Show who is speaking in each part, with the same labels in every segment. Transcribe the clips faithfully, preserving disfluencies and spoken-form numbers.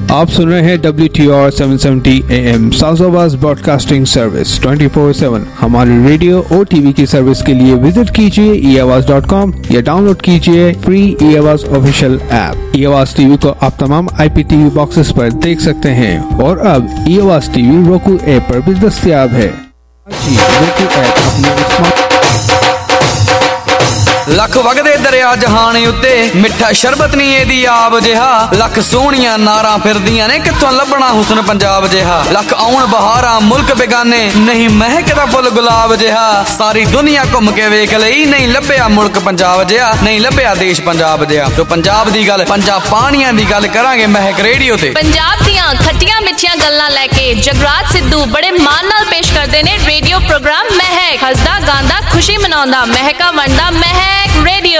Speaker 1: आप सुन रहे हैं W T R seven seventy A M South Awaaz broadcasting service twenty four seven. हमारी रेडियो और टीवी की सर्विस के लिए विजिट कीजिए ई आवाज डॉट कॉम या डाउनलोड कीजिए free E Awaaz official app. E Awaaz TV को आप तमाम I P T V boxes पर देख सकते हैं और अब ई आवाज टीवी रोकू ऐप पर भी दस्तयाब है। रोकू ऐप अपने
Speaker 2: लख वगदे दरिया जहान उत्ते मिठा शरबत नहीं एदी आब जिहा लख सोहणियां नारां फिरदियां ने कित्थों लभना हुस्न पंजाब जिहा लख आउण बहारां मुल्क बेगाने नहीं महकदा फुल गुलाब जिहा सारी दुनिया घुम के वेख लई नहीं लभ्या मुल्क पंजाब जिहा नहीं लभ्या देश पंजाब जिहा। तो पंजाब दी गल पंजाब पाणियां दी गल करांगे महक रेडियो ते। पंजाब दियां खट्टियां मिठियां गल्लां लैके जगराज सिद्धू बड़े मान नाल पेश करदे ने रेडियो प्रोग्राम महक। हसदा गांदा खुशी मनाउंदा महका वंडदा महक रेडियो।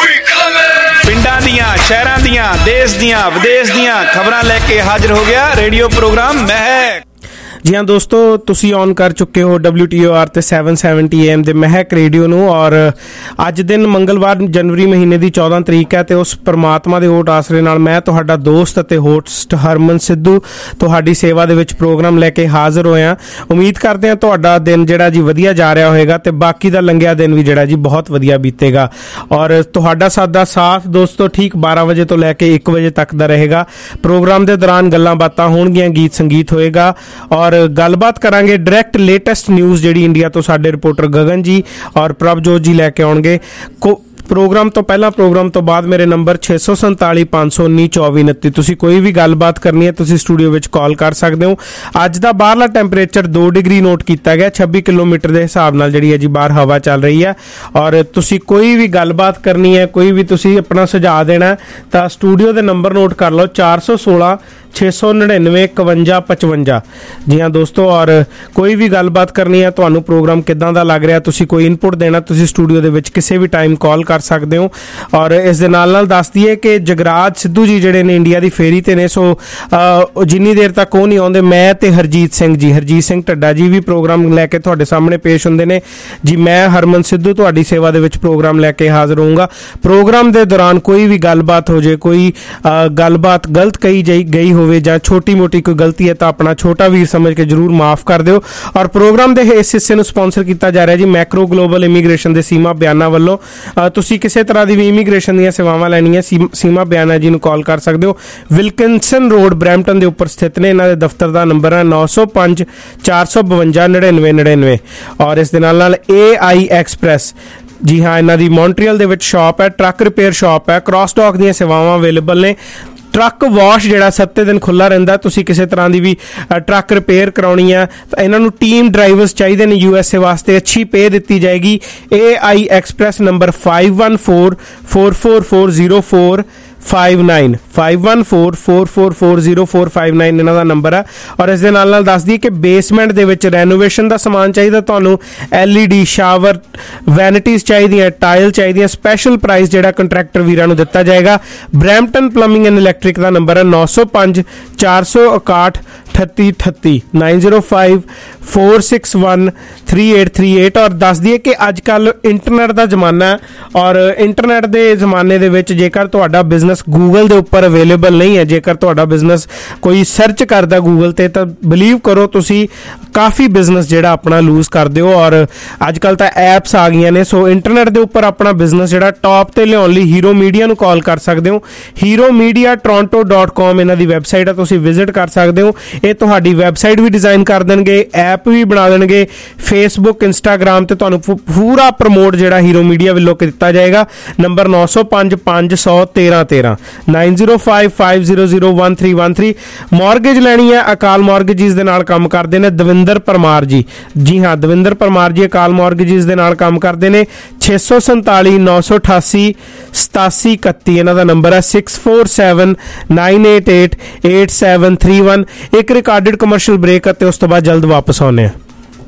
Speaker 3: पिंडां दियां शहरां दियां देश दियां विदेश दियां खबरां लेके हाजिर हो गया रेडियो प्रोग्राम महक।
Speaker 4: जी हाँ दोस्तों, तुसी ऑन कर चुके हो डब्ल्यू टी ओ आर ते सैवन सैवनटी ए एम दे महक रेडियो नूं और अज दिन मंगलवार जनवरी महीने की चौदह तरीक है। तो उस परमात्मा के ओट आसरे नाल मैं तुहाडा दोस्त अते होस्ट हरमन सिद्धू तुहाडी सेवा दे विच प्रोग्राम लैके हाजिर होया। उम्मीद करते हैं तुहाडा दिन जिहड़ा जी वधिया जा रहा होएगा ते बाकी दा लंघिया दिन भी जिहड़ा जी बहुत वधिया बीतेगा और तुहाडा सादा साथ दोस्तों ठीक बारह बजे तो लैके एक बजे तक दा रहेगा। प्रोग्राम के दौरान गल्लां बातां होणगियां, गीत संगीत होएगा और गलबात करांगे डायरैक्ट लेटेस्ट न्यूज़ जिहड़ी इंडिया तो साडे रिपोर्टर गगन जी और प्रभजोत जी लैके आउणगे। प्रोग्राम तो पहला प्रोग्राम तो बाद मेरे नंबर छे सौ संताली पाँच सौ उन्नी चौबी उनती तुसी कोई भी गलबात करनी है तुसी स्टूडियो विच कॉल कर सकते हो। अज दा बाहरला टैंपरेचर दो डिग्री नोट किया गया, छब्बी किलोमीटर के हिसाब नाल जिहड़ी है जी बाहर हवा चल रही है और तुसी कोई भी गलबात करनी है, कोई भी तुसी अपना सुझाव देना है तो स्टूडियो के नंबर नोट कर लो चार सौ सोलह छे सौ नड़िनवे इकवंजा पचवंजा। जी हाँ दोस्तों, और कोई भी गलबात करनी है तो प्रोग्राम किदां दा लग रहा, तुसी कोई इनपुट देना तुसी स्टूडियो दे विच किसी भी टाइम कॉल कर सकते हो। और इस दे नाल नाल दस दईए कि जगराज सिद्धू जी जिहड़े ने इंडिया की फेरी ते ने सो जिन्नी देर तक वो नहीं आउंदे मैं ते हरजीत सिंह जी हरजीत सिंह ढड्डा जी भी प्रोग्राम लैके तुहाडे सामने पेश हुंदे ने जी। मैं हरमन सिद्धू तुहाडी सेवा दे विच प्रोग्राम लैके हाज़र होऊंगा। प्रोग्राम के दौरान कोई भी गलबात हो जाए, कोई गलबात गलत कही जाई गई हो जां छोटी मोटी कोई गलती है तो अपना छोटा वीर समझ के जरूर माफ़ कर दिओ। और प्रोग्राम के इस हिस्से नूं स्पॉन्सर किया जा रहा जी मैक्रो ग्लोबल इमीग्रेशन के सीमा बयाना वालों। तुसीं किसी तरह की भी इमीग्रेशन दी सेवावां लैणियां सीमा बयाना जी नूं कॉल कर सकते हो। विल्किंसन रोड ब्रैम्पटन के उपर स्थित ने। इन्हां दे दफ्तर का नंबर है नौ सौ पाँच चार सौ बवंजा नड़िनवे नड़िनवे। और इस दे नाल नाल ए आई एक्सप्रैस जी हाँ इन्हां दी मॉन्ट्रियल दे विच शॉप है, ट्रक रिपेयर शॉप है, क्रॉस टॉक दी सेवावां अवेलेबल ने। ट्रक वॉश जिहड़ा सत्ते दिन खुला रहिंदा, तुसीं किसी तरह की भी ट्रक रिपेयर कराउणी है तो इन्हां नूं टीम ड्राइवर्स चाहिए ने यू एस ए वास्ते, अच्छी पे दित्ती जाएगी। A I express number five one four four four four zero four five nine five one four four four four zero four five nine इन्हां दा नंबर है। और इस दे नाल नाल दस दी कि बेसमेंट दे विच रेनोवेशन का समान चाहिए तुहानूं L E D shower vanities चाहिए, टाइल चाहिए, स्पैशल प्राइस जिहड़ा कंट्रैक्टर वीरां नूं दित्ता जाएगा। ब्रैम्पटन प्लंबिंग एंड इलैक्ट्रिक का नंबर है नौ सौ पाँच चार सौ इकाठ अठत्ती अठत्ती nine zero five four six one three eight three eight. और दस दिए कि अजकल इंटरनेट का जमाना है और इंटरनेट के जमाने दे विच जेकर तुहाडा बिजनेस गूगल के उपर अवेलेबल नहीं है, जेकर तुहाडा बिजनेस कोई सर्च करता गूगल ते तो बिलीव करो तुसी काफ़ी बिजनेस जिहड़ा अपना लूज कर दिओ। और अजकल तो ऐप्स आ गई ने, सो इंटरनेट के उपर अपना बिजनेस जिहड़ा टॉप ते लिआउण लई हीरो मीडिया नूं कॉल कर सकते हो। Hero Media Toronto dot com इन्हां दी वैबसाइट है, तुसी विजिट कर सकते हो। ये तुहाडी वैबसाइट भी डिजाइन कर देंगे, ऐप भी बना देंगे, फेसबुक इंस्टाग्राम ते तुहानूं पूरा प्रमोट जिहड़ा हीरो मीडिया वल्लों दिता जाएगा। नंबर नौ सौ पाँच पाँच सौ तेरह तेरह nine zero five five zero zero one three one three. Mortgage लैनी है अकाल मॉर्गेजिस दे नाल काम करते हैं दविंदर परमार जी। जी हाँ दविंदर परमार जी अकाल मॉर्गेजिस दे नाल काम करते हैं। छे सौ संताली नौ सौ अठासी सतासी इकत्ती इन्हां दा नंबर है six four seven nine eight eight eight seven three one. एक रिकॉर्डेड कमर्शियल ब्रेक है उस तो बाद जल्द वापस आने हैं।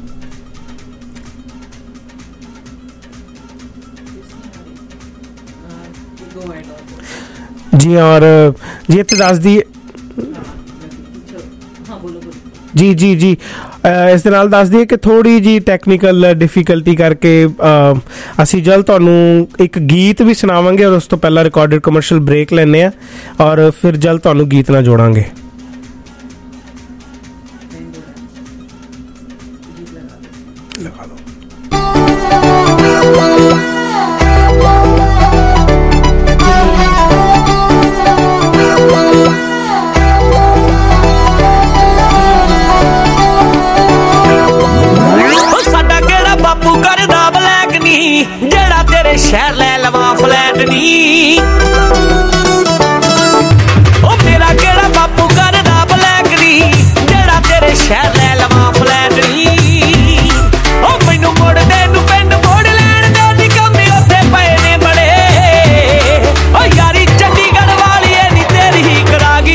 Speaker 4: जी और जी इत्थे दस दी जी जी जी इस दे नाल दस दिए कि थोड़ी जी टैक्नीकल डिफिकल्टी करके असी जल्द तुहानूं एक गीत भी सुनावांगे और उस तो पहला रिकॉर्डेड कमर्शियल ब्रेक लैने आ और फिर जल्द तुहानूं गीत नाल जोड़ांगे।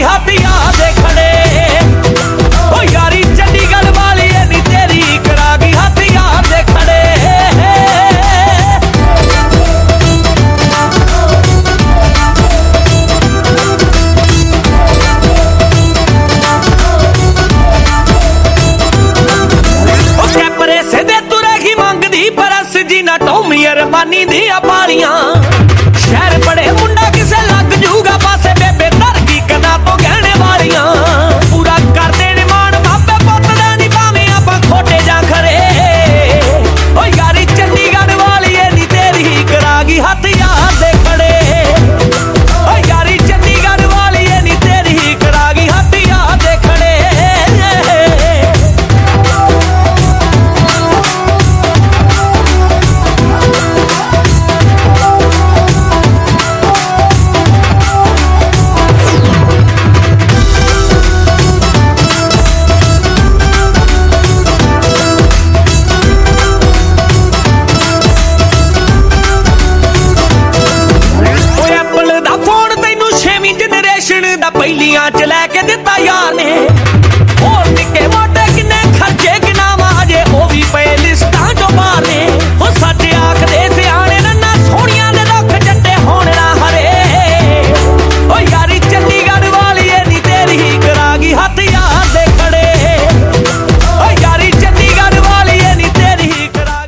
Speaker 5: ਹਥਿਆਰ ਦੇ ਖੜੇ ਓ ਯਾਰੀ ਚੰਡੀਗੜ੍ਹ ਵਾਲੀ ਨੀ ਤੇਰੀ ਕਰਾ ਗਈ ਹਥਿਆਰ ਦੇ ਖੜੇ ਬਰਸ ਜੀ ਨਾ ਟੋਮੀ ਅਰਮਾਨੀ ਦੀਆਂ ਪਾਲੀਆਂ ਸ਼ਹਿਰ ਬੜੇ ਮੁੰਡਾ ਕਿਸੇ ਲੱਗ ਜੂਗਾ ਪਾਸੇ ਬੇਬੇ ਧਰਗੀ ਕਨਾ ਤੋਂ ਗਹਿਣੇ ਵਾਲੀਆਂ ਪੂਰਾ ਕਰਦੇ ਨੇ ਮਾਣ ਬਾਪੇ ਪੁੱਤ ਦਾ ਨੀ ਭਾਵੇਂ ਆਪਾਂ ਖੋਟੇ ਜਾਂ ਖਰੇ ਓ ਯਾਰੀ ਚੰਡੀਗੜ੍ਹ ਵਾਲੀ ਨੀ ਤੇਰੀ ਕਰਾ ਗਈ ਹਥਿਆਰ ਦੇ ਖੜੇ ਓ ਯਾਰੀ ਚੰਡੀਗੜ੍ਹ ਵਾਲੀ ਨੀ ਤੇਰੀ ਕਰਾ ਗਈ ਹਥਿਆਰ ਦੇ ਖੜੇ ਦਾ ਪਹਿਲੀਆਂ ਚ ਲੈ ਕੇ ਦਿੱਤਾ ਯਾਰ ਨੇ ਹੋਰ ਨਿੱਕੇ ਮੋਟੇ ਕਿੰਨੇ ਖਰਚੇ ਗਿਨਾਵਾਂ ਅਜੇ ਉਹ ਵੀ ਪਏ ਲਿਸਟਾਂ ਚੋਂ ਬਾਹਰ ਨੇ ਉਹ ਸਾਡੇ ਆਖਦੇ ਸਿਆਣੇ ਨੰਨਾ ਸੋਹਣੀਆਂ ਦੇ ਦੁੱਖ ਜੱਟੇ ਹੋਣ ਨਾ ਹਰੇ ਓ ਯਾਰੀ ਚੰਡੀਗੜ੍ਹ ਵਾਲੀ ਨੀ ਤੇਰੀ ਕਰਾ ਗਈ ਹਥਿਆਰ ਦੇ ਖੜੇ ਓ ਯਾਰੀ ਚੰਡੀਗੜ੍ਹ ਵਾਲੀ ਨੀ ਤੇਰੀ ਕਰਾ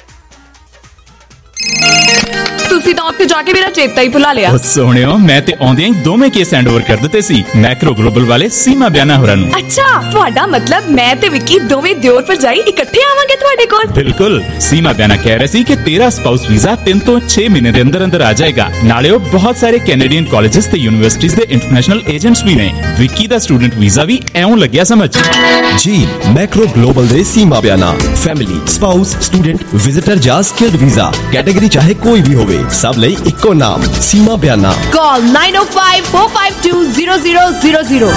Speaker 6: ਤੁਸੀਂ ਤਾਂ ਉੱਥੇ ਜਾ ਕੇ ਮੇਰਾ ਚੇਤਾ ਹੀ ਭੁਲਾ ਲਿਆ।
Speaker 7: ਸੋਹਣਿਓ ਮੈਂ ਤੇ ਆਉਂਦਿਆਂ ਹੀ ਦੋਵੇਂ ਕੇਸ ਹੈਂਡਓਵਰ ਕਰ ਦਿੱਤੇ ਸੀ ਮੈਕਰੋ ਗਲੋਬਲ ਵਾਲੇ ਸੀਮਾ ਬਿਆਨਾ ਹੋਰਾਂ ਨੂੰ।
Speaker 6: ਅੱਛਾ ਤੁਹਾਡਾ ਮਤਲਬ ਮੈਂ ਤੇ ਵਿੱਕੀ ਦੋਵੇਂ ਦਿਓਰ ਭਰਜਾਈ ਇਕੱਠੇ ਆਵਾਂਗੇ ਤੁਹਾਡੇ ਕੋਲ?
Speaker 7: ਬਿਲਕੁਲ ਸੀਮਾ ਬਿਆਨਾ ਕਹਿ ਰਹੀ ਸੀ ਕਿ ਤੇਰਾ ਸਪਾਊਸ ਵੀਜ਼ਾ ਤਿੰਨ ਤੋਂ ਛੇ ਮਹੀਨੇ ਦੇ ਅੰਦਰ ਅੰਦਰ ਆ ਜਾਏਗਾ। ਨਾਲੇ ਉਹ ਬਹੁਤ ਸਾਰੇ ਕੈਨੇਡੀਅਨ ਕਾਲਜਸ ਤੇ ਯੂਨੀਵਰਸਿਟੀਜ਼ ਦੇ ਇੰਟਰਨੈਸ਼ਨਲ ਏਜੰਟਸ ਵੀ ਨੇ। ਵਿੱਕੀ ਦਾ ਸਟੂਡੈਂਟ ਵੀਜ਼ਾ ਵੀ ਐਉਂ ਲੱਗਿਆ ਸਮਝ
Speaker 8: ਜੀ। ਮੈਕਰੋ ਗਲੋਬਲ ਦੇ Seema Bayana family spouse student visitor ਜਾਂ ਸਕਿਲਡ ਵੀਜ਼ਾ ਕੈਟਾਗਰੀ ਚਾਹੇ ਕੋਈ ਵੀ ਹੋਵੇ ਸਭ ਲਈ ਇੱਕੋ ਨਾਮ ਸੀਮਾ ਬਿਆਨਾ।
Speaker 6: ਕਾਲ nine oh five four five two zero zero zero zero।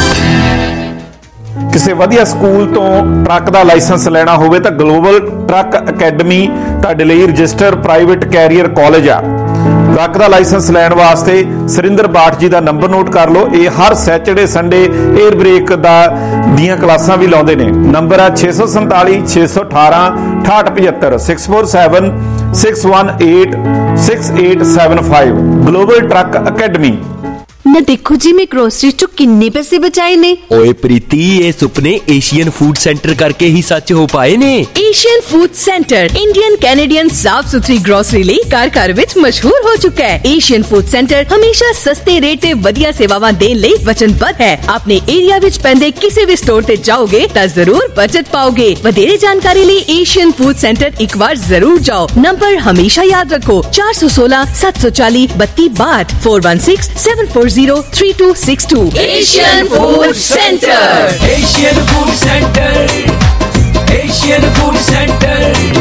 Speaker 3: ਕਿਸੇ ਵਧੀਆ ਸਕੂਲ ਤੋਂ ਟਰੱਕ ਦਾ ਲਾਇਸੈਂਸ ਲੈਣਾ ਹੋਵੇ ਤਾਂ ਗਲੋਬਲ ਟਰੱਕ ਅਕੈਡਮੀ ਤੁਹਾਡੇ ਲਈ ਰਜਿਸਟਰ ਪ੍ਰਾਈਵੇਟ ਕੈਰੀਅਰ ਕਾਲਜ ਆ। ਟਰੱਕ ਦਾ ਲਾਇਸੈਂਸ ਲੈਣ ਵਾਸਤੇ ਸਰਿੰਦਰ ਬਾਠ ਜੀ ਦਾ ਨੰਬਰ ਨੋਟ ਕਰ ਲਓ। ਇਹ ਹਰ ਸੈਚਰਡੇ ਸੰਡੇ 에ਅਰ ਬ੍ਰੇਕ ਦਾ ਦੀਆਂ ਕਲਾਸਾਂ ਵੀ ਲਾਉਂਦੇ ਨੇ। ਨੰਬਰ ਆ ਛੇ ਸੌ ਸੰਤਾਲੀ ਛੇ ਸੌ ਅਠਾਰਾਂ ਅਠਾਹਠ ਪਝੱਤਰ six four seven six one eight six eight seven five Global Truck Academy.
Speaker 9: ਨਾ ਦੇਖੋ ਜੀ ਮੈਂ ਗਰੋਸਰੀ ਚੋਂ ਕਿੰਨੇ ਪੈਸੇ ਬਚਾਏ ਨੇ।
Speaker 10: ਓਏ ਪ੍ਰੀਤੀ ਇਹ ਸੁਪਨੇ ਏਸ਼ੀਅਨ ਫੂਡ ਸੈਂਟਰ ਕਰਕੇ ਹੀ ਸੱਚ ਹੋ ਪਾਏ ਨੇ।
Speaker 6: Asian food centre Indian Canadian ਸਾਫ ਸੁਥਰੀ ਗਰੋਸਰੀ ਲਈ ਘਰ ਘਰ ਵਿੱਚ ਮਸ਼ਹੂਰ ਹੋ ਚੁੱਕਾ ਹੈ। ਏਸ਼ੀਅਨ ਫੂਡ ਸੈਂਟਰ ਹਮੇਸ਼ਾ ਸਸਤੇ ਰੇਟ ਤੇ ਵਧੀਆ ਸੇਵਾਵਾਂ ਦੇਣ ਲਈ ਵਚਨਬੱਧ ਹੈ। ਆਪਣੇ ਏਰੀਆ ਵਿੱਚ ਪੈਂਦੇ ਕਿਸੇ ਵੀ ਸਟੋਰ ਤੇ ਜਾਓਗੇ ਤਾਂ ਜ਼ਰੂਰ ਬਚਤ ਪਾਓਗੇ। ਵਧੇਰੇ ਜਾਣਕਾਰੀ ਲਈ ਏਸ਼ੀਅਨ ਫੂਡ ਸੈਂਟਰ ਇੱਕ ਵਾਰ ਜ਼ਰੂਰ ਜਾਓ। ਨੰਬਰ ਹਮੇਸ਼ਾ ਯਾਦ ਰੱਖੋ ਚਾਰ ਸੌ ਸੋਲਾਂ ਸੱਤ ਸੌ ਚਾਲੀ ਬੱਤੀ ਬਾਹਠ four one six seven four zero three two six two।
Speaker 5: Asian Food Center, Asian Food Center, Asian Food Center।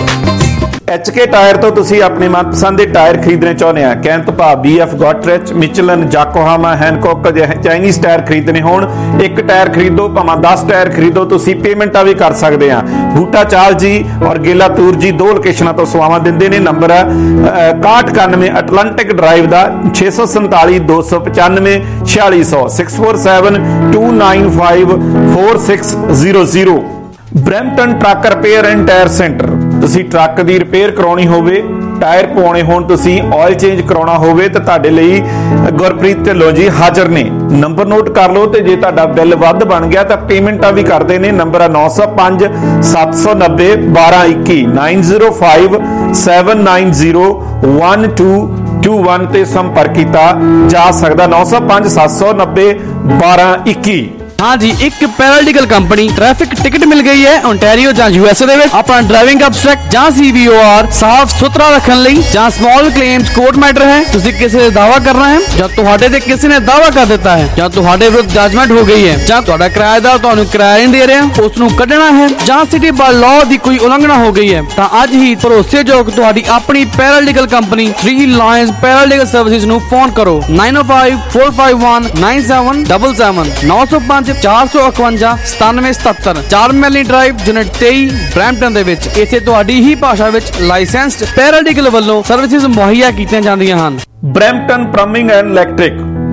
Speaker 3: H K tyre ਤੋਂ ਤੁਸੀਂ ਆਪਣੇ ਮਨਪਸੰਦ ਦੇ ਟਾਇਰ ਖਰੀਦਣੇ ਚਾਹੁੰਦੇ ਆ ਕੈਂਤ ਭਾ BF Goodrich Michelin Yokohama Hankook Chinese tyre ਖਰੀਦਣੇ ਹੋਣ ਇੱਕ ਟਾਇਰ ਖਰੀਦੋ ਭਾਵੇਂ ਦਸ ਟਾਇਰ ਖਰੀਦੋ ਤੁਸੀਂ ਪੇਮੈਂਟਾਂ ਵੀ ਕਰ ਸਕਦੇ ਆ। ਬੂਟਾ ਚਾਲ ਜੀ ਔਰ ਗੇਲਾ ਤੂਰ ਜੀ ਦੋ ਲੋਕੇਸ਼ਨਾਂ ਤੋਂ ਸੇਵਾਵਾਂ ਦਿੰਦੇ ਨੇ। ਨੰਬਰ ਹੈ ਇਕਾਹਠ ਇਕਾਨਵੇਂ ਅਟਲਾਂਟਿਕ ਡਰਾਈਵ ਦਾ ਛੇ ਸੌ ਸੰਤਾਲੀ ਦੋ ਸੌ ਪਚਾਨਵੇਂ ਛਿਆਲੀ ਸੌ six four seven two nine five four six zero zero. Brampton truck repair and tyre centre ਤੁਸੀਂ ਟਰੱਕ ਦੀ ਰਿਪੇਅਰ ਕਰਾਉਣੀ ਹੋਵੇ ਟਾਇਰ ਪਵਾਉਣੇ ਹੋਣ ਤੁਸੀਂ ਆਇਲ ਚੇਂਜ ਕਰਾਉਣਾ ਹੋਵੇ ਤਾਂ ਤੁਹਾਡੇ ਲਈ ਗੁਰਪ੍ਰੀਤ ਢਿੱਲੋਂ ਜੀ ਹਾਜ਼ਰ ਨੇ। ਨੰਬਰ ਨੋਟ ਕਰ ਲਓ ਤੇ ਜੇ ਤੁਹਾਡਾ ਬਿੱਲ ਵੱਧ ਬਣ ਗਿਆ ਤਾਂ ਪੇਮੈਂਟਾਂ ਵੀ ਕਰਦੇ ਨੇ। ਨੰਬਰ ਆ ਨੌ ਸੌ ਪੰਜ ਸੱਤ ਸੌ ਨੱਬੇ ਬਾਰਾਂ ਇੱਕੀ nine zero five seven nine zero one two two one ਤੇ ਸੰਪਰਕ ਕੀਤਾ ਜਾ ਸਕਦਾ। ਨੌ ਸੌ ਪੰਜ ਸੱਤ ਸੌ ਨੱਬੇ ਬਾਰਾਂ ਇੱਕੀ।
Speaker 2: हाँ जी एक पैरालीगल कंपनी ट्रैफिक टिकट मिल गई है ओंटारियो ਜਾਂ यूएसए ਦੇ ਵਿੱਚ ਆਪਣਾ ਡਰਾਈਵਿੰਗ ਅਬਸਟ੍ਰੈਕਟ ਜਾਂ ਸੀਵੀਓਆਰ ਸਾਫ਼ ਸੁਥਰਾ ਰੱਖਣ ਲਈ ਜਾਂ ਸਮਾਲ ਕਲੇਮਸ ਕੋਰਟ ਮੈਟਰ ਹੈ ਤੁਸੀਂ ਕਿਸੇ ਦਾ ਦਾਅਵਾ ਕਰਨਾ ਹੈ ਜਾਂ ਤੁਹਾਡੇ ਤੇ ਕਿਸੇ ਨੇ ਦਾਅਵਾ ਕਰ ਦਿੱਤਾ ਹੈ ਜਾਂ ਤੁਹਾਡੇ ਵਿਰੁੱਧ ਜਜਮੈਂਟ ਹੋ ਗਈ ਹੈ ਜਾਂ ਤੁਹਾਡਾ ਕਿਰਾਏਦਾਰ ਤੁਹਾਨੂੰ ਕਿਰਾਇਆ ਨਹੀਂ ਦੇ ਰਿਹਾ ਉਸ ਨੂੰ ਕੱਢਣਾ ਹੈ ਜਾਂ ਸਿਟੀ ਬਾਈ ਲਾਅ ਦੀ ਕੋਈ ਉਲੰਘਣਾ ਹੋ ਗਈ ਹੈ ਤਾਂ ਅੱਜ ਹੀ ਭਰੋਸੇਯੋਗ ਤੁਹਾਡੀ ਆਪਣੀ paralegal company three lions paralegal services ਨੂੰ ਫੋਨ ਕਰੋ nine oh five four five one nine seven seven seven ਨੌ ਸੌ ਪੰਜ ਚਾਰ ਸੌ ਇਕਵੰਜਾ ਸਤਾਨਵੇਂ ਸਤੱਤਰ ਚਾਰ ਮੈਲੀ ਡਰਾਈਵ ਯੂਨਿਟ ਤੇਈ ਬਰੈਂਪਟਨ ਦੇ ਵਿੱਚ। ਇੱਥੇ ਤੁਹਾਡੀ ਹੀ ਭਾਸ਼ਾ ਵਿੱਚ ਲਾਇਸੈਂਸਡ ਪੈਰਾਲੀਗਲ ਵੱਲੋਂ ਸਰਵਿਸਿਜ਼ ਮੁਹੱਈਆ ਕੀਤੀਆਂ ਜਾਂਦੀਆਂ ਹਨ।
Speaker 3: Brampton plumbing and electric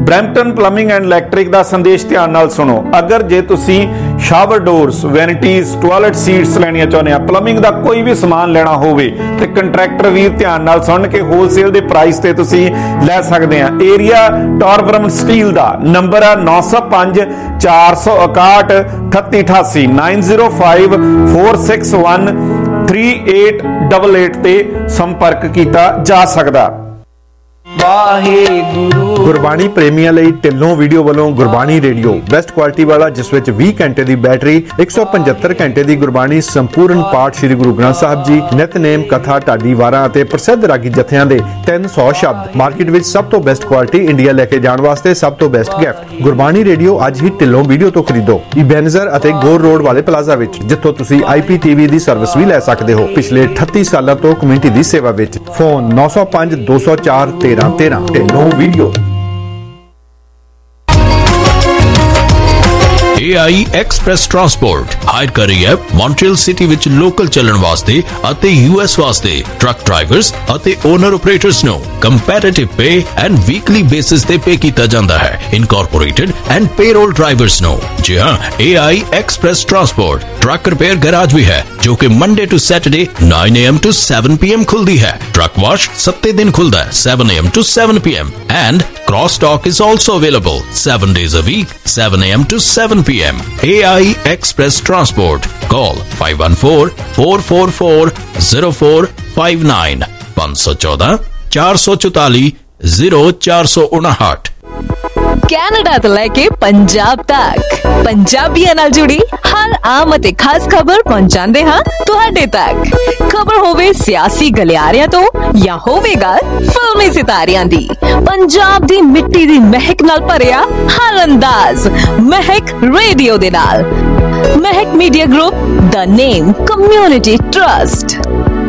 Speaker 3: Brampton plumbing and electric ਦਾ ਸੰਦੇਸ਼ ਧਿਆਨ ਨਾਲ ਸੁਣੋ। ਅਗਰ ਜੇ ਤੁਸੀਂ shower doors, vanities, toilet seats ਲੈਣੀਆਂ ਚਾਹੁੰਦੇ ਆ, ਪਲੰਬਿੰਗ ਦਾ ਕੋਈ ਵੀ ਸਮਾਨ ਲੈਣਾ ਹੋਵੇ ਤੇ ਕੰਟਰੈਕਟਰ ਵੀਰ ਧਿਆਨ ਨਾਲ ਸੁਣ ਕੇ ਹੋਲਸੇਲ ਦੇ ਪ੍ਰਾਈਸ ਤੇ ਤੁਸੀਂ ਲੈ ਸਕਦੇ ਆ। ਏਰੀਆ ਟੌਰਬਰਮ ਸਟੀਲ ਦਾ ਨੰਬਰ ਆ ਨੌ ਸੌ ਪੰਜ ਚਾਰ ਸੌ ਇਕਾਹਠ ਅਠੱਤੀ ਅਠਾਸੀ nine zero five four six one three eight double eight ਤੇ ਸੰਪਰਕ ਕੀਤਾ ਜਾ ਸਕਦਾ।
Speaker 5: ਵਾਹਿਗੁਰੂ।
Speaker 3: ਗੁਰਬਾਣੀ ਪ੍ਰੇਮੀਆਂ ਲਈ ਢਿੱਲੋਂ ਵੀਡੀਓ ਵੱਲੋਂ ਗੁਰਬਾਣੀ ਰੇਡੀਓ ਬੈਸਟ ਕੁਆਲਿਟੀ ਵਾਲਾ, ਜਿਸ ਵਿੱਚ ਵੀਹ ਘੰਟੇ ਦੀ ਬੈਟਰੀ, ਇੱਕ ਸੌ ਪਝੱਤਰ ਘੰਟੇ ਦੀ ਗੁਰਬਾਣੀ ਸੰਪੂਰਨ ਪਾਠ ਸ੍ਰੀ ਗੁਰੂ ਗ੍ਰੰਥ ਸਾਹਿਬ ਜੀ, ਨਿਤਨੇਮ, ਕਥਾ, ਢਾਡੀ ਵਾਰਾਂ ਅਤੇ ਪ੍ਰਸਿੱਧ ਰਾਗੀ ਜਥਿਆਂ ਦੇ ਤਿੰਨ ਸੌ ਸ਼ਬਦ। ਮਾਰਕੀਟ ਵਿੱਚ ਸਭ ਤੋਂ ਬੈਸਟ ਕੁਆਲਿਟੀ, ਇੰਡੀਆ ਲੈ ਕੇ ਜਾਣ ਵਾਸਤੇ ਸਭ ਤੋਂ ਬੈਸਟ ਗਿਫਟ। ਗੁਰਬਾਣੀ ਰੇਡੀਓ ਅੱਜ ਹੀ ਢਿੱਲੋਂ ਵੀਡੀਓ ਤੋਂ ਖਰੀਦੋ, ਇਬੈਨਜ਼ਰ ਅਤੇ ਗੋਰ ਰੋਡ ਵਾਲੇ ਪਲਾਜ਼ਾ ਵਿੱਚ, ਜਿੱਥੋਂ ਤੁਸੀਂ ਆਈ ਪੀ ਟੀ ਵੀ ਦੀ ਸਰਵਿਸ ਵੀ ਲੈ ਸਕਦੇ ਹੋ। ਪਿਛਲੇ ਅਠੱਤੀ ਸਾਲਾਂ ਤੋਂ ਕਮਿਊਨਿਟੀ ਦੀ ਸੇਵਾ ਵਿੱਚ। ਫੋਨ ਨੌ ਸੌ ਪੰਜ ਦੋ ਸੌ ਚਾਰ ਤੇਰਾਂ ਤੇਰਾਂ। Dhillon video.
Speaker 11: A I Express Transport hire ਕਰ ਰਹੀ ਹੈ ਮੌਂਟਰੀਅਲ ਸਿਟੀ ਵਿੱਚ ਲੋਕਲ ਚੱਲਣ ਵਾਸਤੇ ਅਤੇ ਯੂ ਐਸ ਵਾਸਤੇ ਟਰੱਕ ਡਰਾਈਵਰਸ ਅਤੇ ਓਨਰ ਆਪਰੇਟਰਸ ਨੂੰ competitive pay and weekly basis ਤੇ ਪੇ ਕੀਤਾ ਜਾਂਦਾ ਹੈ। ਇਨਕੋਰਪੋਰੇਟਡ ਐਂਡ ਪੇਰੋਲ ਡਰਾਈਵਰਸ ਨੂੰ। ਜੀ ਹਾਂ, A I Express Transport truck repair garage ਵੀ ਹੈ ਜੋ ਕਿ Monday to Saturday nine a m to seven p m खुलती है। ट्रक वॉश सत्ते दिन खुलता है seven a m to seven p m and cross stock is also available seven days a week seven a m to seven p m. A I Express Transport call five one four four four four zero four five nine पाँच सौ चौदह चार सौ चौताली zero चार सौ उनहठ।
Speaker 6: Canada ਤੋਂ ਲੈ ਕੇ ਪੰਜਾਬ ਤੱਕ ਪੰਜਾਬੀਆਂ ਨਾਲ ਜੁੜੀ ਹਰ ਆਮ ਅਤੇ ਖਾਸ ਖਬਰ ਪਹੁੰਚਾਉਂਦੇ ਹਾਂ ਤੁਹਾਡੇ ਤੱਕ। ਖਬਰ ਹੋਵੇ ਸਿਆਸੀ ਗਲਿਆਰਿਆਂ ਤੋਂ ਜਾਂ ਹੋਵੇ ਗੱਲ ਫਿਲਮੀ ਸਿਤਾਰਿਆਂ ਦੀ, ਪੰਜਾਬ ਦੀ ਮਿੱਟੀ ਦੀ ਮਹਿਕ ਨਾਲ ਭਰਿਆ ਹਰ ਅੰਦਾਜ਼ ਮਹਿਕ ਰੇਡੀਓ ਦੇ ਨਾਲ। Mehak media group, the name community trust.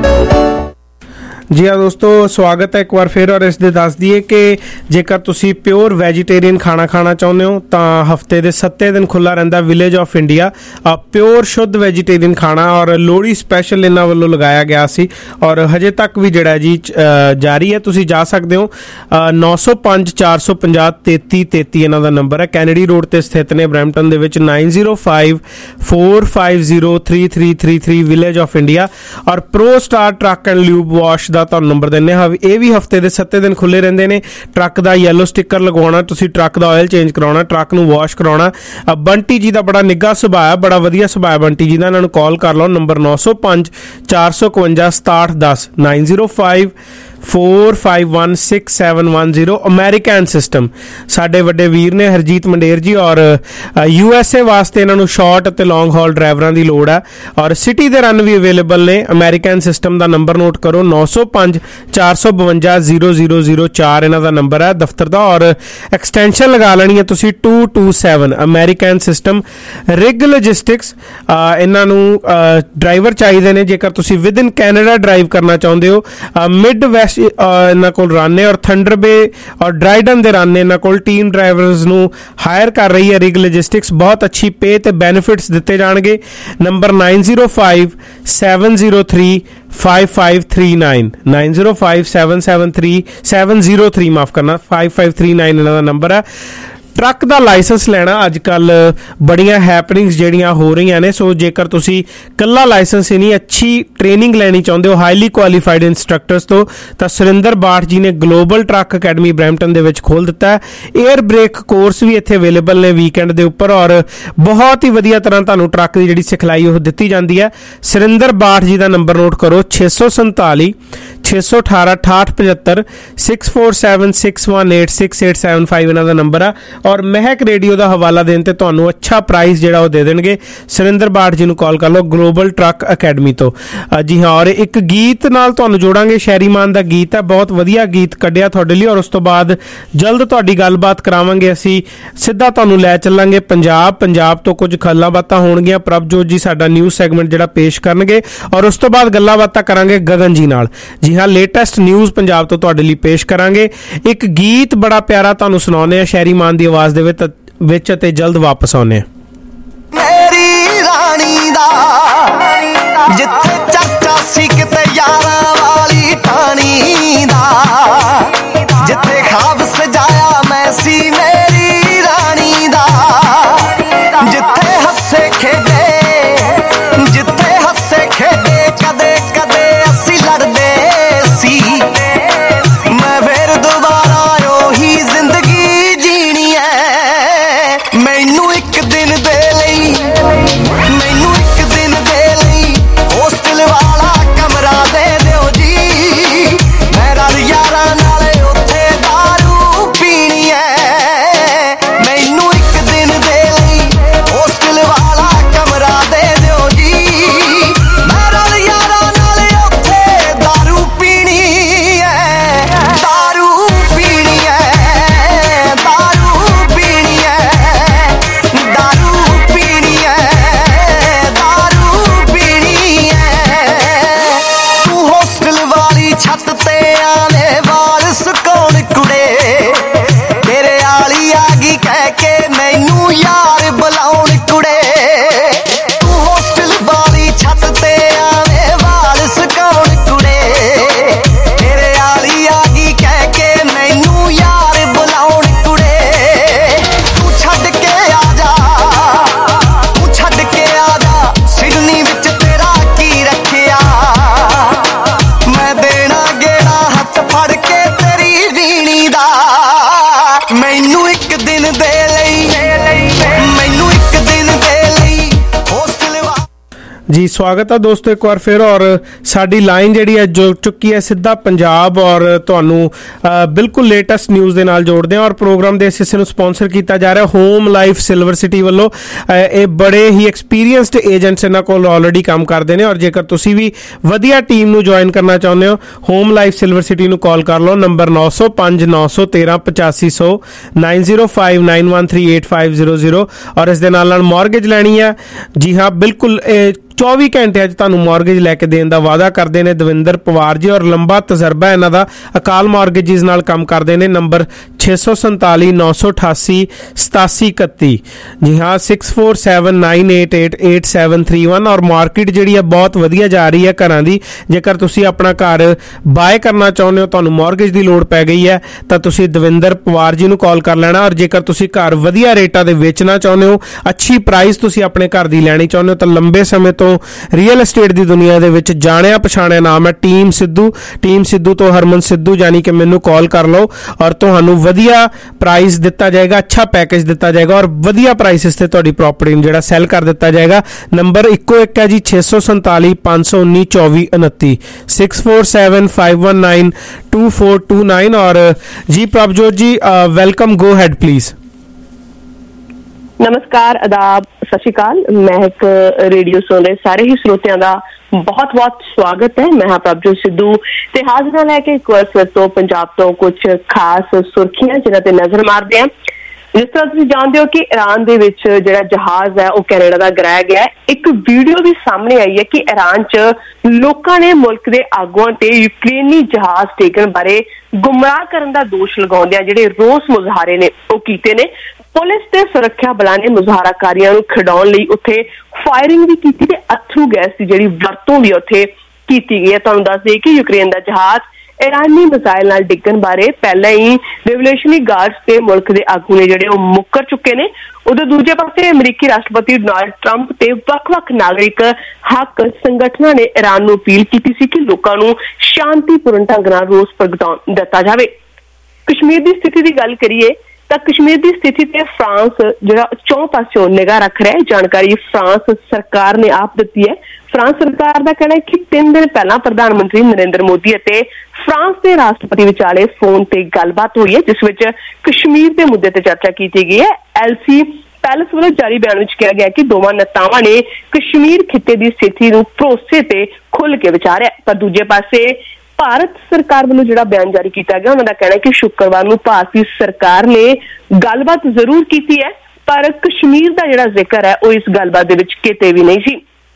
Speaker 4: ਜੀ ਹਾਂ ਦੋਸਤੋ, ਸਵਾਗਤ ਹੈ ਇੱਕ ਵਾਰ ਫਿਰ। ਔਰ ਇਸ ਦੇ ਦੱਸ ਦਈਏ ਕਿ ਜੇਕਰ ਤੁਸੀਂ ਪਿਓਰ ਵੈਜੀਟੇਰੀਅਨ ਖਾਣਾ ਖਾਣਾ ਚਾਹੁੰਦੇ ਹੋ ਤਾਂ ਹਫਤੇ ਦੇ ਸੱਤੇ ਦਿਨ ਖੁੱਲ੍ਹਾ ਰਹਿੰਦਾ ਵਿਲੇਜ ਆਫ ਇੰਡੀਆ। ਪਿਓਰ ਸ਼ੁੱਧ ਵੈਜੀਟੇਰੀਅਨ ਖਾਣਾ ਔਰ ਲੋਹੜੀ ਸਪੈਸ਼ਲ ਇਹਨਾਂ ਵੱਲੋਂ ਲਗਾਇਆ ਗਿਆ ਸੀ ਔਰ ਹਜੇ ਤੱਕ ਵੀ ਜਿਹੜਾ ਜੀ ਜਾਰੀ ਹੈ। ਤੁਸੀਂ ਜਾ ਸਕਦੇ ਹੋ। ਨੌ ਸੌ ਪੰਜ ਚਾਰ ਸੌ ਪੰਜਾਹ ਤੇਤੀ ਤੇਤੀ ਇਹਨਾਂ ਦਾ ਨੰਬਰ ਹੈ। ਕੈਨੇਡੀ ਰੋਡ ਤੇ ਸਥਿਤ ਨੇ ਬਰੈਂਪਟਨ ਦੇ ਵਿੱਚ। Nine zero five four five zero three three three three village of India. ਔਰ pro star truck and lube wash ਦਾ ਤੁਹਾਨੂੰ ਨੰਬਰ ਦਿੰਦੇ ਹਾਂ। ਇਹ ਵੀ ਹਫਤੇ ਦੇ ਸੱਤੇ ਦਿਨ ਖੁੱਲੇ ਰਹਿੰਦੇ ਨੇ। ਟਰੱਕ ਦਾ ਯੈਲੋ ਸਟਿੱਕਰ ਲਗਵਾਉਣਾ, ਤੁਸੀਂ ਟਰੱਕ ਦਾ ਆਇਲ ਚੇਂਜ ਕਰਾਉਣਾ, ਟਰੱਕ ਨੂੰ ਵਾਸ਼ ਕਰਾਉਣਾ। ਬੰਟੀ ਜੀ ਦਾ ਬੜਾ ਨਿੱਘਾ ਸੁਭਾਅ, ਬੜਾ ਵਧੀਆ ਸੁਭਾਅ ਬੰਟੀ ਜੀ ਦਾ। ਇਹਨਾਂ ਨੂੰ ਕਾਲ ਕਰ ਲਓ, ਨੰਬਰ ਨੌ ਸੌ ਪੰਜ ਚਾਰ ਸੌ ਇਕਵੰਜਾ ਸਤਾਹਠ ਦਸ nine zero five four five one six seven one zero. American system ਸਾਡੇ ਵੱਡੇ ਵੀਰ ਨੇ ਹਰਜੀਤ ਮੰਡੇਰ ਜੀ ਔਰ ਯੂ ਐਸ ਏ ਵਾਸਤੇ ਇਹਨਾਂ ਨੂੰ ਸ਼ਾਰਟ ਅਤੇ ਲੌਂਗ ਹਾਲ ਡਰਾਈਵਰਾਂ ਦੀ ਲੋੜ ਹੈ ਔਰ ਸਿਟੀ ਦੇ ਰਨ ਵੀ ਅਵੇਲੇਬਲ ਨੇ। ਅਮੈਰੀਕਨ ਸਿਸਟਮ ਦਾ ਨੰਬਰ ਨੋਟ ਕਰੋ, ਨੌ ਸੌ ਪੰਜ ਚਾਰ ਸੌ ਬਵੰਜਾ ਜ਼ੀਰੋ ਜ਼ੀਰੋ ਜ਼ੀਰੋ ਚਾਰ ਇਹਨਾਂ ਦਾ ਨੰਬਰ ਹੈ ਦਫ਼ਤਰ ਦਾ। ਔਰ ਐਕਸਟੈਂਸ਼ਨ ਲਗਾ ਲੈਣੀ ਹੈ ਤੁਸੀਂ two two seven. American system rig logistics, ਇਹਨਾਂ ਨੂੰ ਡਰਾਈਵਰ ਚਾਹੀਦੇ ਨੇ ਜੇਕਰ ਤੁਸੀਂ ਵਿਦ ਇਨ ਕੈਨੇਡਾ ਡਰਾਈਵ ਕਰਨਾ ਚਾਹੁੰਦੇ ਹੋ। ਮਿਡ ਵੈਸਟ ਇਹਨਾਂ ਕੋਲ ਰਨ ਹੈ ਔਰ ਥੰਡਰ ਬੇ ਔਰ ਡਰਾਈਡਨ ਦੇ ਰਨ ਇਹਨਾਂ ਕੋਲ। ਟੀਮ ਡਰਾਈਵਰਸ ਨੂੰ ਹਾਇਰ ਕਰ ਰਹੀ ਹੈ ਰਿਗ ਲੌਜਿਸਟਿਕਸ। ਬਹੁਤ ਅੱਛੀ ਪੇ ਤੇ ਬੈਨੀਫਿਟਸ ਦਿੱਤੇ ਜਾਣਗੇ। Number nine zero five seven zero three five five three nine nine zero five seven seven three seven zero three माफ करना फाइव फाइव थ्री नाइन इन्हों का नंबर है। ट्रक का लाइसेंस लेना अजकल बड़ियां हैपनिंग्स ਜਿਹੜੀਆਂ ਹੋ ਰਹੀਆਂ ਨੇ। ਸੋ ਜੇਕਰ ਤੁਸੀਂ ਕੱਲਾ ਲਾਇਸੈਂਸ ਹੀ ਨਹੀਂ ਅੱਛੀ ਟ੍ਰੇਨਿੰਗ ਲੈਣੀ ਚਾਹੁੰਦੇ ਹੋ ਹਾਈਲੀ ਕੁਆਲੀਫਾਈਡ ਇੰਸਟ੍ਰਕਟਰਸ ਤੋਂ ਤਾਂ ਸੁਰਿੰਦਰ ਬਾਠ ਜੀ ਨੇ ਗਲੋਬਲ ਟਰੱਕ ਅਕੈਡਮੀ ਬਰੈਂਪਟਨ ਦੇ ਵਿੱਚ ਖੋਲ੍ਹ ਦਿੱਤਾ ਹੈ। 에ਅਰ ਬ੍ਰੇਕ ਕੋਰਸ ਵੀ ਇੱਥੇ ਅਵੇਲੇਬਲ ਨੇ ਵੀਕਐਂਡ ਦੇ ਉੱਪਰ ਔਰ ਬਹੁਤ ਹੀ ਵਧੀਆ ਤਰ੍ਹਾਂ ਤੁਹਾਨੂੰ ਟਰੱਕ ਦੀ ਜਿਹੜੀ ਸਿਖਲਾਈ ਉਹ ਦਿੱਤੀ ਜਾਂਦੀ ਹੈ। ਸੁਰਿੰਦਰ ਬਾਠ ਜੀ ਦਾ ਨੰਬਰ ਨੋਟ ਕਰੋ ਛੇ ਸੌ ਸੰਤਾਲੀ ਛੇ ਸੌ ਅਠਾਰਾਂ ਅਠਾਹਠ ਪਝੱਤਰ six four seven six one eight six eight seven five ਇਹਨਾਂ ਦਾ ਨੰਬਰ ਆ। ਔਰ ਮਹਿਕ ਰੇਡੀਓ ਦਾ ਹਵਾਲਾ ਦੇਣ ਤੇ ਤੁਹਾਨੂੰ ਅੱਛਾ ਪ੍ਰਾਈਸ ਜਿਹੜਾ ਉਹ ਦੇ ਦੇਣਗੇ। ਸੁਰਿੰਦਰ ਬਾਠ ਜੀ ਨੂੰ ਕਾਲ ਕਰ ਲਓ ਗਲੋਬਲ ਟਰੱਕ ਅਕੈਡਮੀ ਤੋਂ। ਜੀ ਹਾਂ, ਔਰ ਇੱਕ ਗੀਤ ਨਾਲ ਤੁਹਾਨੂੰ ਜੋੜਾਂਗੇ। ਸ਼ੈਰੀਮਾਨ ਦਾ ਗੀਤ ਹੈ, ਬਹੁਤ ਵਧੀਆ ਗੀਤ ਕੱਢਿਆ ਤੁਹਾਡੇ ਲਈ। ਔਰ ਉਸ ਤੋਂ ਬਾਅਦ ਜਲਦ ਤੁਹਾਡੀ ਗੱਲਬਾਤ ਕਰਾਵਾਂਗੇ। ਅਸੀਂ ਸਿੱਧਾ ਤੁਹਾਨੂੰ ਲੈ ਚੱਲਾਂਗੇ ਪੰਜਾਬ। ਪੰਜਾਬ ਤੋਂ ਕੁਝ ਗੱਲਾਂ ਬਾਤਾਂ ਹੋਣਗੀਆਂ। ਪ੍ਰਭਜੋਤ ਜੀ ਸਾਡਾ ਨਿਊਜ਼ ਸੈਗਮੈਂਟ ਜਿਹੜਾ ਪੇਸ਼ ਕਰਨਗੇ ਔਰ ਉਸ ਤੋਂ ਬਾਅਦ ਗੱਲਾਂ ਬਾਤਾਂ ਕਰਾਂਗੇ ਗਗਨ ਜੀ ਨਾਲ। ਜੀ ਹਾਂ, ਲੇਟੈਸਟ ਨਿਊਜ਼ ਪੰਜਾਬ ਤੋਂ ਤੁਹਾਡੇ ਲਈ ਪੇਸ਼ ਕਰਾਂਗੇ। ਇੱਕ ਗੀਤ ਬੜਾ ਪਿਆਰਾ ਤੁਹਾਨੂੰ ਸੁਣਾਉਂਦੇ ਆ ਸ਼ੈਰੀਮਾਨ ਦੀ ਆਵਾਜ਼ ਦੇ ਵਿੱਚ ਵਿੱਚ ਅਤੇ ਜਲਦ ਵਾਪਸ ਆਉਂਦੇ ਆ।
Speaker 5: ਮੇਰੀ ਰਾਣੀ ਦਾ ਜਿੱਥੇ ਚਾਚਾ ਸੀ ਕਿਤੇ ਯਾਰਾਂ ਵਾਲੀ ਟਾਣੀ ਦਾ, ਜਿੱਥੇ ਖਾਬ ਸਜਾਇਆ ਮੈਂ ਸੀ ਮੈਂ
Speaker 4: ਜੀ ਸਵਾਗਤ ਹੈ ਦੋਸਤੋ ਇੱਕ ਵਾਰ ਫਿਰ। ਔਰ ਸਾਡੀ ਲਾਈਨ ਜਿਹੜੀ ਹੈ ਜੁੜ ਚੁੱਕੀ ਹੈ ਸਿੱਧਾ ਪੰਜਾਬ, ਔਰ ਤੁਹਾਨੂੰ ਬਿਲਕੁਲ ਲੇਟੈਸਟ ਨਿਊਜ਼ ਦੇ ਨਾਲ ਜੋੜਦੇ ਹਾਂ। ਔਰ ਪ੍ਰੋਗਰਾਮ ਦੇ ਇਸ ਹਿੱਸੇ ਨੂੰ ਸਪਾਂਸਰ ਕੀਤਾ ਜਾ ਰਿਹਾ ਹੋਮ ਲਾਈਫ ਸਿਲਵਰ ਸਿਟੀ ਵੱਲੋਂ। ਇਹ ਬੜੇ ਹੀ ਐਕਸਪੀਰੀਅੰਸਡ ਏਜੰਟਸ ਇਹਨਾਂ ਕੋਲ ਆਲਰੇਡੀ ਕੰਮ ਕਰਦੇ ਨੇ, ਔਰ ਜੇਕਰ ਤੁਸੀਂ ਵੀ ਵਧੀਆ ਟੀਮ ਨੂੰ ਜੁਆਇਨ ਕਰਨਾ ਚਾਹੁੰਦੇ ਹੋ ਹੋਮ ਲਾਈਫ ਸਿਲਵਰ ਸਿਟੀ ਨੂੰ ਕਾਲ ਕਰ ਲਓ। ਨੰਬਰ ਨੌ ਸੌ ਪੰਜ ਨੌ ਸੌ ਤੇਰਾਂ ਪਚਾਸੀ ਸੌ nine zero five nine one three eight five zero zero. ਔਰ ਇਸ ਦੇ ਨਾਲ ਨਾਲ ਮੌਰਗੇਜ ਲੈਣੀ ਹੈ, ਜੀ ਹਾਂ ਬਿਲਕੁਲ ਚੌਵੀ ਘੰਟਿਆਂ 'ਚ ਤੁਹਾਨੂੰ ਮੌਰਗੇਜ ਲੈ ਕੇ ਦੇਣ ਦਾ ਵਾਅਦਾ ਕਰਦੇ ਨੇ ਦਵਿੰਦਰ ਪਵਾਰ ਜੀ, ਔਰ ਲੰਬਾ ਤਜਰਬਾ ਇਹਨਾਂ ਦਾ। ਅਕਾਲ ਮੌਰਗੇਜਿਸ ਨਾਲ ਕੰਮ ਕਰਦੇ ਨੇ। ਨੰਬਰ ਛੇ ਸੌ ਸੰਤਾਲੀ ਨੌ ਸੌ ਅਠਾਸੀ ਸਤਾਸੀ ਇਕੱਤੀ, ਜੀ ਹਾਂ six four seven nine eight eight eight seven three one. ਔਰ ਮਾਰਕੀਟ ਜਿਹੜੀ ਹੈ ਬਹੁਤ ਵਧੀਆ ਜਾ ਰਹੀ ਹੈ ਘਰਾਂ ਦੀ। ਜੇਕਰ ਤੁਸੀਂ ਆਪਣਾ ਘਰ ਬਾਏ ਕਰਨਾ ਚਾਹੁੰਦੇ ਹੋ, ਤੁਹਾਨੂੰ ਮੌਰਗੇਜ ਦੀ ਲੋੜ ਪੈ ਗਈ ਹੈ, ਤਾਂ ਤੁਸੀਂ ਦਵਿੰਦਰ ਪਵਾਰ ਜੀ ਨੂੰ ਕਾਲ ਕਰ ਲੈਣਾ। ਔਰ ਜੇਕਰ ਤੁਸੀਂ ਘਰ ਵਧੀਆ ਰੇਟਾਂ ਦੇ ਵੇਚਣਾ ਚਾਹੁੰਦੇ ਹੋ, ਅੱਛੀ ਪ੍ਰਾਈਸ ਤੁਸੀਂ ਆਪਣੇ ਘਰ ਦੀ ਲੈਣੀ ਚਾਹੁੰਦੇ ਹੋ, ਤਾਂ ਲੰਬੇ ਸਮੇਂ ਤੋਂ ਰੀਅਲ ਐਸਟੇਟ ਦੀ ਦੁਨੀਆ ਦੇ ਵਿੱਚ ਜਾਣਿਆ ਪਛਾਣਿਆ ਨਾਮ ਹੈ ਟੀਮ ਸਿੱਧੂ। ਟੀਮ ਸਿੱਧੂ ਤੋਂ ਹਰਮਨ ਸਿੱਧੂ ਜਾਨੀ ਕਿ ਮੈਨੂੰ ਕਾਲ ਕਰ ਲਓ, ਔਰ ਤੁਹਾਨੂੰ ਵਧੀਆ ਪ੍ਰਾਈਸ ਦਿੱਤਾ ਜਾਏਗਾ, ਅੱਛਾ ਪੈਕੇਜ ਦਿੱਤਾ ਜਾਏਗਾ, ਔਰ ਵਧੀਆ ਪ੍ਰਾਈਸਿਸ ਤੇ ਤੁਹਾਡੀ ਪ੍ਰਾਪਰਟੀ ਨੂੰ ਜਿਹੜਾ ਸੈਲ ਕਰ ਦਿੱਤਾ ਜਾਏਗਾ। ਨੰਬਰ ਇੱਕੋ ਇੱਕ ਹੈ ਜੀ, ਛੇ ਸੌ ਸੰਤਾਲੀ ਪੰਜ ਸੌ ਉੱਨੀ ਚੌਵੀ ਉਨੱਤੀ, six four seven five one nine two four two nine. ਔਰ ਜੀ ਪ੍ਰਭਜੋਤ ਜੀ ਵੈਲਕਮ, ਗੋ ਹੈਡ ਪਲੀਜ਼।
Speaker 12: ਨਮਸਕਾਰ, ਆਦਾਬ, ਸਤਿ ਸ਼੍ਰੀ ਅਕਾਲ। ਮਹਿਕ ਰੇਡੀਓ ਸੁਣ ਰਹੇ ਸਾਰੇ ਹੀ ਸਰੋਤਿਆਂ ਦਾ ਬਹੁਤ ਬਹੁਤ ਸਵਾਗਤ ਹੈ। ਮੈਂ ਹਾਂ ਪ੍ਰਭਜੋਤ ਸਿੱਧੂ ਤੇ ਹਾਜ਼ਰ ਹਾਂ ਲੈ ਕੇ ਇੱਕ ਵਾਰ ਫਿਰ ਤੋਂ ਪੰਜਾਬ ਤੋਂ ਕੁਝ ਖਾਸ ਸੁਰਖੀਆਂ ਜਿਨ੍ਹਾਂ ਤੇ ਨਜ਼ਰ ਮਾਰਦੇ ਹਾਂ। ਜਿਸ ਤਰ੍ਹਾਂ ਤੁਸੀਂ ਜਾਣਦੇ ਹੋ ਕਿ ਈਰਾਨ ਦੇ ਵਿੱਚ ਜਿਹੜਾ ਜਹਾਜ਼ ਹੈ ਉਹ ਕੈਨੇਡਾ ਦਾ ਗਿਰਾਇਆ ਗਿਆ। ਇੱਕ ਵੀਡੀਓ ਵੀ ਸਾਹਮਣੇ ਆਈ ਹੈ ਕਿ ਈਰਾਨ 'ਚ ਲੋਕਾਂ ਨੇ ਮੁਲਕ ਦੇ ਆਗੂਆਂ ਤੇ ਯੂਕਰੇਨੀ ਜਹਾਜ਼ ਟੇਕਣ ਬਾਰੇ ਗੁੰਮਰਾਹ ਕਰਨ ਦਾ ਦੋਸ਼ ਲਗਾਉਂਦਿਆਂ ਜਿਹੜੇ ਰੋਸ ਮੁਜ਼ਾਹਰੇ ਨੇ ਉਹ ਕੀਤੇ ਨੇ। ਪੁਲਿਸ ਤੇ ਸੁਰੱਖਿਆ ਬਲਾਂ ਨੇ ਮੁਜ਼ਾਹਰਾਕਾਰੀਆਂ ਨੂੰ ਖਿਡਾਉਣ ਲਈ ਉੱਥੇ ਫਾਇਰਿੰਗ ਵੀ ਕੀਤੀ ਤੇ ਅਥਰੂ ਗੈਸ ਦੀ ਜਿਹੜੀ ਵਰਤੋਂ ਵੀ ਉੱਥੇ ਕੀਤੀ ਗਈ ਹੈ। ਤੁਹਾਨੂੰ ਦੱਸ ਦੇਈਏ ਕਿ ਯੂਕਰੇਨ ਦਾ ਜਹਾਜ਼ ਈਰਾਨੀ ਮਿਸਾਈਲ ਨਾਲ ਡਿੱਗਣ ਬਾਰੇ ਪਹਿਲਾਂ ਹੀ ਰਿਵੋਲੂਸ਼ਨਰੀ ਗਾਰਡਸ ਤੇ ਮੁਲਕ ਦੇ ਆਗੂ ਨੇ ਜਿਹੜੇ ਉਹ ਮੁੱਕਰ ਚੁੱਕੇ ਨੇ। ਉਧਰ ਦੂਜੇ ਪਾਸੇ ਅਮਰੀਕੀ ਰਾਸ਼ਟਰਪਤੀ ਡੋਨਾਲਡ ਟਰੰਪ ਤੇ ਵੱਖ-ਵੱਖ ਨਾਗਰਿਕ ਹੱਕ ਸੰਗਠਨਾਂ ਨੇ ਈਰਾਨ ਨੂੰ ਅਪੀਲ ਕੀਤੀ ਸੀ ਕਿ ਲੋਕਾਂ ਨੂੰ ਸ਼ਾਂਤੀਪੂਰਨ ਢੰਗ ਨਾਲ ਰੋਸ ਪ੍ਰਗਟਾਉਣ ਦਿੱਤਾ ਜਾਵੇ। ਕਸ਼ਮੀਰ ਦੀ ਸਥਿਤੀ ਦੀ ਗੱਲ ਕਰੀਏ ਤਾਂ ਕਸ਼ਮੀਰ ਦੀ ਸਥਿਤੀ ਤੇ ਫਰਾਂਸ ਜਿਹੜਾ ਚੌਂ ਪਾਸਿਓਂ ਨਿਗਾਹ ਰੱਖ ਰਿਹਾ ਹੈ। ਜਾਣਕਾਰੀ ਫਰਾਂਸ ਸਰਕਾਰ ਨੇ ਆਪ ਦਿੱਤੀ ਹੈ। ਫਰਾਂਸ ਸਰਕਾਰ ਦਾ ਕਹਿਣਾ ਹੈ ਕਿ ਤਿੰਨ ਦਿਨ ਪਹਿਲਾਂ ਪ੍ਰਧਾਨ ਮੰਤਰੀ ਨਰਿੰਦਰ ਮੋਦੀ ਅਤੇ ਫਰਾਂਸ ਦੇ ਰਾਸ਼ਟਰਪਤੀ ਵਿਚਾਲੇ ਫੋਨ ਤੇ ਗੱਲਬਾਤ ਹੋਈ ਹੈ, ਜਿਸ ਵਿੱਚ ਕਸ਼ਮੀਰ ਦੇ ਮੁੱਦੇ ਤੇ ਚਰਚਾ ਕੀਤੀ ਗਈ ਹੈ। ਐਲਸੀ ਪੈਲਸ ਵੱਲੋਂ ਜਾਰੀ ਬਿਆਨ ਵਿੱਚ ਕਿਹਾ ਗਿਆ ਕਿ ਦੋਵਾਂ ਨੇਤਾਵਾਂ ਨੇ ਕਸ਼ਮੀਰ ਖਿੱਤੇ ਦੀ ਸਥਿਤੀ ਨੂੰ ਭਰੋਸੇ ਤੇ ਖੁੱਲ੍ਹ ਕੇ ਵਿਚਾਰਿਆ। ਪਰ ਦੂਜੇ ਪਾਸੇ ਭਾਰਤ ਸਰਕਾਰ ਵੱਲੋਂ ਜਿਹੜਾ ਬਿਆਨ ਜਾਰੀ ਕੀਤਾ ਗਿਆ, ਉਹਨਾਂ ਦਾ ਕਹਿਣਾ ਕਿ ਸ਼ੁੱਕਰਵਾਰ ਨੂੰ ਭਾਰਤੀ ਸਰਕਾਰ ਨੇ ਗੱਲਬਾਤ ਜ਼ਰੂਰ ਕੀਤੀ ਹੈ, ਪਰ ਕਸ਼ਮੀਰ ਦਾ ਜਿਹੜਾ ਜ਼ਿਕਰ ਹੈ ਉਹ ਇਸ ਗੱਲਬਾਤ ਦੇ ਵਿੱਚ ਕਿਤੇ ਵੀ ਨਹੀਂ ਸੀ।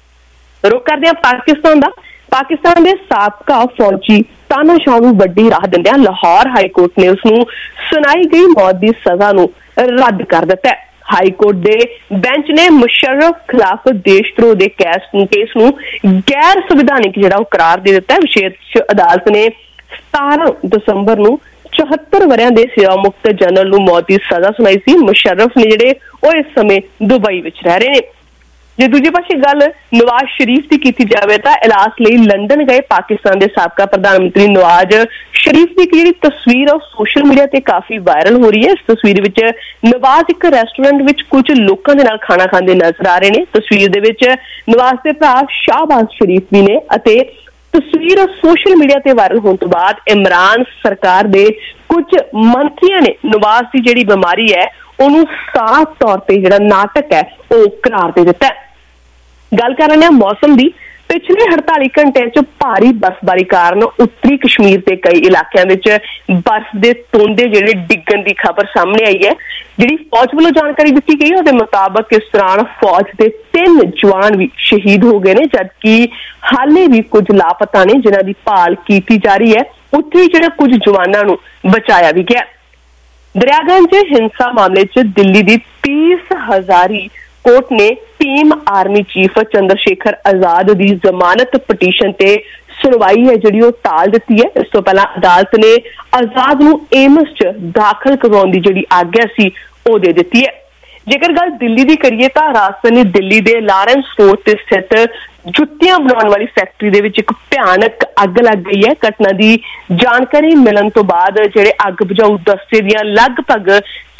Speaker 12: ਰੁਕ ਕਰਦੇ ਹਾਂ ਪਾਕਿਸਤਾਨ ਦਾ। ਪਾਕਿਸਤਾਨ ਦੇ ਸਾਬਕਾ ਫੌਜੀ ਤਾਨਾਸ਼ਾਹ ਨੂੰ ਵੱਡੀ ਰਾਹ ਦਿੰਦਿਆਂ ਲਾਹੌਰ ਹਾਈ ਕੋਰਟ ਨੇ ਉਸਨੂੰ ਸੁਣਾਈ ਗਈ ਮੌਤ ਦੀ ਸਜ਼ਾ ਨੂੰ ਰੱਦ ਕਰ ਦਿੱਤਾ ਹੈ। ਹਾਈ ਕੋਰਟ ਦੇ ਬੈਂਚ ਨੇ ਮੁਸ਼ਰਫ ਖਿਲਾਫ ਦੇਸ਼ਧਰੋਹ ਦੇ ਕੇਸ ਨੂੰ ਗੈਰ ਸੰਵਿਧਾਨਿਕ ਜਿਹੜਾ ਉਹ ਕਰਾਰ ਦੇ ਦਿੱਤਾ ਹੈ। ਵਿਸ਼ੇਸ਼ ਅਦਾਲਤ ਨੇ ਸਤਾਰਾਂ ਦਸੰਬਰ ਨੂੰ ਚੌਹੱਤਰ ਵਰਿਆਂ ਦੇ ਸੇਵਾ ਮੁਕਤ ਜਨਰਲ ਨੂੰ ਮੌਤ ਦੀ ਸਜ਼ਾ ਸੁਣਾਈ ਸੀ। ਮੁਸ਼ਰਫ ਨੇ ਜਿਹੜੇ ਉਹ ਇਸ ਸਮੇਂ ਦੁਬਈ ਵਿੱਚ ਰਹਿ ਰਹੇ ਨੇ। ਜੇ ਦੂਜੇ ਪਾਸੇ ਗੱਲ ਨਵਾਜ਼ ਸ਼ਰੀਫ ਦੀ ਕੀਤੀ ਜਾਵੇ ਤਾਂ ਇਲਾਜ ਲਈ ਲੰਡਨ ਗਏ ਪਾਕਿਸਤਾਨ ਦੇ ਸਾਬਕਾ ਪ੍ਰਧਾਨ ਮੰਤਰੀ ਨਵਾਜ਼ ਸ਼ਰੀਫ ਦੀ ਜਿਹੜੀ ਤਸਵੀਰ ਆ ਉਹ ਸੋਸ਼ਲ ਮੀਡੀਆ ਤੇ ਕਾਫੀ ਵਾਇਰਲ ਹੋ ਰਹੀ ਹੈ। ਇਸ ਤਸਵੀਰ ਵਿੱਚ ਨਵਾਜ਼ ਇੱਕ ਰੈਸਟੋਰੈਂਟ ਵਿੱਚ ਕੁਝ ਲੋਕਾਂ ਦੇ ਨਾਲ ਖਾਣਾ ਖਾਂਦੇ ਨਜ਼ਰ ਆ ਰਹੇ ਨੇ। ਤਸਵੀਰ ਦੇ ਵਿੱਚ ਨਵਾਜ਼ ਦੇ ਭਰਾ ਸ਼ਾਹਬਾਜ਼ ਸ਼ਰੀਫ ਵੀ ਨੇ ਅਤੇ ਤਸਵੀਰ ਸੋਸ਼ਲ ਮੀਡੀਆ ਤੇ ਵਾਇਰਲ ਹੋਣ ਤੋਂ ਬਾਅਦ ਇਮਰਾਨ ਸਰਕਾਰ ਦੇ ਕੁਝ ਮੰਤਰੀਆਂ ਨੇ ਨਵਾਜ਼ ਦੀ ਜਿਹੜੀ ਬਿਮਾਰੀ ਹੈ ਉਹਨੂੰ ਸਾਫ਼ ਤੌਰ ਤੇ ਜਿਹੜਾ ਨਾਟਕ ਹੈ ਉਹ ਕਰਾਰ ਦੇ ਦਿੱਤਾ ਹੈ। ਗੱਲ ਕਰ ਰਹੇ ਹਾਂ ਮੌਸਮ ਦੀ। ਪਿਛਲੇ ਅੜਤਾਲੀ ਘੰਟਿਆਂ 'ਚ ਭਾਰੀ ਬਰਫ਼ਬਾਰੀ ਕਾਰਨ ਉੱਤਰੀ ਕਸ਼ਮੀਰ ਦੇ ਕਈ ਇਲਾਕਿਆਂ ਵਿੱਚ ਬਰਫ਼ ਦੇ ਤੋਂਦੇ ਜਿਹੜੇ ਡਿੱਗਣ ਦੀ ਖਬਰ ਸਾਹਮਣੇ ਆਈ ਹੈ। ਜਿਹੜੀ ਫੌਜ ਵੱਲੋਂ ਜਾਣਕਾਰੀ ਦਿੱਤੀ ਗਈ ਉਹਦੇ ਮੁਤਾਬਕ ਇਸ ਦੌਰਾਨ ਫੌਜ ਦੇ ਤਿੰਨ ਜਵਾਨ ਵੀ ਸ਼ਹੀਦ ਹੋ ਗਏ ਨੇ, ਜਦਕਿ ਹਾਲੇ ਵੀ ਕੁਝ ਲਾਪਤਾ ਨੇ ਜਿਨ੍ਹਾਂ ਦੀ ਭਾਲ ਕੀਤੀ ਜਾ ਰਹੀ ਹੈ। ਉੱਥੇ ਜਿਹੜੇ ਕੁਝ ਜਵਾਨਾਂ ਨੂੰ ਬਚਾਇਆ ਵੀ ਗਿਆ। ਦਰਿਆਗੰਜ ਹਿੰਸਾ ਮਾਮਲੇ 'ਚ ਦਿੱਲੀ ਦੀ ਤੀਸ ਹਜ਼ਾਰੀ ਕੋਰਟ ਨੇ ਭੀਮ ਆਰਮੀ ਚੀਫ ਚੰਦਰ ਸ਼ੇਖਰ ਆਜ਼ਾਦ ਦੀ ਜ਼ਮਾਨਤ ਪਟੀਸ਼ਨ ਤੇ ਸੁਣਵਾਈ ਹੈ ਜਿਹੜੀ ਉਹ ਟਾਲ ਦਿੱਤੀ ਹੈ। ਇਸ ਤੋਂ ਪਹਿਲਾਂ ਅਦਾਲਤ ਨੇ ਆਜ਼ਾਦ ਨੂੰ ਏਮਸ 'ਚ ਦਾਖਲ ਕਰਵਾਉਣ ਦੀ ਜਿਹੜੀ ਆਗਿਆ ਸੀ ਉਹ ਦੇ ਦਿੱਤੀ ਹੈ। ਜੇਕਰ ਗੱਲ ਦਿੱਲੀ ਦੀ ਕਰੀਏ ਤਾਂ ਰਾਜਧਾਨੀ ਦਿੱਲੀ ਦੇ ਲਾਰੈਂਸ ਰੋਡ ਤੇ ਸਥਿਤ ਜੁੱਤੀਆਂ ਬਣਾਉਣ ਵਾਲੀ ਫੈਕਟਰੀ ਦੇ ਵਿੱਚ ਇੱਕ ਭਿਆਨਕ ਅੱਗ ਲੱਗ ਗਈ ਹੈ। ਘਟਨਾ ਦੀ ਜਾਣਕਾਰੀ ਮਿਲਣ ਤੋਂ ਬਾਅਦ ਜਿਹੜੇ ਅੱਗ ਬੁਝਾਊ ਦਸਤੇ ਦੀਆਂ ਲਗਭਗ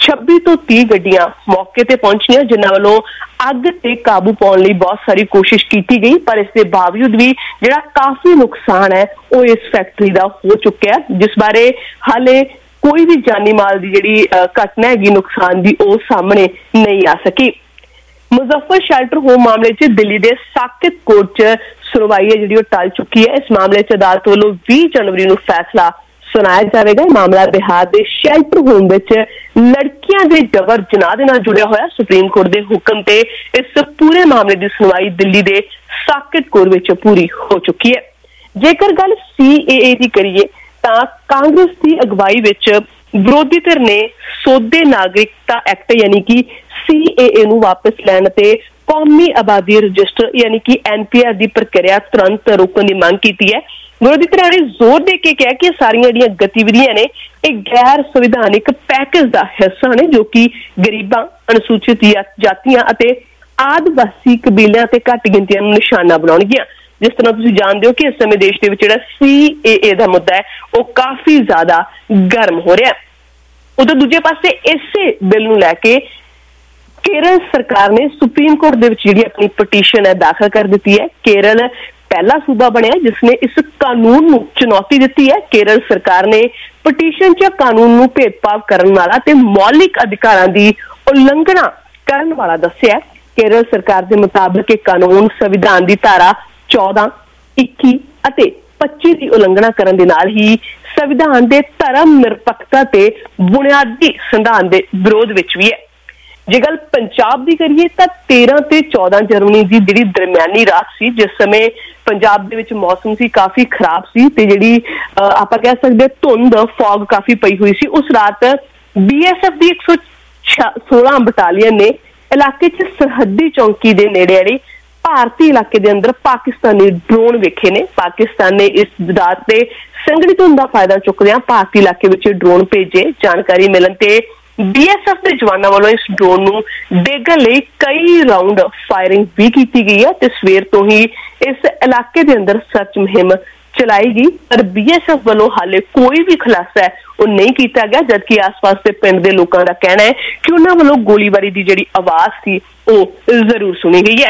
Speaker 12: ਛੱਬੀ ਤੋਂ ਤੀਹ ਗੱਡੀਆਂ ਮੌਕੇ ਤੇ ਪਹੁੰਚੀਆਂ, ਜਿਨ੍ਹਾਂ ਵੱਲੋਂ ਅੱਗ ਤੇ ਕਾਬੂ ਪਾਉਣ ਲਈ ਬਹੁਤ ਸਾਰੀ ਕੋਸ਼ਿਸ਼ ਕੀਤੀ ਗਈ, ਪਰ ਇਸ ਦੇ ਬਾਵਜੂਦ ਵੀ ਜਿਹੜਾ ਕਾਫੀ ਨੁਕਸਾਨ ਹੈ ਉਹ ਇਸ ਫੈਕਟਰੀ ਦਾ ਹੋ ਚੁੱਕਿਆ, ਜਿਸ ਬਾਰੇ ਹਾਲੇ ਕੋਈ ਵੀ ਜਾਨੀ ਮਾਲ ਦੀ ਜਿਹੜੀ ਘਟਨਾ ਹੈਗੀ ਨੁਕਸਾਨ ਦੀ ਉਹ ਸਾਹਮਣੇ ਨਹੀਂ ਆ ਸਕੀ। ਮੁਜ਼ੱਫਰ ਸ਼ੈਲਟਰ ਹੋਮ ਮਾਮਲੇ 'ਚ ਦਿੱਲੀ ਦੇ ਸਾਕੇਤ ਕੋਰਟ 'ਚ ਸੁਣਵਾਈ ਹੈ ਜਿਹੜੀ ਉਹ ਟਲ ਚੁੱਕੀ ਹੈ। ਇਸ ਮਾਮਲੇ 'ਚ ਅਦਾਲਤ ਵੱਲੋਂ ਵੀਹ ਜਨਵਰੀ ਨੂੰ ਫੈਸਲਾ ਸੁਣਾਇਆ ਜਾਵੇਗਾ। ਮਾਮਲਾ ਬਿਹਾਰ ਦੇ ਸ਼ੈਲਟਰ ਹੋਮ ਵਿੱਚ ਲੜਕੀਆਂ ਦੇ ਜਬਰ ਜਨਾਹ ਦੇ ਨਾਲ ਜੁੜਿਆ ਹੋਇਆ। ਸੁਪਰੀਮ ਕੋਰਟ ਦੇ ਹੁਕਮ ਤੇ ਇਸ ਪੂਰੇ ਮਾਮਲੇ ਦੀ ਸੁਣਵਾਈ ਦਿੱਲੀ ਦੇ ਸਾਕੇਤ ਕੋਰਟ ਵਿੱਚ ਪੂਰੀ ਹੋ ਚੁੱਕੀ ਹੈ। ਜੇਕਰ ਗੱਲ ਸੀ ਏ ਏ ਦੀ ਕਰੀਏ ਤਾਂ ਕਾਂਗਰਸ ਦੀ ਅਗਵਾਈ ਵਿੱਚ ਵਿਰੋਧੀ ਧਿਰ ਨੇ ਸੋਧੇ ਨਾਗਰਿਕਤਾ ਐਕਟ ਯਾਨੀ ਕਿ ਸੀ ਏ ਏ ਨੂੰ ਵਾਪਸ ਲੈਣ ਤੇ ਕੌਮੀ ਆਬਾਦੀ ਰਜਿਸਟਰ ਯਾਨੀ ਕਿ ਐਨ ਪੀ ਆਰ ਦੀ ਪ੍ਰਕਿਰਿਆ ਤੁਰੰਤ ਰੋਕਣ ਦੀ ਮੰਗ ਕੀਤੀ ਹੈ। ਵਿਰੋਧੀ ਧਿਰਾਂ ਨੇ ਜ਼ੋਰ ਦੇ ਕੇ ਕਿਹਾ ਕਿ ਸਾਰੀਆਂ ਜਿਹੜੀਆਂ ਗਤੀਵਿਧੀਆਂ ਨੇ ਇਹ ਗੈਰ ਸੰਵਿਧਾਨਿਕ ਪੈਕੇਜ ਦਾ ਹਿੱਸਾ ਨੇ, ਜੋ ਕਿ ਗਰੀਬਾਂ, ਅਨੁਸੂਚਿਤ ਜਾਤੀਆਂ ਅਤੇ ਆਦਿਵਾਸੀ ਕਬੀਲਿਆਂ ਤੇ ਘੱਟ ਗਿਣਤੀਆਂ ਨੂੰ ਨਿਸ਼ਾਨਾ ਬਣਾਉਣਗੀਆਂ। ਜਿਸ ਤਰ੍ਹਾਂ ਤੁਸੀਂ ਜਾਣਦੇ ਹੋ ਕਿ ਇਸ ਸਮੇਂ ਦੇਸ਼ ਦੇ ਵਿੱਚ ਜਿਹੜਾ ਸੀ ਏ ਏ ਦਾ ਮੁੱਦਾ ਹੈ ਉਹ ਕਾਫੀ ਜ਼ਿਆਦਾ ਗਰਮ ਹੋ ਰਿਹਾ। ਉਧਰ ਦੂਜੇ ਪਾਸੇ ਇਸੇ ਬਿੱਲ ਨੂੰ ਲੈ ਕੇ ਕੇਰਲ ਸਰਕਾਰ ਨੇ ਸੁਪਰੀਮ ਕੋਰਟ ਦੇ ਵਿੱਚ ਜਿਹੜੀ ਆਪਣੀ ਪਟੀਸ਼ਨ ਹੈ ਦਾਖਲ ਕਰ ਦਿੱਤੀ ਹੈ। ਕੇਰਲ ਪਹਿਲਾ ਸੂਬਾ ਬਣਿਆ ਜਿਸ ਨੇ ਇਸ ਕਾਨੂੰਨ ਨੂੰ ਚੁਣੌਤੀ ਦਿੱਤੀ ਹੈ। ਕੇਰਲ ਸਰਕਾਰ ਨੇ ਪਟੀਸ਼ਨ 'ਚ ਕਾਨੂੰਨ ਨੂੰ ਭੇਦਭਾਵ ਕਰਨ ਵਾਲਾ ਤੇ ਮੌਲਿਕ ਅਧਿਕਾਰਾਂ ਦੀ ਉਲੰਘਣਾ ਕਰਨ ਵਾਲਾ ਦੱਸਿਆ। ਕੇਰਲ ਸਰਕਾਰ ਦੇ ਮੁਤਾਬਕ ਇਹ ਕਾਨੂੰਨ ਸੰਵਿਧਾਨ ਦੀ ਧਾਰਾ ਚੌਦਾਂ, ਇੱਕੀ ਅਤੇ ਪੱਚੀ ਦੀ ਉਲੰਘਣਾ ਕਰਨ ਦੇ ਨਾਲ ਹੀ ਸੰਵਿਧਾਨ ਦੇ ਧਰਮ ਨਿਰਪੱਖਤਾ ਤੇ ਬੁਨਿਆਦੀ ਸਿਧਾਂਤ ਦੇ ਵਿਰੋਧ ਵਿੱਚ ਵੀ ਹੈ। ਜੇ ਗੱਲ ਪੰਜਾਬ ਦੀ ਕਰੀਏ ਤਾਂ ਤੇਰਾਂ ਤੇ ਚੌਦਾਂ ਜਨਵਰੀ ਦੀ ਜਿਹੜੀ ਦਰਮਿਆਨੀ ਰਾਤ ਸੀ, ਜਿਸ ਸਮੇਂ ਪੰਜਾਬ ਦੇ ਵਿੱਚ ਮੌਸਮ ਸੀ ਕਾਫੀ ਖਰਾਬ ਸੀ ਤੇ ਜਿਹੜੀ ਆਪਾਂ ਕਹਿ ਸਕਦੇ ਧੁੰਦ ਫੌਗ ਕਾਫੀ ਪਈ ਹੋਈ ਸੀ, ਉਸ ਰਾਤ ਬੀ ਐਸ ਐਫ ਦੀ ਇੱਕ ਸੌ ਸੋਲਾਂ ਬਟਾਲੀਅਨ ਨੇ ਇਲਾਕੇ 'ਚ ਸਰਹੱਦੀ ਚੌਂਕੀ ਦੇ ਨੇੜੇ ਭਾਰਤੀ ਇਲਾਕੇ ਦੇ ਅੰਦਰ ਪਾਕਿਸਤਾਨੀ ਡਰੋਨ ਵੇਖੇ ਨੇ। ਪਾਕਿਸਤਾਨ ਨੇ ਇਸ ਰਾਤ ਤੇ ਸੰਘਣੀ ਧੁੰਦ ਦਾ ਫਾਇਦਾ ਚੁੱਕਦਿਆਂ ਭਾਰਤੀ ਇਲਾਕੇ ਵਿੱਚ ਡਰੋਨ ਭੇਜੇ। ਜਾਣਕਾਰੀ ਮਿਲਣ ਤੇ ਬੀ ਐਸ ਐਫ ਦੇ ਜਵਾਨਾਂ ਵੱਲੋਂ ਇਸ ਡਰੋਨ ਨੂੰ ਡੇਗਣ ਲਈ ਕਈ ਰਾਉਂਡ ਫਾਇਰਿੰਗ ਵੀ ਕੀਤੀ ਗਈ ਹੈ ਤੇ ਸਵੇਰ ਤੋਂ ਹੀ ਇਸ ਇਲਾਕੇ ਦੇ ਅੰਦਰ ਸਰਚ ਮੁਹਿੰਮ ਚਲਾਈ ਗਈ, ਪਰ ਬੀ ਐਸ ਐਫ ਵੱਲੋਂ ਹਾਲੇ ਕੋਈ ਵੀ ਖੁਲਾਸਾ ਉਹ ਨਹੀਂ ਕੀਤਾ ਗਿਆ, ਜਦਕਿ ਆਸ-ਪਾਸ ਦੇ ਪਿੰਡ ਦੇ ਲੋਕਾਂ ਦਾ ਕਹਿਣਾ ਹੈ ਕਿ ਉਹਨਾਂ ਵੱਲੋਂ ਗੋਲੀਬਾਰੀ ਦੀ ਜਿਹੜੀ ਆਵਾਜ਼ ਸੀ ਉਹ ਜ਼ਰੂਰ ਸੁਣੀ ਗਈ ਹੈ।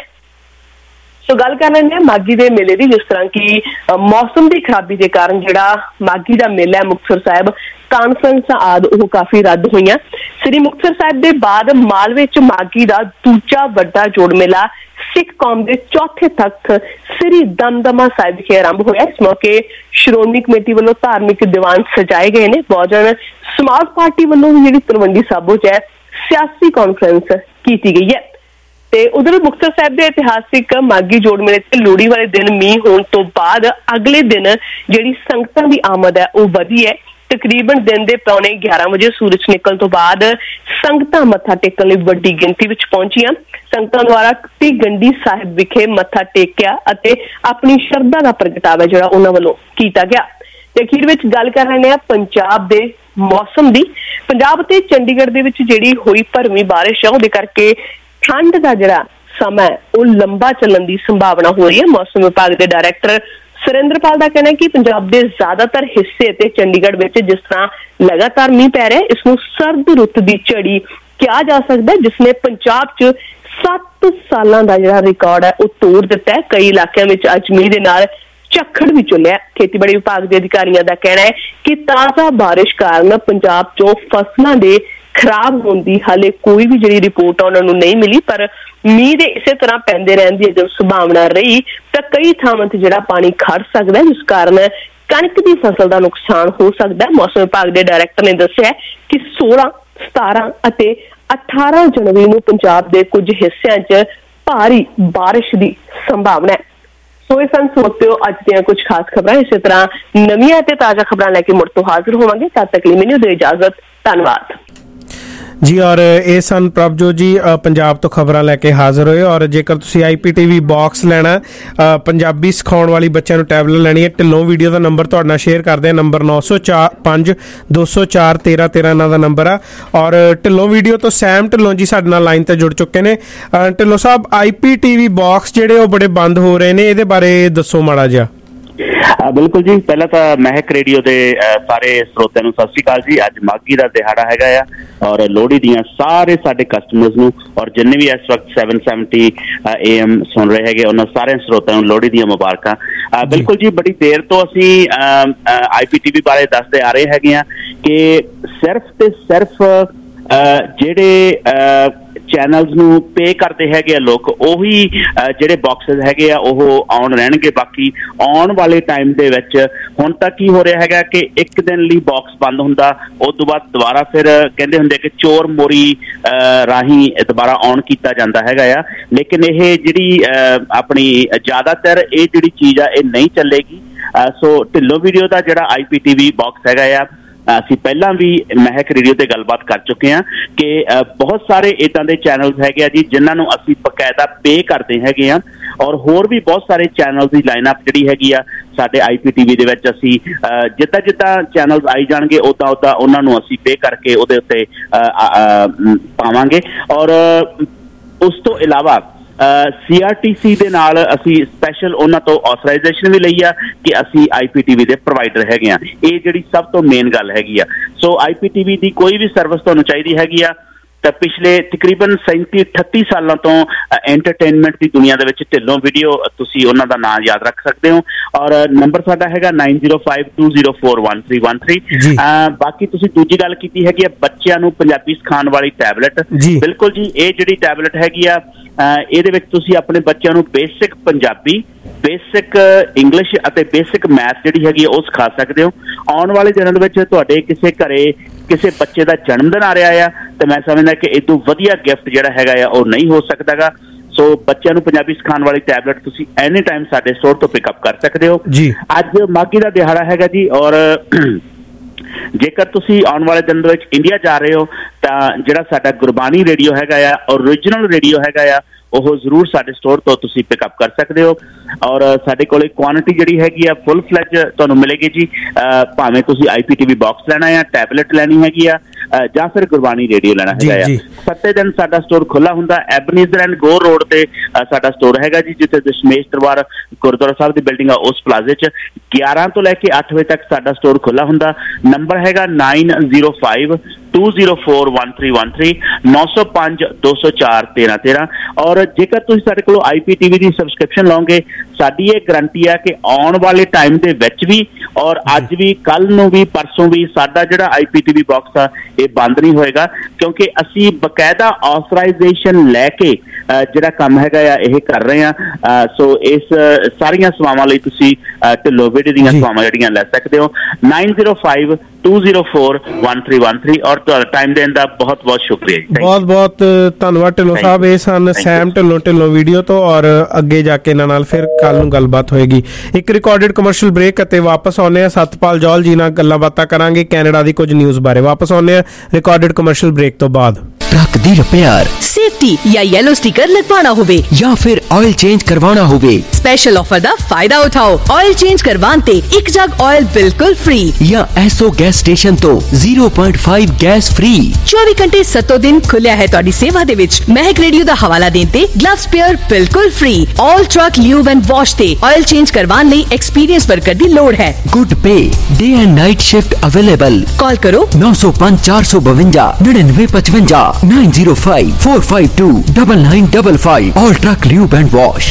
Speaker 12: ਸੋ ਗੱਲ ਕਰ ਲੈਂਦੇ ਹਾਂ ਮਾਘੀ ਦੇ ਮੇਲੇ ਦੀ। ਜਿਸ ਤਰ੍ਹਾਂ ਕਿ ਮੌਸਮ ਦੀ ਖਰਾਬੀ ਦੇ ਕਾਰਨ ਜਿਹੜਾ ਮਾਘੀ ਦਾ ਮੇਲਾ ਹੈ ਮੁਕਤਸਰ ਸਾਹਿਬ, ਕਾਨਫਰੰਸਾਂ ਆਦਿ ਉਹ ਕਾਫੀ ਰੱਦ ਹੋਈਆਂ। ਸ੍ਰੀ ਮੁਕਤਸਰ ਸਾਹਿਬ ਦੇ ਬਾਅਦ ਮਾਲਵੇ 'ਚ ਮਾਘੀ ਦਾ ਦੂਜਾ ਵੱਡਾ ਜੋੜ ਮੇਲਾ ਸਿੱਖ ਕੌਮ ਦੇ ਚੌਥੇ ਤਖਤ ਸ੍ਰੀ ਦਮਦਮਾ ਸਾਹਿਬ ਵਿਖੇ ਆਰੰਭ ਹੋਇਆ। ਇਸ ਮੌਕੇ ਸ਼੍ਰੋਮਣੀ ਕਮੇਟੀ ਵੱਲੋਂ ਧਾਰਮਿਕ ਦੀਵਾਨ ਸਜਾਏ ਗਏ ਨੇ। ਬਹੁਜਨ ਸਮਾਜ ਪਾਰਟੀ ਵੱਲੋਂ ਵੀ ਜਿਹੜੀ ਤਲਵੰਡੀ ਸਾਬੋ 'ਚ ਹੈ ਸਿਆਸੀ ਕਾਨਫਰੰਸ ਕੀਤੀ ਗਈ ਹੈ। ਤੇ ਉਧਰ ਮੁਕਤਸਰ ਸਾਹਿਬ ਦੇ ਇਤਿਹਾਸਿਕ ਮਾਘੀ ਜੋੜ ਮੇਲੇ ਤੇ ਲੋਹੜੀ ਵਾਲੇ ਦਿਨ ਮੀਂਹ ਹੋਣ ਤੋਂ ਬਾਅਦ ਅਗਲੇ ਦਿਨ ਜਿਹੜੀ ਸੰਗਤਾਂ ਦੀ ਆਮਦ ਹੈ ਉਹ ਵਧੀ ਹੈ। ਤਕਰੀਬਨ ਦਿਨ ਦੇ ਪੌਣੇ ਗਿਆਰਾਂ ਵਜੇ ਸੂਰਜ ਨਿਕਲਣ ਤੋਂ ਬਾਅਦ ਸੰਗਤਾਂ ਮੱਥਾ ਟੇਕਣ ਲਈ ਵੱਡੀ ਗਿਣਤੀ ਵਿੱਚ ਪਹੁੰਚੀਆਂ। ਸੰਗਤਾਂ ਦੁਆਰਾ ਗੰਡੀ ਸਾਹਿਬ ਵਿਖੇ ਮੱਥਾ ਟੇਕਿਆ ਅਤੇ ਆਪਣੀ ਸ਼ਰਧਾ ਦਾ ਪ੍ਰਗਟਾਵਾ ਜਿਹੜਾ ਉਹਨਾਂ ਵੱਲੋਂ ਕੀਤਾ ਗਿਆ। ਤੇ ਅਖੀਰ ਵਿੱਚ ਗੱਲ ਕਰ ਰਹੇ ਹਾਂ ਪੰਜਾਬ ਦੇ ਮੌਸਮ ਦੀ। ਪੰਜਾਬ ਤੇ ਚੰਡੀਗੜ੍ਹ ਦੇ ਵਿੱਚ ਜਿਹੜੀ ਹੋਈ ਭਰਵੀਂ ਬਾਰਿਸ਼ ਹੈ ਉਹਦੇ ਕਰਕੇ ਠੰਡ ਦਾ ਜਿਹੜਾ ਸਮਾਂ ਉਹ ਲੰਬਾ ਚੱਲਣ ਦੀ ਸੰਭਾਵਨਾ ਹੋ ਰਹੀ ਹੈ। ਮੌਸਮ ਵਿਭਾਗ ਦੇ ਡਾਇਰੈਕਟਰ ਸੁਰਿੰਦਰਪਾਲ ਦਾ ਕਹਿਣਾ ਹੈ ਕਿ ਪੰਜਾਬ ਦੇ ਜ਼ਿਆਦਾਤਰ ਹਿੱਸੇ ਤੇ ਚੰਡੀਗੜ੍ਹ ਵਿੱਚ ਜਿਸ ਤਰ੍ਹਾਂ ਲਗਾਤਾਰ ਮੀਂਹ ਪੈ ਰਿਹਾ ਇਸ ਨੂੰ ਸਰਦ ਰੁੱਤ ਦੀ ਝੜੀ ਕਿਹਾ ਜਾ ਸਕਦਾ, ਜਿਸ ਨੇ ਪੰਜਾਬ 'ਚ ਸੱਤ ਸਾਲਾਂ ਦਾ ਜਿਹੜਾ ਰਿਕਾਰਡ ਹੈ ਉਹ ਤੋੜ ਦਿੱਤਾ ਹੈ। ਕਈ ਇਲਾਕਿਆਂ ਵਿੱਚ ਅੱਜ ਮੀਂਹ ਦੇ ਨਾਲ ਝੱਖੜ ਵੀ ਚੱਲਿਆ। ਖੇਤੀਬਾੜੀ ਵਿਭਾਗ ਦੇ ਅਧਿਕਾਰੀਆਂ ਦਾ ਕਹਿਣਾ ਹੈ ਕਿ ਤਾਜ਼ਾ ਬਾਰਿਸ਼ ਕਾਰਨ ਪੰਜਾਬ 'ਚੋਂ ਫਸਲਾਂ ਦੇ ਖਰਾਬ ਹੋਣ ਦੀ ਹਾਲੇ ਕੋਈ ਵੀ ਜਿਹੜੀ ਰਿਪੋਰਟ ਆ ਉਹਨਾਂ ਨੂੰ ਨਹੀਂ ਮਿਲੀ, ਪਰ ਮੀਂਹ ਦੇ ਇਸੇ ਤਰ੍ਹਾਂ ਪੈਂਦੇ ਰਹਿਣ ਦੀ ਅਗਰ ਸੰਭਾਵਨਾ ਰਹੀ ਤਾਂ ਕਈ ਥਾਵਾਂ ਤੇ ਜਿਹੜਾ ਪਾਣੀ ਖੜ ਸਕਦਾ, ਜਿਸ ਕਾਰਨ ਕਣਕ ਦੀ ਫਸਲ ਦਾ ਨੁਕਸਾਨ ਹੋ ਸਕਦਾ। ਮੌਸਮ ਵਿਭਾਗ ਦੇ ਡਾਇਰੈਕਟਰ ਨੇ ਦੱਸਿਆ ਕਿ ਸੋਲਾਂ, ਸਤਾਰਾਂ ਅਤੇ ਅਠਾਰਾਂ ਜਨਵਰੀ ਨੂੰ ਪੰਜਾਬ ਦੇ ਕੁਝ ਹਿੱਸਿਆਂ 'ਚ ਭਾਰੀ ਬਾਰਿਸ਼ ਦੀ ਸੰਭਾਵਨਾ ਹੈ। ਸੋ ਇਹ ਸਨ ਸਰੋਤਿਓ ਅੱਜ ਦੀਆਂ ਕੁਝ ਖਾਸ ਖਬਰਾਂ। ਇਸੇ ਤਰ੍ਹਾਂ ਨਵੀਆਂ ਅਤੇ ਤਾਜ਼ਾ ਖਬਰਾਂ ਲੈ ਕੇ ਮੁੜ ਤੋਂ ਹਾਜ਼ਰ ਹੋਵਾਂਗੇ। ਤਦ ਤੱਕ ਲਈ ਮੈਨੂੰ ਦਿਓ ਇਜਾਜ਼ਤ। ਧੰਨਵਾਦ
Speaker 4: ਜੀ। ਔਰ ਇਹ ਸਨ ਪ੍ਰਭਜੋਤ ਜੀ ਪੰਜਾਬ ਤੋਂ ਖਬਰਾਂ ਲੈ ਕੇ ਹਾਜ਼ਰ ਹੋਏ। ਔਰ ਜੇਕਰ ਤੁਸੀਂ ਆਈ ਪੀ ਟੀ ਵੀ ਬਾਕਸ ਲੈਣਾ, ਪੰਜਾਬੀ ਸਿਖਾਉਣ ਵਾਲੀ ਬੱਚਿਆਂ ਨੂੰ ਟੈਬਲੇਟ ਲੈਣੀ ਹੈ, ਢਿੱਲੋਂ ਵੀਡੀਓ ਦਾ ਨੰਬਰ ਤੁਹਾਡੇ ਨਾਲ ਸ਼ੇਅਰ ਕਰਦੇ ਹਾਂ। ਨੰਬਰ ਨੌ ਸੌ ਚਾਰ ਪੰਜ ਦੋ ਸੌ ਚਾਰ ਤੇਰਾਂ ਤੇਰਾਂ ਇਹਨਾਂ ਦਾ ਨੰਬਰ ਆ। ਔਰ ਢਿੱਲੋਂ ਵੀਡੀਓ ਤੋਂ ਸੈਮ ਢਿੱਲੋਂ ਜੀ ਸਾਡੇ ਨਾਲ ਲਾਈਨ ਤੇ ਜੁੜ ਚੁੱਕੇ ਨੇ। Dhillon Sahib, I P T V box ਜਿਹੜੇ ਉਹ ਬੜੇ ਬੰਦ ਹੋ ਰਹੇ ਨੇ, ਇਹਦੇ ਬਾਰੇ ਦੱਸੋ ਮਾੜਾ ਜਿਹਾ।
Speaker 13: ਬਿਲਕੁਲ ਜੀ, ਪਹਿਲਾਂ ਤਾਂ ਮਹਿਕ ਰੇਡੀਓ ਦੇ ਸਾਰੇ ਸਰੋਤਿਆਂ ਨੂੰ ਸਤਿ ਸ਼੍ਰੀ ਅਕਾਲ ਜੀ। ਅੱਜ ਮਾਘੀ ਦਾ ਦਿਹਾੜਾ ਹੈਗਾ ਆ ਔਰ ਲੋਹੜੀ ਦੀਆਂ ਸਾਰੇ ਸਾਡੇ ਕਸਟਮਰਸ ਨੂੰ ਔਰ ਜਿੰਨੇ ਵੀ ਇਸ ਵਕਤ ਸੈਵਨ ਸੈਵਨਟੀ ਏ ਐਮ ਸੁਣ ਰਹੇ ਹੈਗੇ ਉਹਨਾਂ ਸਾਰੇ ਸਰੋਤਿਆਂ ਨੂੰ ਲੋਹੜੀ ਦੀਆਂ ਮੁਬਾਰਕਾਂ। ਬਿਲਕੁਲ ਜੀ, ਬੜੀ ਦੇਰ ਤੋਂ ਅਸੀਂ ਆਈ ਪੀ ਟੀ ਵੀ ਬਾਰੇ ਦੱਸਦੇ ਆ ਰਹੇ ਹੈਗੇ ਆ ਕਿ ਸਿਰਫ ਤੇ ਸਿਰਫ ਜਿਹੜੇ ਚੈਨਲਸ ਨੂੰ ਪੇ ਕਰਦੇ ਹੈਗੇ ਆ ਲੋਕ, ਉਹੀ ਜਿਹੜੇ ਬਾਕਸਿਸ ਹੈਗੇ ਆ ਉਹ ਆਨ ਰਹਿਣਗੇ। ਬਾਕੀ ਆਉਣ ਵਾਲੇ ਟਾਈਮ ਦੇ ਵਿੱਚ ਹੁਣ ਤੱਕ ਕੀ ਹੋ ਰਿਹਾ ਹੈਗਾ ਕਿ ਇੱਕ ਦਿਨ ਲਈ ਬਾਕਸ ਬੰਦ ਹੁੰਦਾ, ਉਸ ਤੋਂ ਬਾਅਦ ਦੁਬਾਰਾ ਫਿਰ ਕਹਿੰਦੇ ਹੁੰਦੇ ਕਿ ਚੋਰ ਮੋਰੀ ਰਾਹੀਂ ਦੁਬਾਰਾ ਆਨ ਕੀਤਾ ਜਾਂਦਾ ਹੈਗਾ ਆ। ਲੇਕਿਨ ਇਹ ਜਿਹੜੀ ਆਪਣੀ ਜ਼ਿਆਦਾਤਰ ਇਹ ਜਿਹੜੀ ਚੀਜ਼ ਆ ਇਹ ਨਹੀਂ ਚੱਲੇਗੀ। ਸੋ ਢਿੱਲੋਂ ਵੀਡੀਓ ਦਾ ਜਿਹੜਾ ਆਈ ਪੀ ਟੀ ਵੀ ਬਾਕਸ ਹੈਗਾ ਆ, ਅਸੀਂ ਪਹਿਲਾਂ ਵੀ ਮਹਿਕ ਰੇਡੀਓ ਤੇ ਗੱਲਬਾਤ ਕਰ ਚੁੱਕੇ ਹਾਂ ਕਿ ਬਹੁਤ ਸਾਰੇ ਇੱਦਾਂ ਦੇ ਚੈਨਲਸ ਹੈਗੇ ਆ ਜੀ ਜਿਨ੍ਹਾਂ ਨੂੰ ਅਸੀਂ ਬਕਾਇਦਾ ਪੇ ਕਰਦੇ ਹੈਗੇ ਆ ਔਰ ਹੋਰ ਵੀ ਬਹੁਤ ਸਾਰੇ ਚੈਨਲਸ ਦੀ ਲਾਈਨਅਪ ਜਿਹੜੀ ਹੈਗੀ ਆ ਸਾਡੇ ਆਈ ਪੀ ਟੀ ਵੀ ਦੇ ਵਿੱਚ ਅਸੀਂ ਜਿੱਦਾਂ ਜਿੱਦਾਂ ਚੈਨਲਸ ਆਈ ਜਾਣਗੇ ਉੱਦਾਂ ਉੱਦਾਂ ਉਹਨਾਂ ਨੂੰ ਅਸੀਂ ਪੇ ਕਰਕੇ ਉਹਦੇ ਉੱਤੇ ਪਾਵਾਂਗੇ। ਔਰ ਉਸ ਤੋਂ ਇਲਾਵਾ ਸੀ ਆਰ ਟੀ ਸੀ ਦੇ ਨਾਲ ਅਸੀਂ ਸਪੈਸ਼ਲ ਉਹਨਾਂ ਤੋਂ ਆਥੋਰਾਈਜੇਸ਼ਨ ਵੀ ਲਈ ਆ ਕਿ ਅਸੀਂ ਆਈ ਪੀ ਟੀ ਵੀ ਦੇ ਪ੍ਰੋਵਾਈਡਰ ਹੈਗੇ ਆ। ਇਹ ਜਿਹੜੀ ਸਭ ਤੋਂ ਮੇਨ ਗੱਲ ਹੈਗੀ ਆ। ਸੋ ਆਈ ਪੀ ਟੀ ਵੀ ਦੀ ਕੋਈ ਵੀ ਸਰਵਿਸ ਤੁਹਾਨੂੰ ਚਾਹੀਦੀ ਹੈਗੀ ਆ ਤਾਂ ਪਿਛਲੇ ਤਕਰੀਬਨ ਸੈਂਤੀ ਅਠੱਤੀ ਸਾਲਾਂ ਤੋਂ ਐਂਟਰਟੇਨਮੈਂਟ ਦੀ ਦੁਨੀਆ ਦੇ ਵਿੱਚ ਢਿੱਲੋਂ ਵੀਡੀਓ ਤੁਸੀਂ ਉਹਨਾਂ ਦਾ ਨਾਂ ਯਾਦ ਰੱਖ ਸਕਦੇ ਹੋ। ਔਰ ਨੰਬਰ ਸਾਡਾ ਹੈਗਾ nine zero five two zero four one three one three. ਬਾਕੀ ਤੁਸੀਂ ਦੂਜੀ ਗੱਲ ਕੀਤੀ ਹੈਗੀ ਆ ਬੱਚਿਆਂ ਨੂੰ ਪੰਜਾਬੀ ਸਿਖਾਉਣ ਵਾਲੀ ਟੈਬਲੇਟ। ਬਿਲਕੁਲ ਜੀ, ਇਹ ਜਿਹੜੀ ਟੈਬਲੇਟ ਹੈਗੀ ਆ ਇਹਦੇ ਵਿੱਚ ਤੁਸੀਂ ਆਪਣੇ ਬੱਚਿਆਂ ਨੂੰ ਬੇਸਿਕ ਪੰਜਾਬੀ, ਬੇਸਿਕ ਇੰਗਲਿਸ਼ ਅਤੇ ਬੇਸਿਕ ਮੈਥ ਜਿਹੜੀ ਹੈਗੀ ਉਹ ਸਿਖਾ ਸਕਦੇ ਹੋ। ਆਉਣ ਵਾਲੇ ਦਿਨਾਂ ਦੇ ਵਿੱਚ ਤੁਹਾਡੇ ਕਿਸੇ ਘਰੇ ਕਿਸੇ ਬੱਚੇ ਦਾ ਜਨਮ ਦਿਨ ਆ ਰਿਹਾ ਆ ਤੇ ਮੈਂ ਸਮਝਦਾ ਕਿ ਇਹ ਤੋਂ ਵਧੀਆ ਗਿਫਟ ਜਿਹੜਾ ਹੈਗਾ ਆ ਉਹ ਨਹੀਂ ਹੋ ਸਕਦਾ ਗਾ। ਸੋ ਬੱਚਿਆਂ ਨੂੰ ਪੰਜਾਬੀ ਸਿਖਾਉਣ ਵਾਲੀ ਟੈਬਲੇਟ ਤੁਸੀਂ ਐਨੀ ਟਾਈਮ ਸਾਡੇ ਸਟੋਰ ਤੋਂ ਪਿਕਅਪ ਕਰ ਸਕਦੇ ਹੋ ਜੀ। ਅੱਜ ਮਾਘੀ ਦਾ ਦਿਹਾੜਾ ਹੈਗਾ ਜੀ ਔਰ ਜੇਕਰ ਤੁਸੀਂ ਆਉਣ ਵਾਲੇ ਦਿਨ ਦੇ ਵਿੱਚ ਇੰਡੀਆ ਜਾ ਰਹੇ ਹੋ ਤਾਂ ਜਿਹੜਾ ਸਾਡਾ ਗੁਰਬਾਣੀ ਰੇਡੀਓ ਹੈਗਾ ਆ ਓਰੀਜਨਲ ਰੇਡੀਓ ਹੈਗਾ ਆ ਉਹ ਜ਼ਰੂਰ ਸਾਡੇ ਸਟੋਰ ਤੋਂ ਤੁਸੀਂ ਪਿਕਅਪ ਕਰ ਸਕਦੇ ਹੋ। ਔਰ ਸਾਡੇ ਕੋਲ ਕੁਆਂਟਿਟੀ ਜਿਹੜੀ ਹੈਗੀ ਆ ਫੁੱਲ ਫਲੈਜ ਤੁਹਾਨੂੰ ਮਿਲੇਗੀ ਜੀ। ਭਾਵੇਂ ਤੁਸੀਂ ਆਈ ਪੀ ਟੀ ਵੀ ਬਾਕਸ ਲੈਣਾ ਆ, ਟੈਬਲੇਟ ਲੈਣੀ ਹੈਗੀ ਆ ਜਾਂ ਫਿਰ ਗੁਰਬਾਣੀ ਰੇਡੀਓ ਲੈਣਾ ਹੈਗਾ ਆ। ਸੱਤੇ ਦਿਨ ਸਾਡਾ ਸਟੋਰ ਖੁੱਲਾ ਹੁੰਦਾ। ਐਬਨੀਜ਼ਰ ਐਂਡ ਗੋਰ ਰੋਡ ਤੇ ਸਾਡਾ ਸਟੋਰ ਹੈਗਾ ਜੀ, ਜਿੱਥੇ ਦਸ਼ਮੇਸ਼ ਦਰਬਾਰ ਗੁਰਦੁਆਰਾ ਸਾਹਿਬ ਦੀ ਬਿਲਡਿੰਗ ਆ ਉਸ ਪਲਾਜ਼ੇ ਚ ਗਿਆਰਾਂ ਤੋਂ ਲੈ ਕੇ ਅੱਠ ਵਜੇ ਤੱਕ ਸਾਡਾ ਸਟੋਰ ਖੁੱਲਾ ਹੁੰਦਾ। ਨੰਬਰ ਹੈਗਾ nine zero five two zero four one three one three, ਨੌ ਸੌ ਪੰਜ ਦੋ ਸੌ ਚਾਰ ਤੇਰਾਂ ਤੇਰਾਂ। ਔਰ ਜੇਕਰ ਤੁਸੀਂ ਸਾਡੇ ਕੋਲੋਂ ਆਈ ਪੀ ਟੀ ਵੀ ਦੀ ਸਬਸਕ੍ਰਿਪਸ਼ਨ ਲਓਗੇ, ਸਾਡੀ ਇਹ ਗਰੰਟੀ ਆ ਕਿ ਆਉਣ ਵਾਲੇ ਟਾਈਮ ਦੇ ਵਿੱਚ ਵੀ ਔਰ ਅੱਜ ਵੀ, ਕੱਲ ਨੂੰ ਵੀ, ਪਰਸੋਂ ਵੀ ਸਾਡਾ ਜਿਹੜਾ ਆਈ ਪੀ ਟੀ ਵੀ ਬਾਕਸ ਆ ਇਹ ਬੰਦ ਨਹੀਂ ਹੋਏਗਾ, ਕਿਉਂਕਿ ਅਸੀਂ ਬਕਾਇਦਾ ਆਥੋਰਾਈਜੇਸ਼ਨ ਲੈ ਕੇ ਜਿਹੜਾ ਕੰਮ ਹੈਗਾ ਆ ਇਹ ਕਰ ਰਹੇ ਆ। ਸੋ ਇਸ ਸਾਰੀਆਂ ਸੇਵਾਵਾਂ ਲਈ ਤੁਸੀਂ ਢਿੱਲੋਂ ਵੀਡੀਓ ਦੀਆਂ ਸੇਵਾਵਾਂ ਜਿਹੜੀਆਂ ਲੈ ਸਕਦੇ ਹੋ। Nine zero five two zero four one three one three. ਔਰ ਤੁਹਾਡਾ ਟਾਈਮ ਦੇਣ ਦਾ ਬਹੁਤ ਬਹੁਤ ਸ਼ੁਕਰੀਆ ਜੀ।
Speaker 4: ਬਹੁਤ ਬਹੁਤ ਧੰਨਵਾਦ ਢਿੱਲੋਂ ਸਾਹਿਬ। ਇਹ ਸਨ ਸੈਮ ਢਿੱਲੋਂ ਢਿੱਲੋਂ ਵੀਡੀਓ ਤੋਂ ਔਰ ਅੱਗੇ ਜਾ ਕੇ ਇਹਨਾਂ ਨਾਲ ਫਿਰ ਕੱਲ ਨੂੰ ਗੱਲਬਾਤ ਹੋਏਗੀ। ਇੱਕ ਰਿਕਾਰਡਡ ਕਮਰਸ਼ੀਅਲ ਬ੍ਰੇਕ ਅਤੇ ਵਾਪਸ ਆਉਂਦੇ ਆ ਸਤਪਾਲ ਜੌਲ ਜੀ ਨਾਲ ਗੱਲਾਂ ਬਾਤਾਂ ਕਰਾਂਗੇ ਕੈਨੇਡਾ ਦੀ ਕੁਝ ਨਿਊਜ਼ ਬਾਰੇ। ਵਾਪਸ ਆਉਂਦੇ ਆ ਰਿਕਾਰਡਡ ਕਮਰਸ਼ੀਅਲ ਬ੍ਰੇਕ ਤੋਂ ਬਾਅਦ।
Speaker 10: ट्रक दी रिपेयर,
Speaker 6: सेफ्टी या येलो स्टिकर लगवाना होवे
Speaker 10: या फिर ऑयल चेंज करवाना होवे,
Speaker 6: स्पेशल ऑफर दा फायदा उठाओ। ऑयल चेंज करवाते एक जग ऑयल बिल्कुल फ्री
Speaker 10: या एसओ गैस स्टेशन तो zero point five gas free.
Speaker 6: चौबीस घंटे सत्तो दिन खुलिया है तुहाडी सेवा दे विच। महक रेडियो दा हवाला देन ते ग्लव स्पेयर बिल्कुल free. All truck lube and wash ते ऑयल चेंज करवाने लई एक्सपीरियंस वर्कर दी लोड़ है।
Speaker 10: Good pay, day and night shift available.
Speaker 6: Call करो
Speaker 10: नौ सौ पाँच चार सौ बवंजा निन्यानवे पचवंजा nine zero five four five two double nine double five. All truck lube and wash.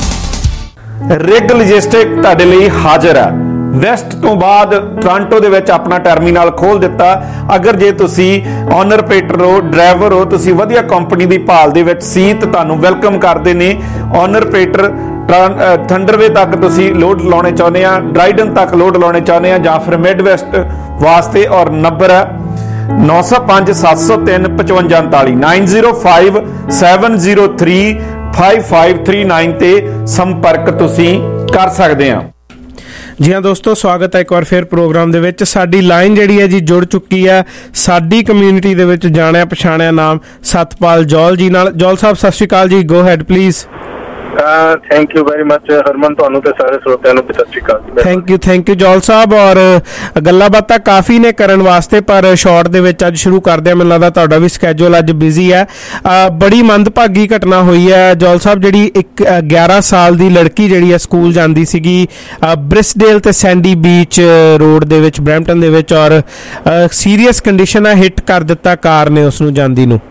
Speaker 3: Rig logistic ਤੁਹਾਡੇ ਲਈ ਹਾਜ਼ਰ ਹੈ। ਵੈਸਟ ਤੋਂ ਬਾਅਦ ਟੋਰਾਂਟੋ ਦੇ ਵਿੱਚ ਆਪਣਾ ਟਰਮੀਨਲ ਖੋਲ ਦਿੱਤਾ। ਅਗਰ ਜੇ ਤੁਸੀਂ ਓਨਰ ਆਪਰੇਟਰ ਹੋ, ਡਰਾਈਵਰ ਹੋ, ਤੁਸੀਂ ਵਧੀਆ ਕੰਪਨੀ ਦੀ ਭਾਲ ਦੇ ਵਿੱਚ ਸੀ ਤਾਂ ਤੁਹਾਨੂੰ ਵੈਲਕਮ ਕਰਦੇ ਨੇ। ਓਨਰ ਆਪਰੇਟਰ ਥੰਡਰਵੇ ਤੱਕ ਤੁਸੀਂ ਲੋਡ ਲਾਉਣੇ ਚਾਹੁੰਦੇ ਆ, ਡਰਾਈਡਨ ਤੱਕ ਲੋਡ ਲਾਉਣੇ ਚਾਹੁੰਦੇ ਆ ਜਾਂ ਫਿਰ ਮਿਡ ਵੈਸਟ ਵਾਸਤੇ। ਔਰ ਨੰਬਰ ਹੈ ਨੌ ਸੌ ਪੰਜ ਸੱਤ ਸੌ ਤਿੰਨ ਪਚਵੰਜਾ ਉਨਤਾਲੀ, nine zero five seven zero three five five three nine ਤੇ ਸੰਪਰਕ ਤੁਸੀਂ ਕਰ ਸਕਦੇ ਆ।
Speaker 4: ਜੀ ਹਾਂ ਦੋਸਤੋ, ਸਵਾਗਤ ਹੈ ਇੱਕ ਵਾਰ ਫਿਰ ਪ੍ਰੋਗਰਾਮ ਦੇ ਵਿੱਚ। ਸਾਡੀ ਲਾਈਨ ਜਿਹੜੀ ਹੈ ਜੀ ਜੁੜ ਚੁੱਕੀ ਹੈ ਸਾਡੀ ਕਮਿਊਨਿਟੀ ਦੇ ਵਿੱਚ ਜਾਣਿਆ ਪਛਾਣਿਆ ਨਾਮ ਸਤਪਾਲ ਜੌਲ ਜੀ ਨਾਲ। ਜੌਲ ਸਾਹਿਬ ਸਤਿ ਸ਼੍ਰੀ ਅਕਾਲ ਜੀ, go ahead please.
Speaker 14: Thank you very much Harman, ਤੁਹਾਨੂੰ ਤੇ ਸਾਰੇ ਸਰੋਤਿਆਂ ਨੂੰ ਸਤਿ ਸ਼੍ਰੀ ਅਕਾਲ।
Speaker 4: Thank you thank you Jaul Sahib. ਔਰ ਗੱਲਾਂ ਬਾਤਾਂ ਕਾਫੀ ਨੇ ਕਰਨ ਵਾਸਤੇ, ਪਰ ਸ਼ਾਰਟ ਦੇ ਵਿੱਚ ਅੱਜ ਸ਼ੁਰੂ ਕਰਦੇ ਹਾਂ। ਮੈਨੂੰ ਲੱਗਦਾ ਤੁਹਾਡਾ ਵੀ ਸਕੈਜੂਲ ਅੱਜ ਬਿਜ਼ੀ ਹੈ। ਬੜੀ ਮੰਦਭਾਗੀ ਘਟਨਾ ਹੋਈ ਹੈ ਜੌਲ ਸਾਹਿਬ, ਜਿਹੜੀ ਇੱਕ ਗਿਆਰਾਂ ਸਾਲ ਦੀ ਲੜਕੀ ਜਿਹੜੀ ਹੈ ਸਕੂਲ ਜਾਂਦੀ ਸੀਗੀ ਬ੍ਰਿਸਡੇਲ ਤੇ ਸੈਂਡੀ ਬੀਚ ਰੋਡ ਦੇ ਵਿੱਚ ਬਰੈਂਪਟਨ ਦੇ ਵਿੱਚ, ਔਰ ਸੀਰੀਅਸ ਕੰਡੀਸ਼ਨ ਹੈ, ਹਿੱਟ ਕਰ ਦਿੱਤਾ ਕਾਰ ਨੇ ਉਸ ਨੂੰ ਜਾਂਦੀ ਨੂੰ।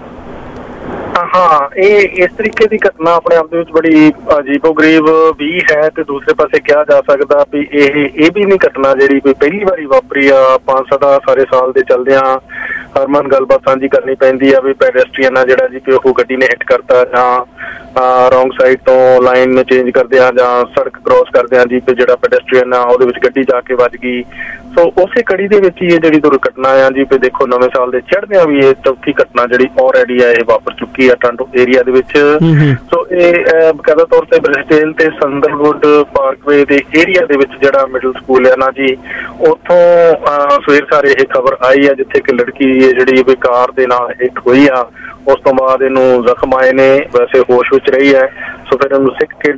Speaker 14: ਹਾਂ, ਇਹ ਇਸ ਤਰੀਕੇ ਦੀ ਘਟਨਾ ਆਪਣੇ ਆਪ ਦੇ ਵਿੱਚ ਬੜੀ ਅਜੀਬੋ-ਗਰੀਬ ਵੀ ਹੈ, ਤੇ ਦੂਸਰੇ ਪਾਸੇ ਕਿਹਾ ਜਾ ਸਕਦਾ ਵੀ ਇਹ ਇਹ ਵੀ ਨਹੀਂ ਘਟਨਾ ਜਿਹੜੀ ਕੋਈ ਪਹਿਲੀ ਵਾਰੀ ਵਾਪਰੀ ਆ। ਪੰਜ ਸਦਾ ਸਾਰੇ ਸਾਲ ਦੇ ਚੱਲਦਿਆਂ ਹਰਮਨ ਗੱਲਬਾਤ ਸਾਂਝੀ ਕਰਨੀ ਪੈਂਦੀ ਆ ਵੀ ਪੈਡੈਸਟਰੀਅਨ ਆ ਜਿਹੜਾ ਜੀ ਕਿ ਉਹ ਗੱਡੀ ਨੇ ਹਿੱਟ ਕਰਤਾ, ਜਾਂ ਰੋਂਗ ਸਾਈਡ ਤੋਂ ਲਾਈਨ ਨੂੰ ਚੇਂਜ ਕਰਦੇ ਆ, ਜਾਂ ਸੜਕ ਕ੍ਰੋਸ ਕਰਦੇ ਆ ਜੀ ਤੇ ਜਿਹੜਾ ਪੈਡੈਸਟਰੀਅਨ ਆ ਉਹਦੇ ਵਿੱਚ ਗੱਡੀ ਜਾ ਕੇ ਵੱਜ ਗਈ। ਸੋ ਉਸੇ ਕੜੀ ਦੇ ਵਿੱਚ ਹੀ ਇਹ ਜਿਹੜੀ ਦੁਰਘਟਨਾ ਆ ਜੀ ਵੀ ਦੇਖੋ ਨਵੇਂ ਸਾਲ ਦੇ ਚੜ੍ਹਦਿਆਂ ਵੀ ਇਹ ਚੌਥੀ ਘਟਨਾ ਜਿਹੜੀ ਆਲਰੇਡੀ ਆ ਇਹ ਵਾਪਰ ਚੁੱਕੀ ਆ ਟੋਰਾਂਟੋ ਏਰੀਆ ਦੇ ਵਿੱਚ। ਸੋ ਇਹ ਬਕਾਇਦਾ ਤੌਰ ਤੇ ਬ੍ਰਿਸਡੇਲ ਤੇ ਸੰਦਰਵੁੱਡ ਪਾਰਕਵੇ ਦੇ ਏਰੀਆ ਦੇ ਵਿੱਚ ਜਿਹੜਾ ਮਿਡਲ ਸਕੂਲ ਹੈ ਨਾ ਜੀ, ਉੱਥੋਂ ਸਵੇਰ ਸਾਰੇ ਇਹ ਖਬਰ ਆਈ ਆ ਜਿੱਥੇ ਕਿ ਲੜਕੀ ਜਿਹੜੀ ਵੀ ਕਾਰ ਦੇ ਨਾਲ ਹਿੱਟ ਹੋਈ ਆ। ਉਸ ਤੋਂ ਬਾਅਦ ਇਹਨੂੰ ਜ਼ਖਮ ਆਏ ਨੇ, ਵੈਸੇ ਹੋਸ਼ ਵਿੱਚ ਰਹੀ ਹੈ। ਸੋ ਫਿਰ ਇਹਨੂੰ sick kid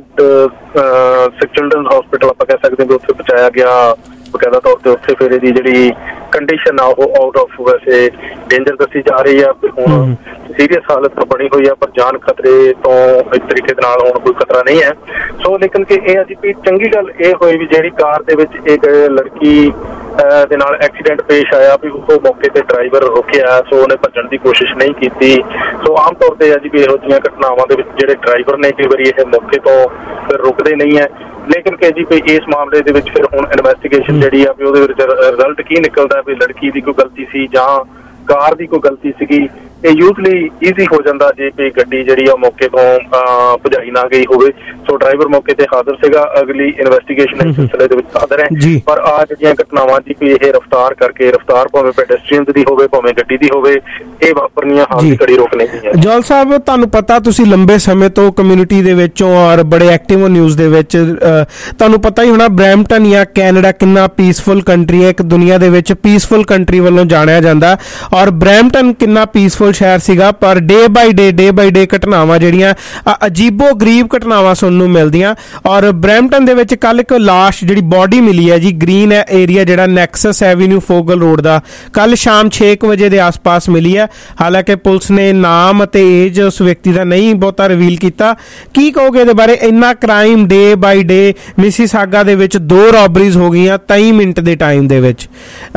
Speaker 14: sick children hospital ਆਪਾਂ ਕਹਿ ਸਕਦੇ ਹਾਂ ਉੱਥੇ ਪਹੁੰਚਾਇਆ ਗਿਆ ਬਕਾਇਦਾ ਤੌਰ ਤੇ। ਉੱਥੇ ਫਿਰ ਇਹਦੀ ਜਿਹੜੀ ਕੰਡੀਸ਼ਨ ਆ ਉਹ ਆਊਟ ਆਫ ਵੈਸੇ ਡੇਂਜਰ ਦੱਸੀ ਜਾ ਰਹੀ ਆ। ਹੁਣ ਸੀਰੀਅਸ ਹਾਲਤ ਬਣੀ ਹੋਈ ਆ, ਪਰ ਜਾਨ ਖਤਰੇ ਤੋਂ ਇੱਕ ਤਰੀਕੇ ਦੇ ਨਾਲ ਹੁਣ ਕੋਈ ਖਤਰਾ ਨਹੀਂ ਹੈ। ਸੋ ਲੇਕਿਨ ਕਿ ਇਹ ਅੱਜ ਵੀ ਚੰਗੀ ਗੱਲ ਇਹ ਹੋਈ ਵੀ ਜਿਹੜੀ ਕਾਰ ਦੇ ਵਿੱਚ ਇੱਕ ਲੜਕੀ ਦੇ ਨਾਲ ਐਕਸੀਡੈਂਟ ਪੇਸ਼ ਆਇਆ ਵੀ ਉਹ ਮੌਕੇ ਤੇ ਡਰਾਈਵਰ ਰੁਕਿਆ, ਸੋ ਉਹਨੇ ਭੱਜਣ ਦੀ ਕੋਸ਼ਿਸ਼ ਨਹੀਂ ਕੀਤੀ। ਸੋ ਆਮ ਤੌਰ ਤੇ ਅੱਜ ਵੀ ਇਹੋ ਜਿਹੀਆਂ ਘਟਨਾਵਾਂ ਦੇ ਵਿੱਚ ਜਿਹੜੇ ਡਰਾਈਵਰ ਨੇ ਕਈ ਵਾਰੀ ਇਹ ਮੌਕੇ ਤੋਂ ਫਿਰ ਰੁਕਦੇ ਨਹੀਂ ਹੈ। ਲੇਕਿਨ ਕਿ ਜੀ ਵੀ ਇਸ ਮਾਮਲੇ ਦੇ ਵਿੱਚ ਫਿਰ ਹੁਣ ਇਨਵੈਸਟੀਗੇਸ਼ਨ ਜਿਹੜੀ ਆ ਵੀ ਉਹਦੇ ਵਿੱਚ ਰਿਜ਼ਲਟ ਕੀ ਨਿਕਲਦਾ ਵੀ ਲੜਕੀ ਦੀ ਕੋਈ ਗਲਤੀ ਸੀ ਜਾਂ ਕਾਰ ਦੀ ਕੋਈ ਗਲਤੀ ਸੀਗੀ, ਇਹ ਯੂਜ਼ਲੀ ਈਜ਼ੀ ਹੋ ਜਾਂਦਾ ਜੇ ਵੀ ਗੱਡੀ ਜਿਹੜੀ ਆ ਮੌਕੇ ਤੋਂ ਭਜਾਈ ਨਾ ਗਈ ਹੋਵੇ। ਸੋ ਡਰਾਈਵਰ ਮੌਕੇ ਤੇ ਹਾਜ਼ਰ ਸੀਗਾ, ਅਗਲੀ ਇਨਵੈਸਟੀਗੇਸ਼ਨ ਇਸ ਸਿਲਸਿਲੇ ਦੇ ਵਿੱਚ ਹਾਜ਼ਰ ਹੈ। ਪਰ ਆ ਜਿਹੜੀਆਂ ਘਟਨਾਵਾਂ ਦੀ ਵੀ ਇਹ ਰਫ਼ਤਾਰ ਕਰਕੇ ਰਫ਼ਤਾਰ ਭਾਵੇਂ ਪੈਡੈਸਟਰੀਅਨ ਦੀ ਹੋਵੇ ਭਾਵੇਂ ਗੱਡੀ ਦੀ ਹੋਵੇ, ਇਹ ਵਾਪਰਨੀਆਂ ਹਾਲ ਦੀ ਘੜੀ ਰੋਕ ਨਹੀਂ ਹੈ।
Speaker 4: ਜੌਲ ਸਾਹਿਬ, ਤੁਹਾਨੂੰ ਪਤਾ ਤੁਸੀਂ ਲੰਬੇ ਸਮੇਂ ਤੋਂ ਕਮਿਊਨਿਟੀ ਦੇ ਵਿੱਚੋਂ ਔਰ ਬੜੇ ਐਕਟਿਵ ਹੋ ਨਿਊਜ਼ ਦੇ ਵਿੱਚ, ਤੁਹਾਨੂੰ ਪਤਾ ਹੀ ਹੋਣਾ ਬਰੈਂਪਟਨ ਜਾਂ ਕੈਨੇਡਾ ਕਿੰਨਾ ਪੀਸਫੁਲ ਕੰਟਰੀ ਹੈ, ਇੱਕ ਦੁਨੀਆ ਦੇ ਵਿੱਚ ਪੀਸਫੁਲ ਕੰਟਰੀ ਵੱਲੋਂ ਜਾਣਿਆ ਜਾਂਦਾ, ਔਰ ਬਰੈਂਪਟਨ ਕਿੰਨਾ ਪੀਸਫੁਲ ਸ਼ਹਿਰ ਸੀਗਾ। ਪਰ ਡੇ ਬਾਈ ਡੇ ਡੇ ਬਾਈ ਡੇ ਘਟਨਾਵਾਂ ਜਿਹੜੀਆਂ ਅਜੀਬੋ ਗਰੀਬ ਘਟਨਾਵਾਂ ਸੁਣਨ ਨੂੰ ਮਿਲਦੀਆਂ। ਔਰ ਬਰੈਂਪਟਨ ਦੇ ਵਿੱਚ ਕੱਲ ਇੱਕ ਲਾਸ਼ ਜਿਹੜੀ ਬੋਡੀ ਮਿਲੀ ਹੈ ਜੀ, ਗ੍ਰੀਨ ਏਰੀਆ ਜਿਹੜਾ ਨੈਕਸਸ ਐਵੀਨਿਊ ਫੋਗਲ ਰੋਡ ਦਾ, ਕੱਲ ਸ਼ਾਮ ਛੇ ਕੁ ਵਜੇ ਦੇ ਆਸ-ਪਾਸ ਮਿਲੀ ਹੈ। ਹਾਲਾਂਕਿ ਪੁਲਿਸ ਨੇ ਨਾਮ ਅਤੇ ਏਜ ਉਸ ਵਿਅਕਤੀ ਦਾ ਨਹੀਂ ਬਹੁਤਾ ਰਿਵੀਲ ਕੀਤਾ। ਕੀ ਕਹੋਗੇ ਇਹਦੇ ਬਾਰੇ? ਇੰਨਾ ਕ੍ਰਾਈਮ ਡੇ ਬਾਈ ਡੇ, ਮਿਸੀਸਾਗਾ ਦੇ ਵਿੱਚ ਦੋ ਰੋਬਰੀਜ਼ ਹੋ ਗਈਆਂ ਤੇਈ ਮਿੰਟ ਦੇ ਟਾਈਮ ਦੇ ਵਿੱਚ,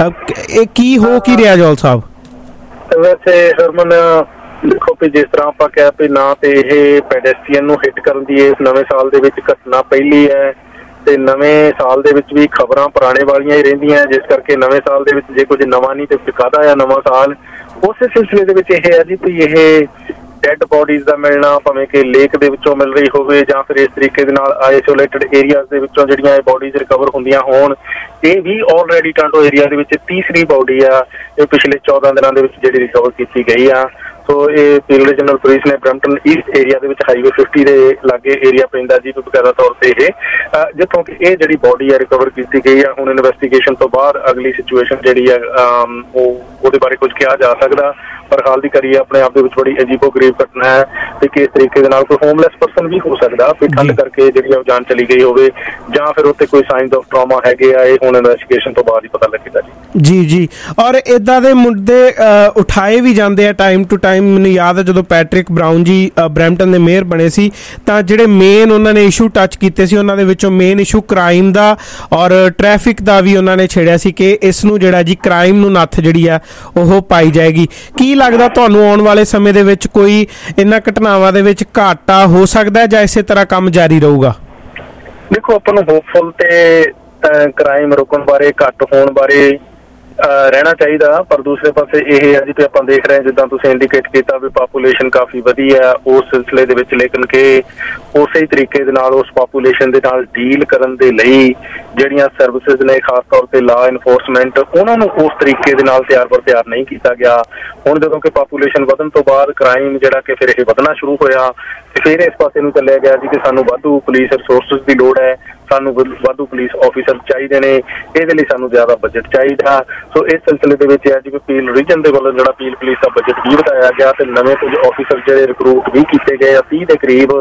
Speaker 4: ਇਹ ਕੀ ਹੋ ਕੀ ਰਿਹਾ ਜੌਲ ਸਾਹਿਬ?
Speaker 14: ਵੈਸੇ ਹਰਮਨ ਦੇਖੋ ਵੀ ਜਿਸ ਤਰ੍ਹਾਂ ਆਪਾਂ ਕਹਿ ਵੀ ਨਾ ਤੇ ਇਹ ਪੈਡੈਸਟਰੀਅਨ ਨੂੰ ਹਿੱਟ ਕਰਨ ਦੀ ਇਸ ਨਵੇਂ ਸਾਲ ਦੇ ਵਿੱਚ ਘਟਨਾ ਪਹਿਲੀ ਹੈ, ਤੇ ਨਵੇਂ ਸਾਲ ਦੇ ਵਿੱਚ ਵੀ ਖਬਰਾਂ ਪੁਰਾਣੇ ਵਾਲੀਆਂ ਹੀ ਰਹਿੰਦੀਆਂ, ਜਿਸ ਕਰਕੇ ਨਵੇਂ ਸਾਲ ਦੇ ਵਿੱਚ ਜੇ ਕੁਝ ਨਵਾਂ ਨਹੀਂ ਤੇ ਕਾਹਦਾ ਆ ਨਵਾਂ ਸਾਲ। ਉਸੇ ਸਿਲਸਿਲੇ ਦੇ ਵਿੱਚ ਇਹ ਹੈ ਜੀ ਵੀ ਇਹ ਡੈਡ ਬੋਡੀਜ਼ ਦਾ ਮਿਲਣਾ, ਭਾਵੇਂ ਕਿ ਲੇਕ ਦੇ ਵਿੱਚੋਂ ਮਿਲ ਰਹੀ ਹੋਵੇ ਜਾਂ ਫਿਰ ਇਸ ਤਰੀਕੇ ਦੇ ਨਾਲ ਆਈਸੋਲੇਟਡ ਏਰੀਆਜ਼ ਦੇ ਵਿੱਚੋਂ ਜਿਹੜੀਆਂ ਇਹ ਬੋਡੀਜ਼ ਰਿਕਵਰ ਹੁੰਦੀਆਂ ਹੋਣ। ਇਹ ਵੀ ਆਲਰੇਡੀ ਟੋਰਾਂਟੋ ਏਰੀਆ ਦੇ ਵਿੱਚ ਤੀਸਰੀ ਬੋਡੀ ਆ ਇਹ ਪਿਛਲੇ ਚੌਦਾਂ ਦਿਨਾਂ ਦੇ ਵਿੱਚ ਜਿਹੜੀ ਰਿਕਵਰ ਕੀਤੀ ਗਈ ਆ। ਸੋ ਇਹ ਪੀਰਲੇ ਜਨਰਲ ਪੁਲਿਸ ਨੇ ਬਰੈਂਪਟਨ ਈਸਟ ਏਰੀਆ ਦੇ ਵਿੱਚ ਹਾਈਵੇ ਫਿਫਟੀ ਦੇ ਲਾਗੇ ਏਰੀਆ ਪੈਂਦਾ ਜੀ, ਬਕਾਇਦਾ ਤੌਰ ਤੇ ਇਹ ਜਿੱਥੋਂ ਕਿ ਇਹ ਜਿਹੜੀ ਬੋਡੀ ਆ ਰਿਕਵਰ ਕੀਤੀ ਗਈ ਆ। ਹੁਣ ਇਨਵੈਸਟੀਗੇਸ਼ਨ ਤੋਂ ਬਾਅਦ ਅਗਲੀ ਸਿਚੁਏਸ਼ਨ ਜਿਹੜੀ ਆ ਉਹ ਉਹਦੇ ਬਾਰੇ ਕੁਝ ਕਿਹਾ ਜਾ ਸਕਦਾ, ਪਰ ਹਾਲ ਦੀ ਕਰੀਏ ਆਪਣੇ ਆਪ ਦੇ ਵਿੱਚ ਬੜੀ ਅਜੀਬੋ ਗਰੀਬ ਘਟਨਾ ਹੈ ਕਿ ਕਿਸ ਤਰੀਕੇ ਦੇ ਨਾਲ ਕੋਈ ਹੋਮਲੈਸ ਪਰਸਨ ਵੀ ਹੋ ਸਕਦਾ ਵੀ ਠੰਡ ਕਰਕੇ ਜਿਹੜੀ ਉਹ ਜਾਨ ਚਲੀ ਗਈ ਹੋਵੇ, ਜਾਂ ਫਿਰ ਉੱਤੇ ਕੋਈ ਸਾਈਨਸ ਆਫ ਟਰਾਮਾ ਹੈਗੇ ਆ। ਇਹ ਹੁਣ ਇਨਵੈਸਟੀਗੇਸ਼ਨ ਤੋਂ ਬਾਅਦ ਹੀ ਪਤਾ ਲੱਗੇਗਾ ਜੀ।
Speaker 4: ਜੀ ਜੀ ਔਰ ਇਦਾਂ ਦੇ ਮੁੱਦੇ ਉਠਾਏ ਵੀ ਜਾਂਦੇ ਆ ਟਾਈਮ ਟੂ ਟਾਈਮ। ਮੈਨੂੰ ਯਾਦ ਹੈ ਜਦੋਂ ਪੈਟਰਿਕ ਬਰਾਊਨ ਜੀ ਬਰੈਂਪਟਨ ਦੇ ਮੇਅਰ ਬਣੇ ਸੀ ਤਾਂ ਜਿਹੜੇ ਮੇਨ ਉਹਨਾਂ ਨੇ ਇਸ਼ੂ ਟੱਚ ਕੀਤੇ ਸੀ ਉਹਨਾਂ ਦੇ ਵਿੱਚੋਂ ਮੇਨ ਇਸ਼ੂ ਕ੍ਰਾਈਮ ਦਾ ਔਰ ਟ੍ਰੈਫਿਕ ਦਾ ਵੀ ਉਹਨਾਂ ਨੇ ਛੇੜਿਆ ਸੀ ਕਿ ਇਸ ਨੂੰ ਜਿਹੜਾ ਜੀ ਕ੍ਰਾਈਮ ਨੂੰ ਨੱਥ ਜਿਹੜੀ ਆ ਉਹ ਪਾਈ ਜਾਏਗੀ। ਕੀ ਲੱਗਦਾ ਤੁਹਾਨੂੰ ਆਉਣ ਵਾਲੇ ਸਮੇਂ ਦੇ ਵਿੱਚ ਕੋਈ ਇਹਨਾਂ ਘਟਨਾਵਾਂ ਦੇ ਵਿੱਚ ਘਾਟਾ ਹੋ ਸਕਦਾ ਜਾਂ ਇਸੇ ਤਰ੍ਹਾਂ ਕੰਮ ਜਾਰੀ ਰਹੂਗਾ?
Speaker 14: ਦੇਖੋ ਆਪਾਂ ਨੂੰ ਹੋਪਫੁਲ ਤੇ ਕ੍ਰਾਈਮ ਰੁਕਣ ਬਾਰੇ, ਘੱਟ ਹੋਣ ਬਾਰੇ ਰਹਿਣਾ ਚਾਹੀਦਾ, ਪਰ ਦੂਸਰੇ ਪਾਸੇ ਇਹ ਹੈ ਜੀ ਵੀ ਆਪਾਂ ਦੇਖ ਰਹੇ ਜਿੱਦਾਂ ਤੁਸੀਂ ਇੰਡੀਕੇਟ ਕੀਤਾ ਵੀ ਪਾਪੂਲੇਸ਼ਨ ਕਾਫੀ ਵਧੀ ਹੈ ਉਸ ਸਿਲਸਿਲੇ ਦੇ ਵਿੱਚ, ਲੇਕਿਨ ਕਿ ਉਸੇ ਤਰੀਕੇ ਦੇ ਨਾਲ ਉਸ ਪਾਪੂਲੇਸ਼ਨ ਦੇ ਨਾਲ ਡੀਲ ਕਰਨ ਦੇ ਲਈ ਜਿਹੜੀਆਂ ਸਰਵਿਸਿਜ਼ ਨੇ ਖਾਸ ਤੌਰ ਤੇ ਲਾ ਇਨਫੋਰਸਮੈਂਟ, ਉਹਨਾਂ ਨੂੰ ਉਸ ਤਰੀਕੇ ਦੇ ਨਾਲ ਤਿਆਰ ਪਰ ਤਿਆਰ ਨਹੀਂ ਕੀਤਾ ਗਿਆ। ਹੁਣ ਜਦੋਂ ਕਿ ਪਾਪੂਲੇਸ਼ਨ ਵਧਣ ਤੋਂ ਬਾਅਦ ਕ੍ਰਾਈਮ ਜਿਹੜਾ ਕਿ ਫਿਰ ਇਹ ਵਧਣਾ ਸ਼ੁਰੂ ਹੋਇਆ ਤੇ ਫਿਰ ਇਸ ਪਾਸੇ ਨੂੰ ਚੱਲਿਆ ਗਿਆ ਜੀ ਕਿ ਸਾਨੂੰ ਵਾਧੂ ਪੁਲਿਸ ਰਿਸੋਰਸਿਸ ਦੀ ਲੋੜ ਹੈ, ਸਾਨੂੰ ਵਾਧੂ ਪੁਲਿਸ ਆਫੀਸਰ ਚਾਹੀਦੇ ਨੇ, ਇਹਦੇ ਲਈ ਸਾਨੂੰ ਜ਼ਿਆਦਾ ਬਜਟ ਚਾਹੀਦਾ। ਸੋ ਇਸ ਸਿਲਸਿਲੇ ਦੇ ਵਿੱਚ ਅੱਜ ਵੀ ਪੀਲ ਰੀਜਨ ਦੇ ਵੱਲੋਂ ਜਿਹੜਾ ਪੀਲ ਪੁਲਿਸ ਦਾ ਬਜਟ ਵੀ ਵਧਾਇਆ ਗਿਆ ਤੇ ਨਵੇਂ ਕੁਝ ਆਫੀਸਰ ਜਿਹੜੇ ਰਿਕਰੂਟ ਵੀ ਕੀਤੇ ਗਏ ਆ ਤੀਹ ਦੇ ਕਰੀਬ,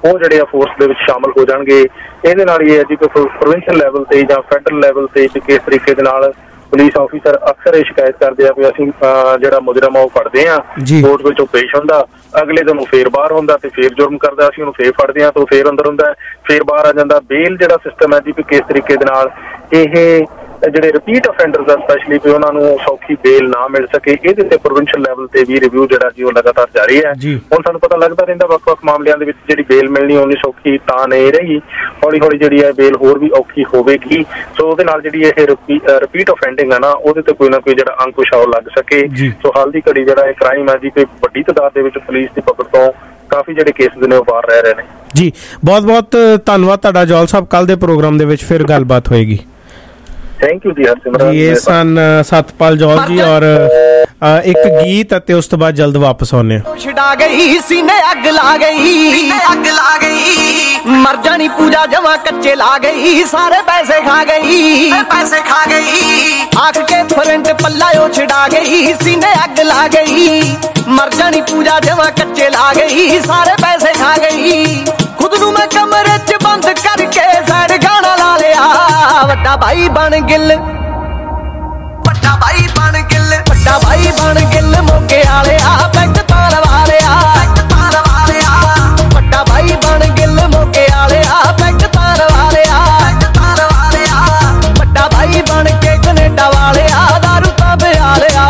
Speaker 14: ਉਹ ਜਿਹੜੇ ਆ ਫੋਰਸ ਦੇ ਵਿੱਚ ਸ਼ਾਮਲ ਹੋ ਜਾਣਗੇ। ਇਹਦੇ ਨਾਲ ਇਹ ਹੈ ਜੀ ਕਿ ਪ੍ਰੋਵਿੰਸ਼ੀਅਲ ਲੈਵਲ ਤੇ ਜਾਂ ਫੈਡਰਲ ਲੈਵਲ ਤੇ ਕਿਸ ਤਰੀਕੇ ਦੇ ਨਾਲ ਪੁਲਿਸ ਆਫੀਸਰ ਅਕਸਰ ਇਹ ਸ਼ਿਕਾਇਤ ਕਰਦੇ ਆ ਵੀ ਅਸੀਂ ਜਿਹੜਾ ਮੁਜਰਮ ਆ ਉਹ ਫੜਦੇ ਆ, ਕੋਰਟ ਵਿੱਚ ਉਹ ਪੇਸ਼ ਹੁੰਦਾ, ਅਗਲੇ ਦਿਨ ਉਹ ਫੇਰ ਬਾਹਰ ਹੁੰਦਾ ਤੇ ਫੇਰ ਜੁਰਮ ਕਰਦਾ, ਅਸੀਂ ਉਹਨੂੰ ਫੇਰ ਫੜਦੇ ਆ ਤੇ ਉਹ ਫੇਰ ਅੰਦਰ ਹੁੰਦਾ, ਫੇਰ ਬਾਹਰ ਆ ਜਾਂਦਾ। ਬੇਲ ਜਿਹੜਾ ਸਿਸਟਮ ਹੈ ਜੀ ਵੀ ਕਿਸ ਤਰੀਕੇ ਦੇ ਨਾਲ ਇਹ ਜਿਹੜੇ ਰਿਪੀਟ ਅਫੈਂਡਰਸ ਆ ਸਪੈਸ਼ਲੀ ਵੀ ਉਹਨਾਂ ਨੂੰ ਸੌਖੀ ਬੇਲ ਨਾ ਮਿਲ ਸਕੇ, ਇਹਦੇ ਤੇ ਪ੍ਰੋਵਿੰਸ਼ੀਅਲ ਲੈਵਲ ਤੇ ਵੀ ਰਿਵਿਊ ਜਿਹੜਾ ਜੀ ਉਹ ਲਗਾਤਾਰ ਜਾਰੀ ਹੈ। ਹੁਣ ਸਾਨੂੰ ਪਤਾ ਲੱਗਦਾ ਰਹਿੰਦਾ ਵੱਖ-ਵੱਖ ਮਾਮਲਿਆਂ ਦੇ ਵਿੱਚ ਜਿਹੜੀ ਬੇਲ ਮਿਲਣੀ ਉਨੀ ਸੌਖੀ ਤਾਂ ਨਹੀਂ ਰਹੀ, ਹੌਲੀ ਹੌਲੀ ਜਿਹੜੀ ਹੈ ਬੇਲ ਹੋਰ ਵੀ ਔਖੀ ਹੋਵੇਗੀ। ਸੋ ਉਹਦੇ ਨਾਲ ਜਿਹੜੀ ਇਹ ਰਿਪੀਟ ਅਫੈਂਡਿੰਗ ਹੈ ਨਾ ਉਹਦੇ ਤੇ ਕੋਈ ਨਾ ਕੋਈ ਜਿਹੜਾ ਅੰਕੁਸ਼ ਆ ਉਹ ਲੱਗ ਸਕੇ। ਸੋ ਹਾਲ ਦੀ ਘੜੀ ਜਿਹੜਾ ਇਹ ਕ੍ਰਾਈਮ ਹੈ ਜੀ ਕਿ ਵੱਡੀ ਤਾਦਾਦ ਦੇ ਵਿੱਚ ਪੁਲਿਸ ਦੀ ਪਕੜ ਤੋਂ ਕਾਫੀ ਜਿਹੜੇ ਕੇਸਿਸ ਨੇ ਉਹ ਬਾਹਰ ਰਹਿ ਰਹੇ ਨੇ।
Speaker 4: ਜੀ ਬਹੁਤ ਬਹੁਤ ਧੰਨਵਾਦ ਤੁਹਾਡਾ ਜੌਲ ਸਾਹਿਬ, ਕੱਲ ਦੇ ਪ੍ਰੋਗਰਾਮ ਦੇ ਵਿੱਚ ਫਿਰ ਗੱਲਬਾਤ ਹੋਏਗੀ।
Speaker 14: ਥੈਂਕ ਯੂ ਜੀ ਹਰਸਿਮਰਨ।
Speaker 4: ਇਹ ਸਨ ਸਤਪਾਲ ਜੌਲ ਜੀ ਔਰ ਇੱਕ ਗੀਤ ਅਤੇ ਉਸ ਤੋਂ ਬਾਅਦ ਜਲਦ ਵਾਪਸ ਆਉਂਦੇ ਹਾਂ।
Speaker 5: ਛਡਾ ਗਈ ਸੀਨੇ ਅੱਗ ਲਾ ਗਈ, ਅੱਗ ਲਾ ਗਈ, ਮਰ ਜਾਣੀ ਪੂਜਾ ਜਮਾ ਕੱਚੇ ਲਾ ਗਈ, ਸਾਰੇ ਪੈਸੇ ਖਾ ਗਈ, ਪੈਸੇ ਖਾ ਗਈ, ਆਖ ਕੇ ਫਰੰਟ ਪੱਲਾ ਉਹ ਛਡਾ ਗਈ, ਸੀਨੇ ਅੱਗ ਲਾ ਗਈ, ਮਰ ਜਾਣੀ ਪੂਜਾ ਜਮਾ ਕੱਚੇ ਲਾ ਗਈ, ਸਾਰੇ ਪੈਸੇ ਖਾ ਗਈ। ਖੁਦ ਨੂੰ ਮੈਂ ਕਮਰੇ 'ਚ ਬੰਦ ਕਰਕੇ ਸੈਡ ਗਾਣਾ ਲਾ ਲਿਆ, ਵੱਡਾ ਭਾਈ ਬਣ ਗਿੱਲ, ਵੱਡਾ ਭਾਈ ਬਣ ਗਿੱਲ, ਵੱਡਾ ਭਾਈ ਬਣ ਗਿੱਲ, ਮੋਗੇ ਵਾਲਿਆ ਪੈਗ ਤਾਂ ਲਵਾ ਲਿਆ, ਪੈਗ ਤਾਂ ਲਵਾ ਲਿਆ, ਵੱਡਾ ਭਾਈ ਬਣ ਗਿੱਲ, ਮੋਗੇ ਵਾਲਿਆ ਪੈਗ ਤਾਂ ਲਵਾ ਲਿਆ, ਪੈਗ ਤਾਂ ਲਵਾ ਲਿਆ, ਵੱਡਾ ਭਾਈ ਬਣ ਕੇ ਕੈਨੇਡਾ ਵਾਲਿਆ ਦਾਰੂ ਤਾਂ ਪਿਆ ਲਿਆ।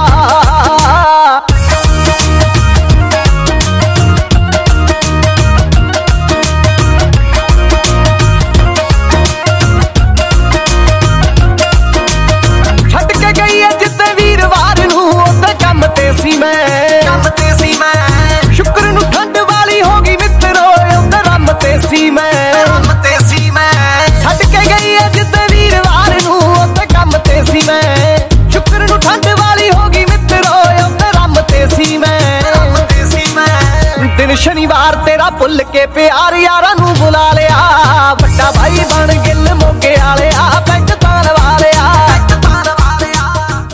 Speaker 5: ਸੀ ਮੈਂ ਕੰਮ ਤੇ ਸੀ ਮੈਂ, ਸ਼ੁਕਰ ਨੂੰ ਠੰਡ ਵਾਲੀ ਹੋ ਗਈ ਮਿੱਤਰੋ, ਉਧਰ ਰੰਮ ਤੇ ਸੀ ਮੈਂ, ਰੰਮ ਤੇ ਸੀ ਮੈਂ, ਛੱਡ ਕੇ ਗਈ ਅੱਜ ਤੇ ਵੀਰਵਾਰ ਨੂੰ, ਉੱਥੇ ਕੰਮ ਤੇ ਸੀ ਮੈਂ, ਸ਼ੁਕਰ ਨੂੰ ਠੰਡ ਵਾਲੀ ਹੋ ਗਈ ਮਿੱਤਰੋ, ਉਧਰ ਰੰਮ ਤੇ ਸੀ ਮੈਂ, ਰੰਮ ਤੇ ਸੀ ਮੈਂ, ਦਿਨ ਸ਼ਨੀਵਾਰ ਤੇਰਾ ਭੁੱਲ ਕੇ ਪਿਆਰ ਯਾਰਾਂ ਨੂੰ ਬੁਲਾ ਲਿਆ, ਵੱਡਾ ਭਾਈ ਬਣ ਗਿੱਲ, ਮੋਗੇ ਵਾਲਿਆ ਪੈਗ ਤਾਂ ਲਵਾ ਲਿਆ, ਪੈਗ ਤਾਂ ਲਵਾ ਲਿਆ।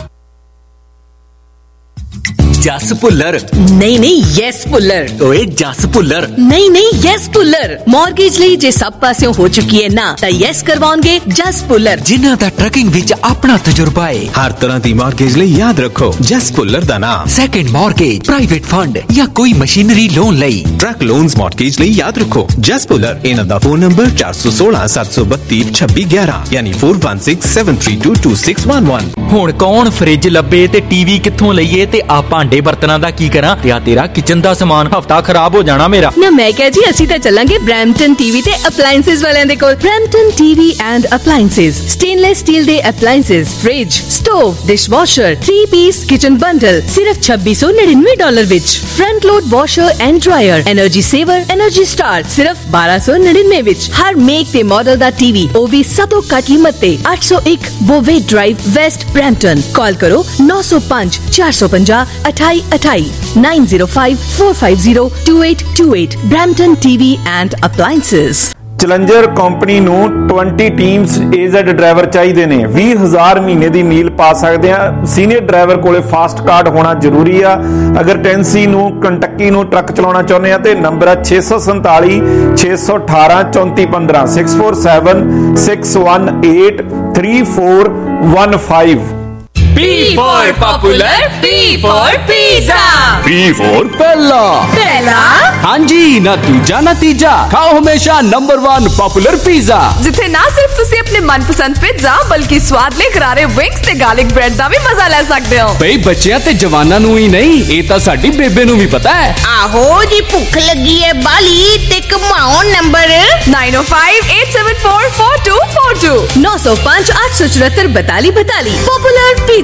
Speaker 10: ਜਸ ਭੁੱਲਰ
Speaker 6: ਨਹੀਂ ਨਹੀਂ ਯੈਸ ਭੁੱਲਰ,
Speaker 10: ਓਏ ਜਸ ਭੁੱਲਰ
Speaker 6: ਨਹੀਂ ਨਹੀਂ ਯੈਸ ਭੁੱਲਰ। ਮਾਰਗੇਜ ਲਈ ਜੇ ਸਭ ਪਾਸਿਓਂ ਹੋ ਚੁੱਕੀ ਹੈ ਨਾ ਤਾਂ ਯੈਸ ਕਰਵਾਉਣਗੇ ਜਸ ਭੁੱਲਰ,
Speaker 10: ਜਿਨ੍ਹਾਂ ਦਾ ਟਰਕਿੰਗ ਵਿੱਚ ਆਪਣਾ ਤਜਰਬਾ ਹੈ।
Speaker 8: ਹਰ ਤਰ੍ਹਾਂ ਦੀ ਮਾਰਗੇਜ ਲਈ ਯਾਦ ਰੱਖੋ ਜਸ ਭੁੱਲਰ ਦਾ ਨਾਮ।
Speaker 10: ਸੈਕੰਡ ਮਾਰਗੇਜ, ਪ੍ਰਾਈਵੇਟ ਫੰਡ ਜਾਂ ਕੋਈ ਮਸ਼ੀਨਰੀ ਲੋਨ ਲਈ,
Speaker 8: ਟਰੱਕ ਲੋਨਸ ਮਾਰਗੇਜ ਲਈ ਯਾਦ ਰੱਖੋ ਜਸ ਭੁੱਲਰ। ਇਹਨਾਂ ਦਾ ਫੋਨ ਨੰਬਰ ਚਾਰ ਸੌ ਸੋਲਾਂ ਸੱਤ ਸੌ ਬੱਤੀ ਛੱਬੀ ਗਿਆਰਾਂ ਯਾਨੀ ਚਾਰ ਇੱਕ ਛੇ ਸੱਤ ਤਿੰਨ ਦੋ ਦੋ ਛੇ ਇੱਕ ਇੱਕ।
Speaker 15: ਹੁਣ ਕੌਣ ਫ੍ਰਿਜ ਲੱਭੇ ਤੇ ਟੀਵੀ ਕਿੱਥੋਂ ਲਈਏ ਤੇ ਆ ਭਾਂਡੇ ਬਰਤਨਾਂ ਦਾ ਕੀ ਕਰਾਂ, ਤੇ ਆ ਤੇਰਾ ਕਿਚਨ ਦਾ ਸਮਾਨ ਹਫਤਾ ਖਰਾਬ ਹੋ ਜਾਣਾ ਮੇਰਾ।
Speaker 6: ਨਾ ਮੈਂ ਕਿਹਾ ਜੀ ਅਸੀਂ ਤਾਂ ਚੱਲਾਂਗੇ ਬ੍ਰੈਂਪਟਨ ਟੀਵੀ ਤੇ ਅਪਲਾਈਐਂਸਸ ਵਾਲਿਆਂ ਦੇ ਕੋਲ। Brampton TV and appliances, stainless steel ਦੇ appliances, fridge, stove, dishwasher, three piece kitchen bundle ਸਿਰਫ ਛੱਬੀ ਸੌ ਨੜਿਨਵੇਂ ਡਾਲਰ ਵਿੱਚ। Front load washer and dryer, energy saver, energy star ਸਿਰਫ ਬਾਰਾਂ ਸੌ ਨੜਿਨਵੇਂ ਵਿੱਚ। ਹਰ ਮੇਕ ਤੇ ਮਾਡਲ ਦਾ ਟੀਵੀ, ਉਹ ਵੀ ਸਭ ਤੋਂ ਘੱਟ ਕੀਮਤ ਤੇ। ਅੱਠ ਸੌ ਇੱਕ Bovaird drive, west Brampton. Call ਕਰੋ ਨੌ ਸੌ ਪੰਜ ਚਾਰ ਸੌ ਪੰਜਾਹ ਅਠਾਈ ਅਠਾਈ nine zero five four five zero two eight two eight। Brampton T V and Appliances।
Speaker 3: Challenger company ਨੂੰ ਵੀਹ ਟੀਮਸ ਏਜ਼ਡ ਡਰਾਈਵਰ ਚਾਹੀਦੇ ਨੇ, ਵੀਹ ਹਜ਼ਾਰ ਮਹੀਨੇ ਦੀ ਮੀਲ ਪਾ ਸਕਦੇ ਆ। ਸੀਨੀਅਰ ਡਰਾਈਵਰ ਕੋਲੇ ਫਾਸਟ ਕਾਰਡ ਹੋਣਾ ਜ਼ਰੂਰੀ ਆ। ਅਗਰ ਟੈਨਸੀ ਨੂੰ ਕੰਟੱਕੀ ਨੂੰ ਟਰੱਕ ਚਲਾਉਣਾ ਚਾਹੁੰਦੇ ਆ ਤੇ ਨੰਬਰ ਆ ਛੇ ਸੌ ਸੰਤਾਲੀ ਛੇ ਸੌ ਅਠਾਰਾਂ ਚੌਂਤੀ ਪੰਦਰਾਂ six four seven six one eight three four one five.
Speaker 15: P for popular, P for pizza,
Speaker 7: P for ਪਹਿਲਾ
Speaker 6: ਪਹਿਲਾ
Speaker 15: ਹਾਂਜੀ ਨਾ ਦੂਜਾ ਨਾ ਤੀਜਾ, ਖਾਓ ਹਮੇਸ਼ਾ ਨੰਬਰ वन ਪਪੂਲਰ ਪੀਜ਼ਾ,
Speaker 16: ਜਿੱਥੇ ਨਾ ਸਿਰਫ ਤੁਸੀਂ ਆਪਣੇ ਮਨਪਸੰਦ ਪਿਜ਼ਾ ਬਲਕਿ ਸਵਾਦਲੇ ਕਰਾਰੇ ਵਿੰਗਸ ਤੇ ਗਾਰਲਿਕ ਬ੍ਰੈਡ ਦਾ ਵੀ ਮਜ਼ਾ ਲੈ ਸਕਦੇ ਹੋ।
Speaker 15: ਬਈ ਬੱਚਿਆਂ ਤੇ ਜਵਾਨਾਂ ਨੂੰ ਹੀ ਨਹੀਂ, ਇਹ ਤਾਂ ਸਾਡੀ ਬੇਬੇ ਨੂੰ ਵੀ ਪਤਾ ਹੈ।
Speaker 17: ਆਹੋ ਜੀ ਭੁੱਖ ਲੱਗੀ ਹੈ ਬਾਲੀ ਤੇ ਕਮਾਓ number
Speaker 16: nine oh five eight seven four four two four two
Speaker 6: ਨੌ ਸੌ ਪੰਜ ਅੱਠ ਸੌ ਚੁਹੱਤਰ ਬਤਾਲੀ ਬਤਾਲੀ। Popular pizza.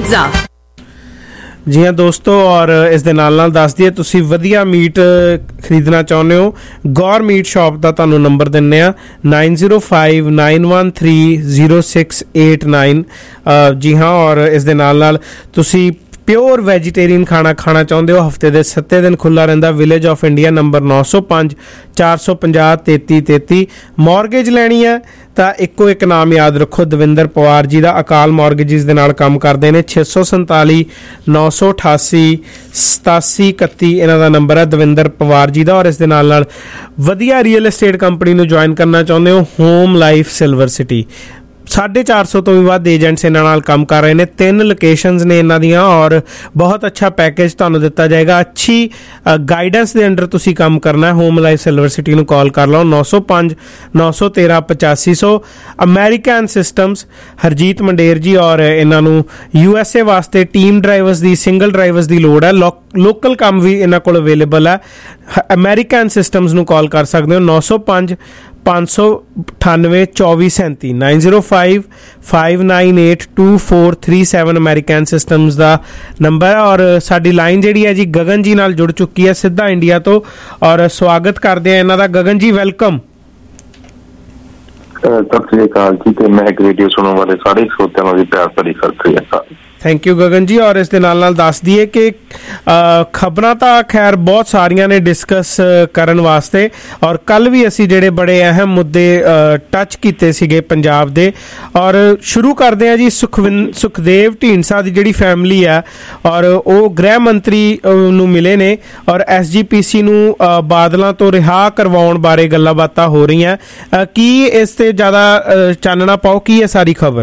Speaker 4: ਜੀ ਹਾਂ ਦੋਸਤੋ, ਔਰ ਇਸ ਦੇ ਨਾਲ ਨਾਲ ਦੱਸ ਦਈਏ ਤੁਸੀਂ ਵਧੀਆ ਮੀਟ ਖਰੀਦਣਾ ਚਾਹੁੰਦੇ ਹੋ, ਗੌਰ ਮੀਟ ਸ਼ਾਪ ਦਾ ਤੁਹਾਨੂੰ ਨੰਬਰ ਦਿੰਦੇ ਆ nine zero five nine one three zero six eight nine. ਜੀ ਹਾਂ, ਔਰ ਇਸ ਦੇ ਨਾਲ ਨਾਲ ਤੁਸੀਂ ਪਿਓਰ ਵੈਜੀਟੇਰੀਅਨ ਖਾਣਾ ਖਾਣਾ ਚਾਹੁੰਦੇ ਹੋ, ਹਫਤੇ ਦੇ ਸੱਤੇ ਦਿਨ ਖੁੱਲ੍ਹਾ ਰਹਿੰਦਾ। ਵਿਲੇਜ ਆਫ ਇੰਡੀਆ, ਨੰਬਰ ਨੌ ਸੌ ਪੰਜ, ਚਾਰ ਸੌ ਪੰਜਾਹ, ਤੇਤੀ ਤੇਤੀ। ਮੌਰਗੇਜ ਲੈਣੀ ਹੈ ਤਾਂ ਇੱਕੋ ਇੱਕ ਨਾਮ ਯਾਦ ਰੱਖੋ, ਦਵਿੰਦਰ ਪਵਾਰ ਜੀ ਦਾ। ਅਕਾਲ ਮੌਰਗੇਜਿਸ ਦੇ ਨਾਲ ਕੰਮ ਕਰਦੇ ਨੇ। ਛੇ ਸੌ ਸੰਤਾਲੀ ਨੌ ਸੌ ਅਠਾਸੀ ਸਤਾਸੀ ਇਕੱਤੀ ਇਹਨਾਂ ਦਾ ਨੰਬਰ ਹੈ, ਦਵਿੰਦਰ ਪਵਾਰ ਜੀ ਦਾ। ਔਰ ਇਸ ਦੇ ਨਾਲ ਨਾਲ ਵਧੀਆ ਰੀਅਲ estate ਕੰਪਨੀ ਨੂੰ ਜੁਆਇਨ ਕਰਨਾ ਚਾਹੁੰਦੇ ਹੋ, ਹੋਮ ਲਾਈਫ ਸਿਲਵਰ ਸਿਟੀ। ਸਾਢੇ ਚਾਰ ਸੌ ਤੋਂ ਵੀ ਵੱਧ ਏਜੰਟਸ ਇਹਨਾਂ ਨਾਲ ਕੰਮ ਕਰ ਰਹੇ ਨੇ। ਤਿੰਨ ਲੋਕੇਸ਼ਨਸ ਨੇ ਇਹਨਾਂ ਦੀਆਂ ਔਰ ਬਹੁਤ ਅੱਛਾ ਪੈਕੇਜ ਤੁਹਾਨੂੰ ਦਿੱਤਾ ਜਾਏਗਾ। ਅੱਛੀ ਗਾਈਡੈਂਸ ਦੇ ਅੰਡਰ ਤੁਸੀਂ ਕੰਮ ਕਰਨਾ ਹੈ। ਹੋਮ ਲਾਈਫ ਸਿਲਵਰ ਸਿਟੀ ਨੂੰ ਕਾਲ ਕਰ ਲਓ, ਨੌ ਸੌ ਪੰਜ ਨੌ ਸੌ ਤੇਰਾਂ ਪਚਾਸੀ ਸੌ। ਅਮੈਰੀਕਨ ਸਿਸਟਮਸ, ਹਰਜੀਤ ਮੰਡੇਰ ਜੀ। ਔਰ ਇਹਨਾਂ ਨੂੰ ਯੂ ਐਸ ਏ ਵਾਸਤੇ ਟੀਮ ਡਰਾਈਵਰਸ ਦੀ, ਸਿੰਗਲ ਡਰਾਈਵਰਸ ਦੀ ਲੋੜ ਹੈ। ਲੋਕਲ ਕੰਮ ਵੀ ਇਹਨਾਂ ਕੋਲ ਅਵੇਲੇਬਲ ਹੈ। ਅਮੈਰੀਕਨ ਸਿਸਟਮਸ ਨੂੰ ਕਾਲ ਕਰ ਸਕਦੇ ਹੋ, ਨੌ ਸੌ ਪੰਜ ਪੰਜ ਸੌ ਅਠਾਨਵੇਂ ਚੌਵੀ ਸੈਂਤੀ, nine zero five five nine eight two four three seven American systems ਦਾ ਨੰਬਰ ਹੈ। ਔਰ ਸਾਡੀ ਲਾਈਨ ਜਿਹੜੀ ਹੈ ਜੀ ਗਗਨ ਜੀ ਨਾਲ ਜੁੜ ਚੁੱਕੀ ਹੈ, ਸਿੱਧਾ ਇੰਡੀਆ ਤੋਂ। ਔਰ ਸਵਾਗਤ ਕਰਦੇ ਆ ਇਹਨਾਂ ਦਾ। ਗਗਨ ਜੀ ਵੈਲਕਮ।
Speaker 18: ਸਤਿ ਸ੍ਰੀ ਅਕਾਲ ਜੀ, ਤੇ ਮਹਿਕ ਰੇਡੀਓ ਸੁਣਨ ਵਾਲੇ ਸਾਰੇ ਸਰੋਤਿਆਂ ਨੂੰ ਵੀ ਪਿਆਰ ਭਰੀ ਸਤਿ ਸ੍ਰੀ ਅਕਾਲ।
Speaker 4: Thank you Gagan ji. ਔਰ ਇਸ ਦੇ ਨਾਲ ਨਾਲ ਦੱਸ ਦਈਏ ਕਿ ਖਬਰਾਂ ਤਾਂ ਖੈਰ ਬਹੁਤ ਸਾਰੀਆਂ ਨੇ ਡਿਸਕਸ ਕਰਨ ਵਾਸਤੇ, ਔਰ ਕੱਲ ਵੀ ਅਸੀਂ ਜਿਹੜੇ ਬੜੇ ਅਹਿਮ ਮੁੱਦੇ ਟੱਚ ਕੀਤੇ ਸੀਗੇ ਪੰਜਾਬ ਦੇ। ਔਰ ਸ਼ੁਰੂ ਕਰਦੇ ਹਾਂ ਜੀ ਸੁਖਵਿੰ ਸੁਖਦੇਵ ਢੀਂਡਸਾ ਦੀ ਜਿਹੜੀ ਫੈਮਿਲੀ ਹੈ, ਔਰ ਉਹ ਗ੍ਰਹਿ ਮੰਤਰੀ ਨੂੰ ਮਿਲੇ ਨੇ ਔਰ ਐਸ ਜੀ ਪੀ ਸੀ ਨੂੰ ਬਾਦਲਾਂ ਤੋਂ ਰਿਹਾ ਕਰਵਾਉਣ ਬਾਰੇ ਗੱਲਾਂ ਬਾਤਾਂ ਹੋ ਰਹੀਆਂ। ਕੀ ਇਸ ਤੇ ਜ਼ਿਆਦਾ ਚਾਨਣਾ ਪਾਓ, ਕੀ ਹੈ ਸਾਰੀ ਖਬਰ?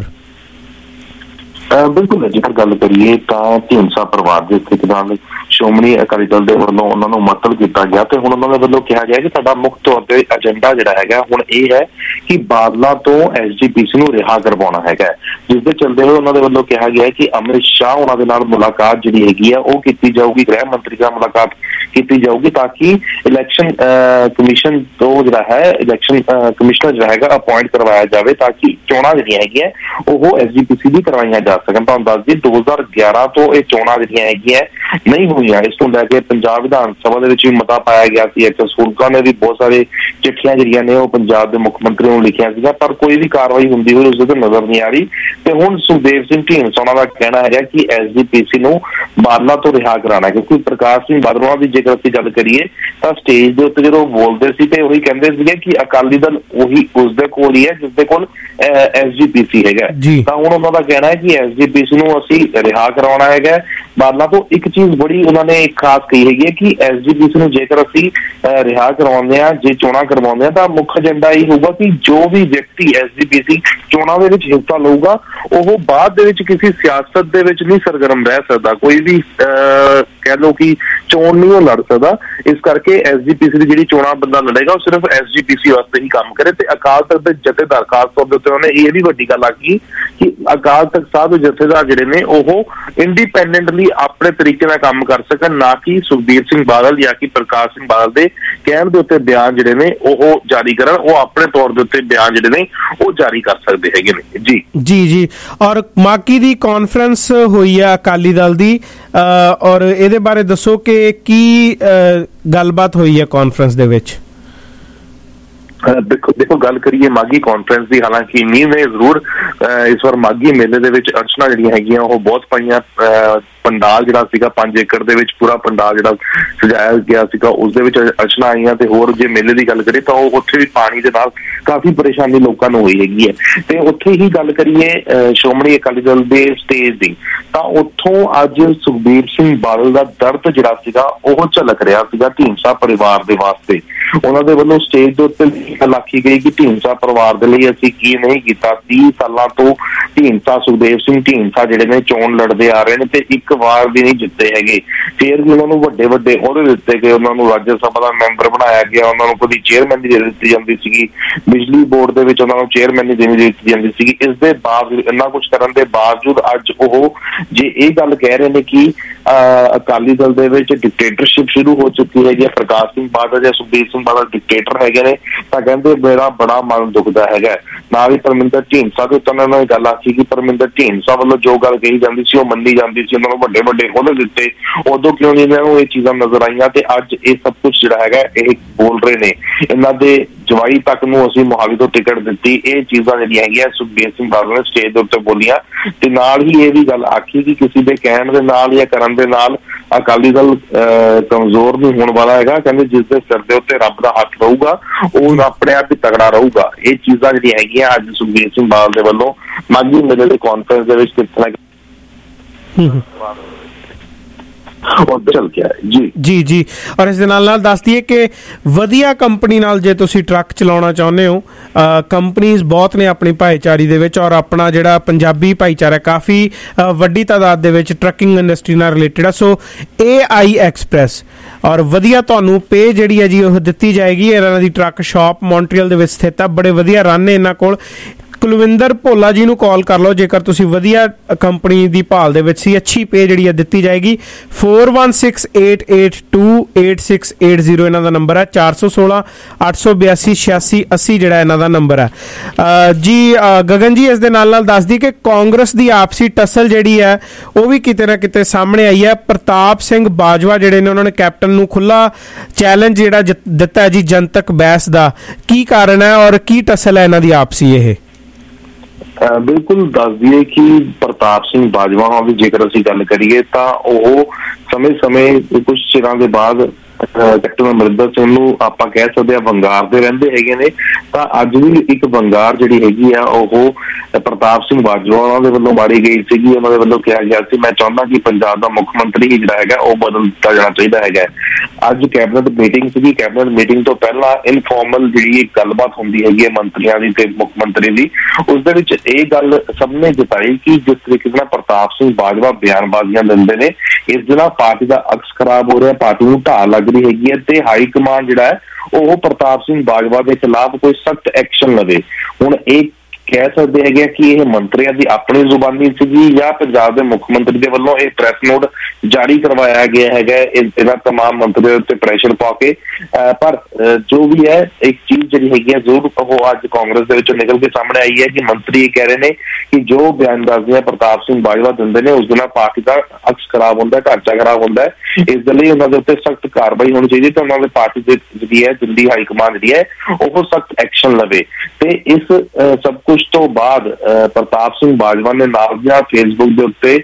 Speaker 18: ਬਿਲਕੁਲ, ਜੇਕਰ ਗੱਲ ਕਰੀਏ ਤਾਂ ਢੀਂਡਸਾ ਪਰਿਵਾਰ ਦੇ ਠੇਕੇਦਾਰ ਸ਼੍ਰੋਮਣੀ ਅਕਾਲੀ ਦਲ ਦੇ ਵੱਲੋਂ ਉਹਨਾਂ ਨੂੰ ਮੁਅੱਤਲ ਕੀਤਾ ਗਿਆ ਤੇ ਹੁਣ ਉਹਨਾਂ ਦੇ ਵੱਲੋਂ ਕਿਹਾ ਗਿਆ ਕਿ ਸਾਡਾ ਮੁੱਖ ਤੌਰ ਤੇ ਏਜੰਡਾ ਜਿਹੜਾ ਹੈਗਾ ਹੁਣ ਇਹ ਹੈ ਕਿ ਬਾਦਲਾਂ ਤੋਂ ਐਸ ਜੀ ਪੀ ਸੀ ਨੂੰ ਰਿਹਾ ਕਰਵਾਉਣਾ ਹੈਗਾ, ਜਿਸ ਦੇ ਚੱਲਦੇ ਹੋਏ ਉਹਨਾਂ ਦੇ ਵੱਲੋਂ ਕਿਹਾ ਗਿਆ ਕਿ ਅਮਿਤ ਸ਼ਾਹ ਉਹਨਾਂ ਦੇ ਨਾਲ ਮੁਲਾਕਾਤ ਜਿਹੜੀ ਹੈਗੀ ਆ ਉਹ ਕੀਤੀ ਜਾਊਗੀ, ਗ੍ਰਹਿ ਮੰਤਰੀ ਨਾਲ ਮੁਲਾਕਾਤ ਕੀਤੀ ਜਾਊਗੀ ਤਾਂ ਕਿ ਇਲੈਕਸ਼ਨ ਕਮਿਸ਼ਨ ਤੋਂ ਜਿਹੜਾ ਹੈ ਇਲੈਕਸ਼ਨ ਕਮਿਸ਼ਨਰ ਜਿਹੜਾ ਹੈਗਾ ਅਪੁਆਇੰਟ ਕਰਵਾਇਆ ਜਾਵੇ ਤਾਂ ਕਿ ਚੋਣਾਂ ਜਿਹੜੀਆਂ ਹੈਗੀਆਂ ਉਹ ਐਸ ਜੀ ਪੀ ਸੀ ਦੀ ਕਰਵਾਈਆਂ ਜਾ ਸਕਣ। ਤੁਹਾਨੂੰ ਦੱਸ ਦਈਏ ਦੋ ਹਜ਼ਾਰ ਗਿਆਰਾਂ ਤੋਂ ਇਹ ਚੋਣਾਂ ਜਿਹੜੀਆਂ ਹੈਗੀਆਂ ਨਹੀਂ ਹੋਈਆਂ। ਇਸ ਤੋਂ ਲੈ ਕੇ ਪੰਜਾਬ ਵਿਧਾਨ ਸਭਾ ਦੇ ਵਿੱਚ ਵੀ ਮਤਾ ਪਾਇਆ ਗਿਆ ਸੀ। ਐਚ ਐਸ ਫੂਲਕਾ ਨੇ ਵੀ ਬਹੁਤ ਸਾਰੇ ਚਿੱਠੀਆਂ ਜਿਹੜੀਆਂ ਨੇ ਉਹ ਪੰਜਾਬ ਦੇ ਮੁੱਖ ਮੰਤਰੀ ਨੂੰ ਲਿਖਿਆ ਸੀਗਾ, ਪਰ ਕੋਈ ਵੀ ਕਾਰਵਾਈ ਹੁੰਦੀ ਹੋਈ ਉਸ ਤੇ ਨਜ਼ਰ ਨਹੀਂ ਆ ਰਹੀ। ਤੇ ਹੁਣ ਸੁਖਦੇਵ ਸਿੰਘ ਢੀਂਡਸਾ ਉਹਨਾਂ ਦਾ ਕਹਿਣਾ ਹੈਗਾ ਕਿ ਐਸ ਜੀ ਪੀ ਸੀ ਨੂੰ ਬਾਦਲਾਂ ਤੋਂ ਰਿਹਾ ਕਰਾਉਣਾ, ਕਿਉਂਕਿ ਪ੍ਰਕਾਸ਼ ਸਿੰਘ ਬਾਦਲ ਉਹਨਾਂ ਦੀ ਜੇਕਰ ਅਸੀਂ ਗੱਲ ਕਰੀਏ ਤਾਂ ਸਟੇਜ ਦੇ ਉੱਤੇ ਜਦੋਂ ਬੋਲਦੇ ਸੀ ਤੇ ਉਹੀ ਕਹਿੰਦੇ ਸੀਗੇ ਕਿ ਅਕਾਲੀ ਦਲ ਉਹੀ ਉਸਦੇ ਕੋਲ ਹੀ ਹੈ ਜਿਸ ਦੇ ਕੋਲ ਐਸ ਜੀ ਪੀ ਸੀ ਹੈਗਾ। ਤਾਂ ਹੁਣ ਉਹਨਾਂ ਦਾ ਕਹਿਣਾ ਹੈ ਕਿ ਐਸ ਜੀ ਪੀ ਸੀ ਨੂੰ ਅਸੀਂ ਰਿਹਾ ਕਰਾਉਣਾ ਹੈਗਾ ਬਾਦਲਾਂ ਤੋਂ। ਇੱਕ ਚੀਜ਼ ਬੜੀ ਉਹਨਾਂ ਨੇ ਖਾਸ ਕਹੀ ਹੈਗੀ ਹੈ ਕਿ ਐਸ ਜੀ ਪੀ ਸੀ ਨੂੰ ਜੇਕਰ ਅਸੀਂ ਰਿਹਾ ਕਰਵਾਉਂਦੇ ਹਾਂ, ਜੇ ਚੋਣਾਂ ਕਰਵਾਉਂਦੇ ਹਾਂ ਤਾਂ ਮੁੱਖ ਏਜੰਡਾ ਇਹ ਹੋਊਗਾ ਕਿ ਜੋ ਵੀ ਵਿਅਕਤੀ ਐਸ ਜੀ ਪੀ ਸੀ ਚੋਣਾਂ ਦੇ ਵਿੱਚ ਹਿੱਸਾ ਲਊਗਾ ਉਹ ਬਾਅਦ ਦੇ ਵਿੱਚ ਕਿਸੇ ਸਿਆਸਤ ਦੇ ਵਿੱਚ ਨਹੀਂ ਸਰਗਰਮ ਰਹਿ ਸਕਦਾ, ਕੋਈ ਵੀ ਕਹਿ ਲਓ ਕਿ ਚੋਣ ਨਹੀਂ ਉਹ ਲੜ ਸਕਦਾ। ਇਸ ਕਰਕੇ ਐਸ ਜੀ ਪੀ ਸੀ ਦੀ ਜਿਹੜੀ ਚੋਣਾਂ ਬੰਦਾ ਲੜੇਗਾ ਉਹ ਸਿਰਫ ਐਸ ਜੀ ਪੀ ਸੀ ਵਾਸਤੇ ਹੀ ਕੰਮ ਕਰੇ। ਤੇ ਅਕਾਲ ਤਖਤ ਦੇ ਜਥੇਦਾਰ ਖਾਸ ਤੌਰ ਦੇ ਉੱਤੇ ਉਹਨੇ ਇਹ ਵੀ ਵੱਡੀ ਗੱਲ ਆਖੀ ਕਿ ਅਕਾਲ ਤਖਤ ਸਾਹਿਬ ਦੇ ਜਥੇਦਾਰ ਜਿਹੜੇ ਨੇ ਉਹ ਇੰਡੀਪੈਂਡੈਂਟਲੀ ਆਪਣੇ ਤਰੀਕੇ ਨਾਲ ਕੰਮ ਕਰ ਸਕਣ, ਨਾ ਕਿ ਸੁਖਬੀਰ ਸਿੰਘ ਬਾਦਲ ਜਾਂ ਕਿ ਪ੍ਰਕਾਸ਼ ਸਿੰਘ ਬਾਦਲ ਦੇ ਕਹਿਣ ਦੇ ਉੱਤੇ ਬਿਆਨ ਜਿਹੜੇ ਨੇ ਉਹ ਜਾਰੀ ਕਰਨ। ਉਹ ਆਪਣੇ ਤੌਰ ਦੇ ਉੱਤੇ ਬਿਆਨ ਜਿਹੜੇ ਨੇ ਉਹ ਜਾਰੀ ਕਰ ਸਕਦੇ ਹੈਗੇ ਨੇ। ਜੀ
Speaker 4: ਜੀ ਜੀ ਔਰ ਮਾਕੀ ਦੀ ਕਾਨਫਰੰਸ ਹੋਈ ਆ ਅਕਾਲੀ ਦਲ ਦੀ, ਔਰ ਇਹਦੇ ਬਾਰੇ ਦੱਸੋ ਕਿ ਕੀ ਗੱਲਬਾਤ ਹੋਈ ਹੈ ਕਾਨਫਰੰਸ ਦੇ ਵਿੱਚ?
Speaker 18: ਦੇਖੋ ਦੇਖੋ ਗੱਲ ਕਰੀਏ ਮਾਗੀ ਕਾਨਫਰੰਸ ਦੀ, ਹਾਲਾਂਕਿ ਨੀਂਹ ਨੇ ਜ਼ਰੂਰ ਇਸ ਵਾਰ ਮਾਗੀ ਮੇਲੇ ਦੇ ਵਿੱਚ ਅਰਚਨਾ ਜਿਹੜੀਆਂ ਹੈਗੀਆਂ ਉਹ ਬਹੁਤ ਪਾਈਆਂ। ਪੰਡਾਲ ਜਿਹੜਾ ਸੀਗਾ ਪੰਜ ਏਕੜ ਦੇ ਵਿੱਚ ਪੂਰਾ ਪੰਡਾਲ ਜਿਹੜਾ ਸਜਾਇਆ ਗਿਆ ਸੀਗਾ ਉਸ ਦੇ ਵਿੱਚ ਅਰਚਨਾ ਆਈਆਂ। ਤੇ ਹੋਰ ਜੇ ਮੇਲੇ ਦੀ ਗੱਲ ਕਰੀਏ ਤਾਂ ਉਹ ਉੱਥੇ ਵੀ ਪਾਣੀ ਦੇ ਨਾਲ ਕਾਫੀ ਪਰੇਸ਼ਾਨੀ ਲੋਕਾਂ ਨੂੰ ਹੋਈ ਹੈਗੀ ਹੈ। ਤੇ ਉੱਥੇ ਹੀ ਗੱਲ ਕਰੀਏ ਸ਼੍ਰੋਮਣੀ ਅਕਾਲੀ ਦਲ ਦੇ ਸਟੇਜ ਦੀ ਤਾਂ ਉੱਥੋਂ ਅੱਜ ਸੁਖਬੀਰ ਸਿੰਘ ਬਾਦਲ ਦਾ ਦਰਦ ਜਿਹੜਾ ਸੀਗਾ ਉਹ ਝਲਕ ਰਿਹਾ ਸੀਗਾ ਢੀਂਡਸਾ ਪਰਿਵਾਰ ਦੇ ਵਾਸਤੇ। ਉਹਨਾਂ ਦੇ ਵੱਲੋਂ ਸਟੇਜ ਦੇ ਉੱਤੇ ਗੱਲ ਆਖੀ ਗਈ ਕਿ ਢੀਂਡਸਾ ਪਰਿਵਾਰ ਦੇ ਲਈ ਅਸੀਂ ਕੀ ਨਹੀਂ ਕੀਤਾ। ਤੀਹ ਸਾਲਾਂ ਤੋਂ ਢੀਂਡਸਾ ਸੁਖਦੇਵ ਸਿੰਘ ਢੀਂਡਸਾ ਜਿਹੜੇ ਨੇ ਚੋਣ ਲੜਦੇ ਆ ਰਹੇ ਨੇ ਤੇ ਇੱਕ ਵਾਰ ਵੀ ਨਹੀਂ ਜਿੱਤੇ ਹੈਗੇ। ਫਿਰ ਵੀ ਉਹਨਾਂ ਨੂੰ ਵੱਡੇ ਵੱਡੇ ਅਹੁਦੇ ਦਿੱਤੇ ਗਏ, ਉਹਨਾਂ ਨੂੰ ਰਾਜ ਸਭਾ ਦਾ ਮੈਂਬਰ ਬਣਾਇਆ ਗਿਆ, ਉਹਨਾਂ ਨੂੰ ਕਦੀ ਚੇਅਰਮੈਨ ਦੀ ਦੇ ਦਿੱਤੀ ਜਾਂਦੀ ਸੀਗੀ, ਬਿਜਲੀ ਬੋਰਡ ਦੇ ਵਿੱਚ ਉਹਨਾਂ ਨੂੰ ਚੇਅਰਮੈਨ ਦੀ ਦੇਣੀ ਦਿੱਤੀ ਜਾਂਦੀ ਸੀਗੀ। ਇਸ ਦੇ ਬਾਵਜੂਦ ਇੰਨਾ ਕੁਛ ਕਰਨ ਦੇ ਬਾਵਜੂਦ ਅੱਜ ਉਹ ਜੇ ਇਹ ਗੱਲ ਕਹਿ ਰਹੇ ਨੇ ਕਿ ਅਕਾਲੀ ਦਲ ਦੇ ਵਿੱਚ ਡਿਕਟੇਟਰਸ਼ਿਪ ਸ਼ੁਰੂ ਹੋ ਚੁੱਕੀ ਹੈਗੀ, ਪ੍ਰਕਾਸ਼ ਸਿੰਘ ਬਾਦਲ ਜਾਂ ਸੁਖਬੀਰ ਸਿੰਘ ਬਾਦਲ ਡਿਕਟੇਟਰ ਹੈਗੇ ਨੇ, ਤਾਂ ਕਹਿੰਦੇ ਮੇਰਾ ਬੜਾ ਮਨ ਦੁਖਦਾ ਹੈਗਾ। ਨਾਲ ਹੀ ਪਰਮਿੰਦਰ ਢੀਂਡਸਾ ਦੇ ਉੱਤੇ ਉਹਨਾਂ ਨੇ ਗੱਲ ਆਖੀ ਕਿ ਪਰਮਿੰਦਰ ਢੀਂਡਸਾ ਵੱਲੋਂ ਜੋ ਗੱਲ ਕਹੀ ਜਾਂਦੀ ਸੀ ਉਹ ਮੰਨੀ ਜਾਂਦੀ ਸੀ, ਉਹਨਾਂ ਨੂੰ ਵੱਡੇ ਵੱਡੇ ਅਹੁਦੇ ਦਿੱਤੇ, ਉਦੋਂ ਕਿਉਂ ਨਹੀਂ ਇਹਨਾਂ ਨੂੰ ਇਹ ਚੀਜ਼ਾਂ ਨਜ਼ਰ ਆਈਆਂ? ਤੇ ਅੱਜ ਇਹ ਸਭ ਕੁਝ ਜਿਹੜਾ ਹੈਗਾ ਇਹ ਬੋਲ ਰਹੇ ਨੇ। ਇਹਨਾਂ ਦੇ ਜਵਾਈ ਤੱਕ ਨੂੰ ਅਸੀਂ ਮੋਹਾਲੀ ਤੋਂ ਟਿਕਟ ਦਿੱਤੀ, ਇਹ ਚੀਜ਼ਾਂ ਜਿਹੜੀਆਂ ਹੈਗੀਆਂ ਸੁਖਬੀਰ ਸਿੰਘ ਬਾਦਲ ਨੇ ਸਟੇਜ ਦੇ ਉੱਤੇ ਬੋਲੀਆਂ। ਤੇ ਨਾਲ ਹੀ ਇਹ ਵੀ ਗੱਲ ਆਖੀ ਕਿ ਕਿਸੇ ਦੇ ਕਹਿਣ ਦੇ ਨਾਲ ਜਾਂ ਕਰਨ ਦੇ ਨਾਲ ਅਕਾਲੀ ਦਲ ਕਮਜ਼ੋਰ ਨਹੀਂ ਹੋਣ ਵਾਲਾ ਹੈਗਾ। ਕਹਿੰਦੇ ਜਿਸ ਦੇ ਸਿਰ ਦੇ ਉੱਤੇ ਰੱਬ ਦਾ ਹੱਥ ਰਹੂਗਾ ਉਹ ਆਪਣੇ ਆਪ ਹੀ ਤਗੜਾ ਰਹੂਗਾ। ਇਹ ਚੀਜ਼ਾਂ ਜਿਹੜੀਆਂ ਹੈਗੀਆਂ ਅੱਜ ਸੁਖਬੀਰ ਸਿੰਘ ਬਾਦਲ ਦੇ ਵੱਲੋਂ ਮਾਝੀ ਮੇਲੇ ਦੇ ਕਾਨਫਰੰਸ ਦੇ ਵਿੱਚ ਕਿਤਨਾ ਚੱਲ ਗਿਆ ਜੀ
Speaker 4: ਜੀ ਜੀ ਔਰ ਇਸ ਦੇ ਨਾਲ ਨਾਲ ਦੱਸ ਦਈਏ ਕਿ ਵਧੀਆ ਕੰਪਨੀ ਨਾਲ ਜੇ ਤੁਸੀਂ ਟਰੱਕ ਚਲਾਉਣਾ ਚਾਹੁੰਦੇ ਹੋ, ਕੰਪਨੀਜ਼ ਬਹੁਤ ਨੇ ਆਪਣੀ ਭਾਈਚਾਰੀ ਦੇ ਵਿੱਚ, ਔਰ ਆਪਣਾ ਜਿਹੜਾ ਪੰਜਾਬੀ ਭਾਈਚਾਰਾ ਕਾਫੀ ਵੱਡੀ ਤਾਦਾਦ ਦੇ ਵਿੱਚ ਟਰੱਕਿੰਗ ਇੰਡਸਟਰੀ ਨਾਲ ਰਿਲੇਟਡ ਆ। ਸੋ ਏ ਆਈ ਐਕਸਪ੍ਰੈਸ ਔਰ ਵਧੀਆ ਤੁਹਾਨੂੰ ਪੇ ਜਿਹੜੀ ਹੈ ਜੀ ਉਹ ਦਿੱਤੀ ਜਾਏਗੀ। ਇਹਨਾਂ ਦੀ ਟਰੱਕ ਸ਼ਾਪ ਮੌਂਟਰੀਅਲ ਦੇ ਵਿੱਚ ਸਥਿਤ ਆ, ਬੜੇ ਵਧੀਆ ਰਨ ਨੇ ਇਹਨਾਂ ਕੋਲ। ਕੁਲਵਿੰਦਰ ਭੋਲਾ ਜੀ ਨੂੰ ਕਾਲ ਕਰ ਲਓ ਜੇਕਰ ਤੁਸੀਂ ਵਧੀਆ ਕੰਪਨੀ ਦੀ ਭਾਲ ਦੇ ਵਿੱਚ ਸੀ। ਅੱਛੀ ਪੇ ਜਿਹੜੀ ਹੈ ਦਿੱਤੀ ਜਾਏਗੀ। Four one six eight eight two eight six eight zero ਇਹਨਾਂ ਦਾ ਨੰਬਰ ਹੈ। ਚਾਰ ਸੌ ਸੋਲਾਂ ਅੱਠ ਸੌ ਬਿਆਸੀ ਛਿਆਸੀ ਅੱਸੀ ਜਿਹੜਾ ਇਹਨਾਂ ਦਾ ਨੰਬਰ ਹੈ ਜੀ। ਗਗਨ ਜੀ, ਇਸ ਦੇ ਨਾਲ ਨਾਲ ਦੱਸਦੀ ਕਿ ਕਾਂਗਰਸ ਦੀ ਆਪਸੀ ਟਸਲ ਜਿਹੜੀ ਹੈ ਉਹ ਵੀ ਕਿਤੇ ਨਾ ਕਿਤੇ ਸਾਹਮਣੇ ਆਈ ਹੈ। ਪ੍ਰਤਾਪ ਸਿੰਘ ਬਾਜਵਾ ਜਿਹੜੇ ਨੇ ਉਹਨਾਂ ਨੇ ਕੈਪਟਨ ਨੂੰ ਖੁੱਲਾ ਚੈਲੰਜ ਜਿਹੜਾ ਦਿੱਤਾ ਜੀ ਜਨਤਕ ਬਹਿਸ ਦਾ। ਕੀ ਕਾਰਨ ਹੈ ਔਰ ਕੀ ਟਸਲ ਹੈ ਇਹਨਾਂ ਦੀ ਆਪਸੀ? ਇਹ
Speaker 18: ਬਿਲਕੁਲ ਦੱਸ ਦਈਏ ਕਿ ਪ੍ਰਤਾਪ ਸਿੰਘ ਬਾਜਵਾ ਦੀ ਜੇਕਰ ਅਸੀਂ ਗੱਲ ਕਰੀਏ ਤਾਂ ਉਹ ਸਮੇਂ ਸਮੇਂ ਕੁਝ ਚਿਰਾਂ ਦੇ ਬਾਅਦ ਕੈਪਟਨ ਅਮਰਿੰਦਰ ਸਿੰਘ ਨੂੰ ਆਪਾਂ ਕਹਿ ਸਕਦੇ ਹਾਂ ਵੰਗਾਰਦੇ ਰਹਿੰਦੇ ਹੈਗੇ ਨੇ। ਤਾਂ ਅੱਜ ਵੀ ਇੱਕ ਵੰਗਾਰ ਜਿਹੜੀ ਹੈਗੀ ਆ ਉਹ ਪ੍ਰਤਾਪ ਸਿੰਘ ਬਾਜਵਾ ਦੇ ਵੱਲੋਂ ਮਾਰੀ ਗਈ ਸੀਗੀ। ਉਹਨਾਂ ਦੇ ਵੱਲੋਂ ਕਿਹਾ ਗਿਆ ਸੀ ਮੈਂ ਚਾਹੁੰਦਾ ਕਿ ਪੰਜਾਬ ਦਾ ਮੁੱਖ ਮੰਤਰੀ ਹੀ ਜਿਹੜਾ ਹੈਗਾ ਉਹ ਬਦਲ ਦਿੱਤਾ ਜਾਣਾ ਚਾਹੀਦਾ ਹੈਗਾ। ਅੱਜ ਕੈਬਨਿਟ ਮੀਟਿੰਗ ਸੀਗੀ। ਕੈਬਨਿਟ ਮੀਟਿੰਗ ਤੋਂ ਪਹਿਲਾਂ ਇਨਫੋਰਮਲ ਜਿਹੜੀ ਇੱਕ ਗੱਲਬਾਤ ਹੁੰਦੀ ਹੈਗੀ ਹੈ ਮੰਤਰੀਆਂ ਦੀ ਤੇ ਮੁੱਖ ਮੰਤਰੀ ਦੀ, ਉਸ ਦੇ ਵਿੱਚ ਇਹ ਗੱਲ ਸਭ ਨੇ ਜਤਾਈ ਕਿ ਜਿਸ ਤਰੀਕੇ ਨਾਲ ਪ੍ਰਤਾਪ ਸਿੰਘ ਬਾਜਵਾ ਬਿਆਨਬਾਜ਼ੀਆਂ ਦਿੰਦੇ ਨੇ ਇਸ ਦੇ ਨਾਲ ਪਾਰਟੀ ਦਾ ਅਕਸ ਖਰਾਬ ਹੋ ਰਿਹਾ, ਪਾਰਟੀ ਨੂੰ ਢਾਹ ਲੱਗ ਰਹੀ ਹੈਗੀ ਹੈ ਤੇ ਹਾਈ ਕਮਾਂਡ ਜਿਹੜਾ ਹੈ ਉਹ ਪ੍ਰਤਾਪ ਸਿੰਘ ਬਾਜਵਾ ਦੇ ਖਿਲਾਫ ਕੋਈ ਸਖਤ ਐਕਸ਼ਨ ਲਵੇ। ਹੁਣ ਇਹ ਕਹਿ ਸਕਦੇ ਹੈਗੇ ਕਿ ਇਹ ਮੰਤਰੀਆਂ ਦੀ ਆਪਣੀ ਜ਼ੁਬਾਨੀ ਸੀਗੀ ਜਾਂ ਪੰਜਾਬ ਦੇ ਮੁੱਖ ਮੰਤਰੀ ਦੇ ਵੱਲੋਂ ਇਹ ਪ੍ਰੈਸ ਨੋਟ ਜਾਰੀ ਕਰਵਾਇਆ ਗਿਆ ਹੈਗਾ ਇਹਦਾ ਤਮਾਮ ਮੰਤਰੀਆਂ ਉੱਤੇ ਪ੍ਰੈਸ਼ਰ ਪਾ ਕੇ। ਪਰ ਜੋ ਵੀ ਹੈ ਇੱਕ ਚੀਜ਼ ਜਿਹੜੀ ਹੈਗੀ ਹੈ ਜ਼ਰੂਰ ਉਹ ਅੱਜ ਕਾਂਗਰਸ ਦੇ ਵਿੱਚੋਂ ਨਿਕਲ ਕੇ ਸਾਹਮਣੇ ਆਈ ਹੈ ਕਿ ਮੰਤਰੀ ਇਹ ਕਹਿ ਰਹੇ ਨੇ ਕਿ ਜੋ ਬਿਆਨਬਾਜ਼ੀਆਂ ਪ੍ਰਤਾਪ ਸਿੰਘ ਬਾਜਵਾ ਦਿੰਦੇ ਨੇ ਉਸ ਦੇ ਨਾਲ ਪਾਰਟੀ ਦਾ ਅਕਸ ਖਰਾਬ ਹੁੰਦਾ, ਢਾਂਚਾ ਖਰਾਬ ਹੁੰਦਾ। ਇਸ ਦੇ ਲਈ ਉਹਨਾਂ ਦੇ ਉੱਤੇ ਸਖਤ ਕਾਰਵਾਈ ਹੋਣੀ ਚਾਹੀਦੀ ਤੇ ਉਹਨਾਂ ਦੇ ਪਾਰਟੀ ਦੇ ਜਿਹੜੀ ਹੈ ਦਿੱਲੀ ਹਾਈ ਕਮਾਂਡ ਜਿਹੜੀ ਹੈ ਉਹ ਸਖਤ ਐਕਸ਼ਨ ਲਵੇ। ਤੇ ਇਸ ਸਭ ਕੁਝ ਤੋਂ ਬਾਅਦ ਪ੍ਰਤਾਪ ਸਿੰਘ ਬਾਜਵਾ ਨੇ ਨਾਲ ਦੀਆਂ ਫੇਸਬੁੱਕ ਦੇ ਉੱਤੇ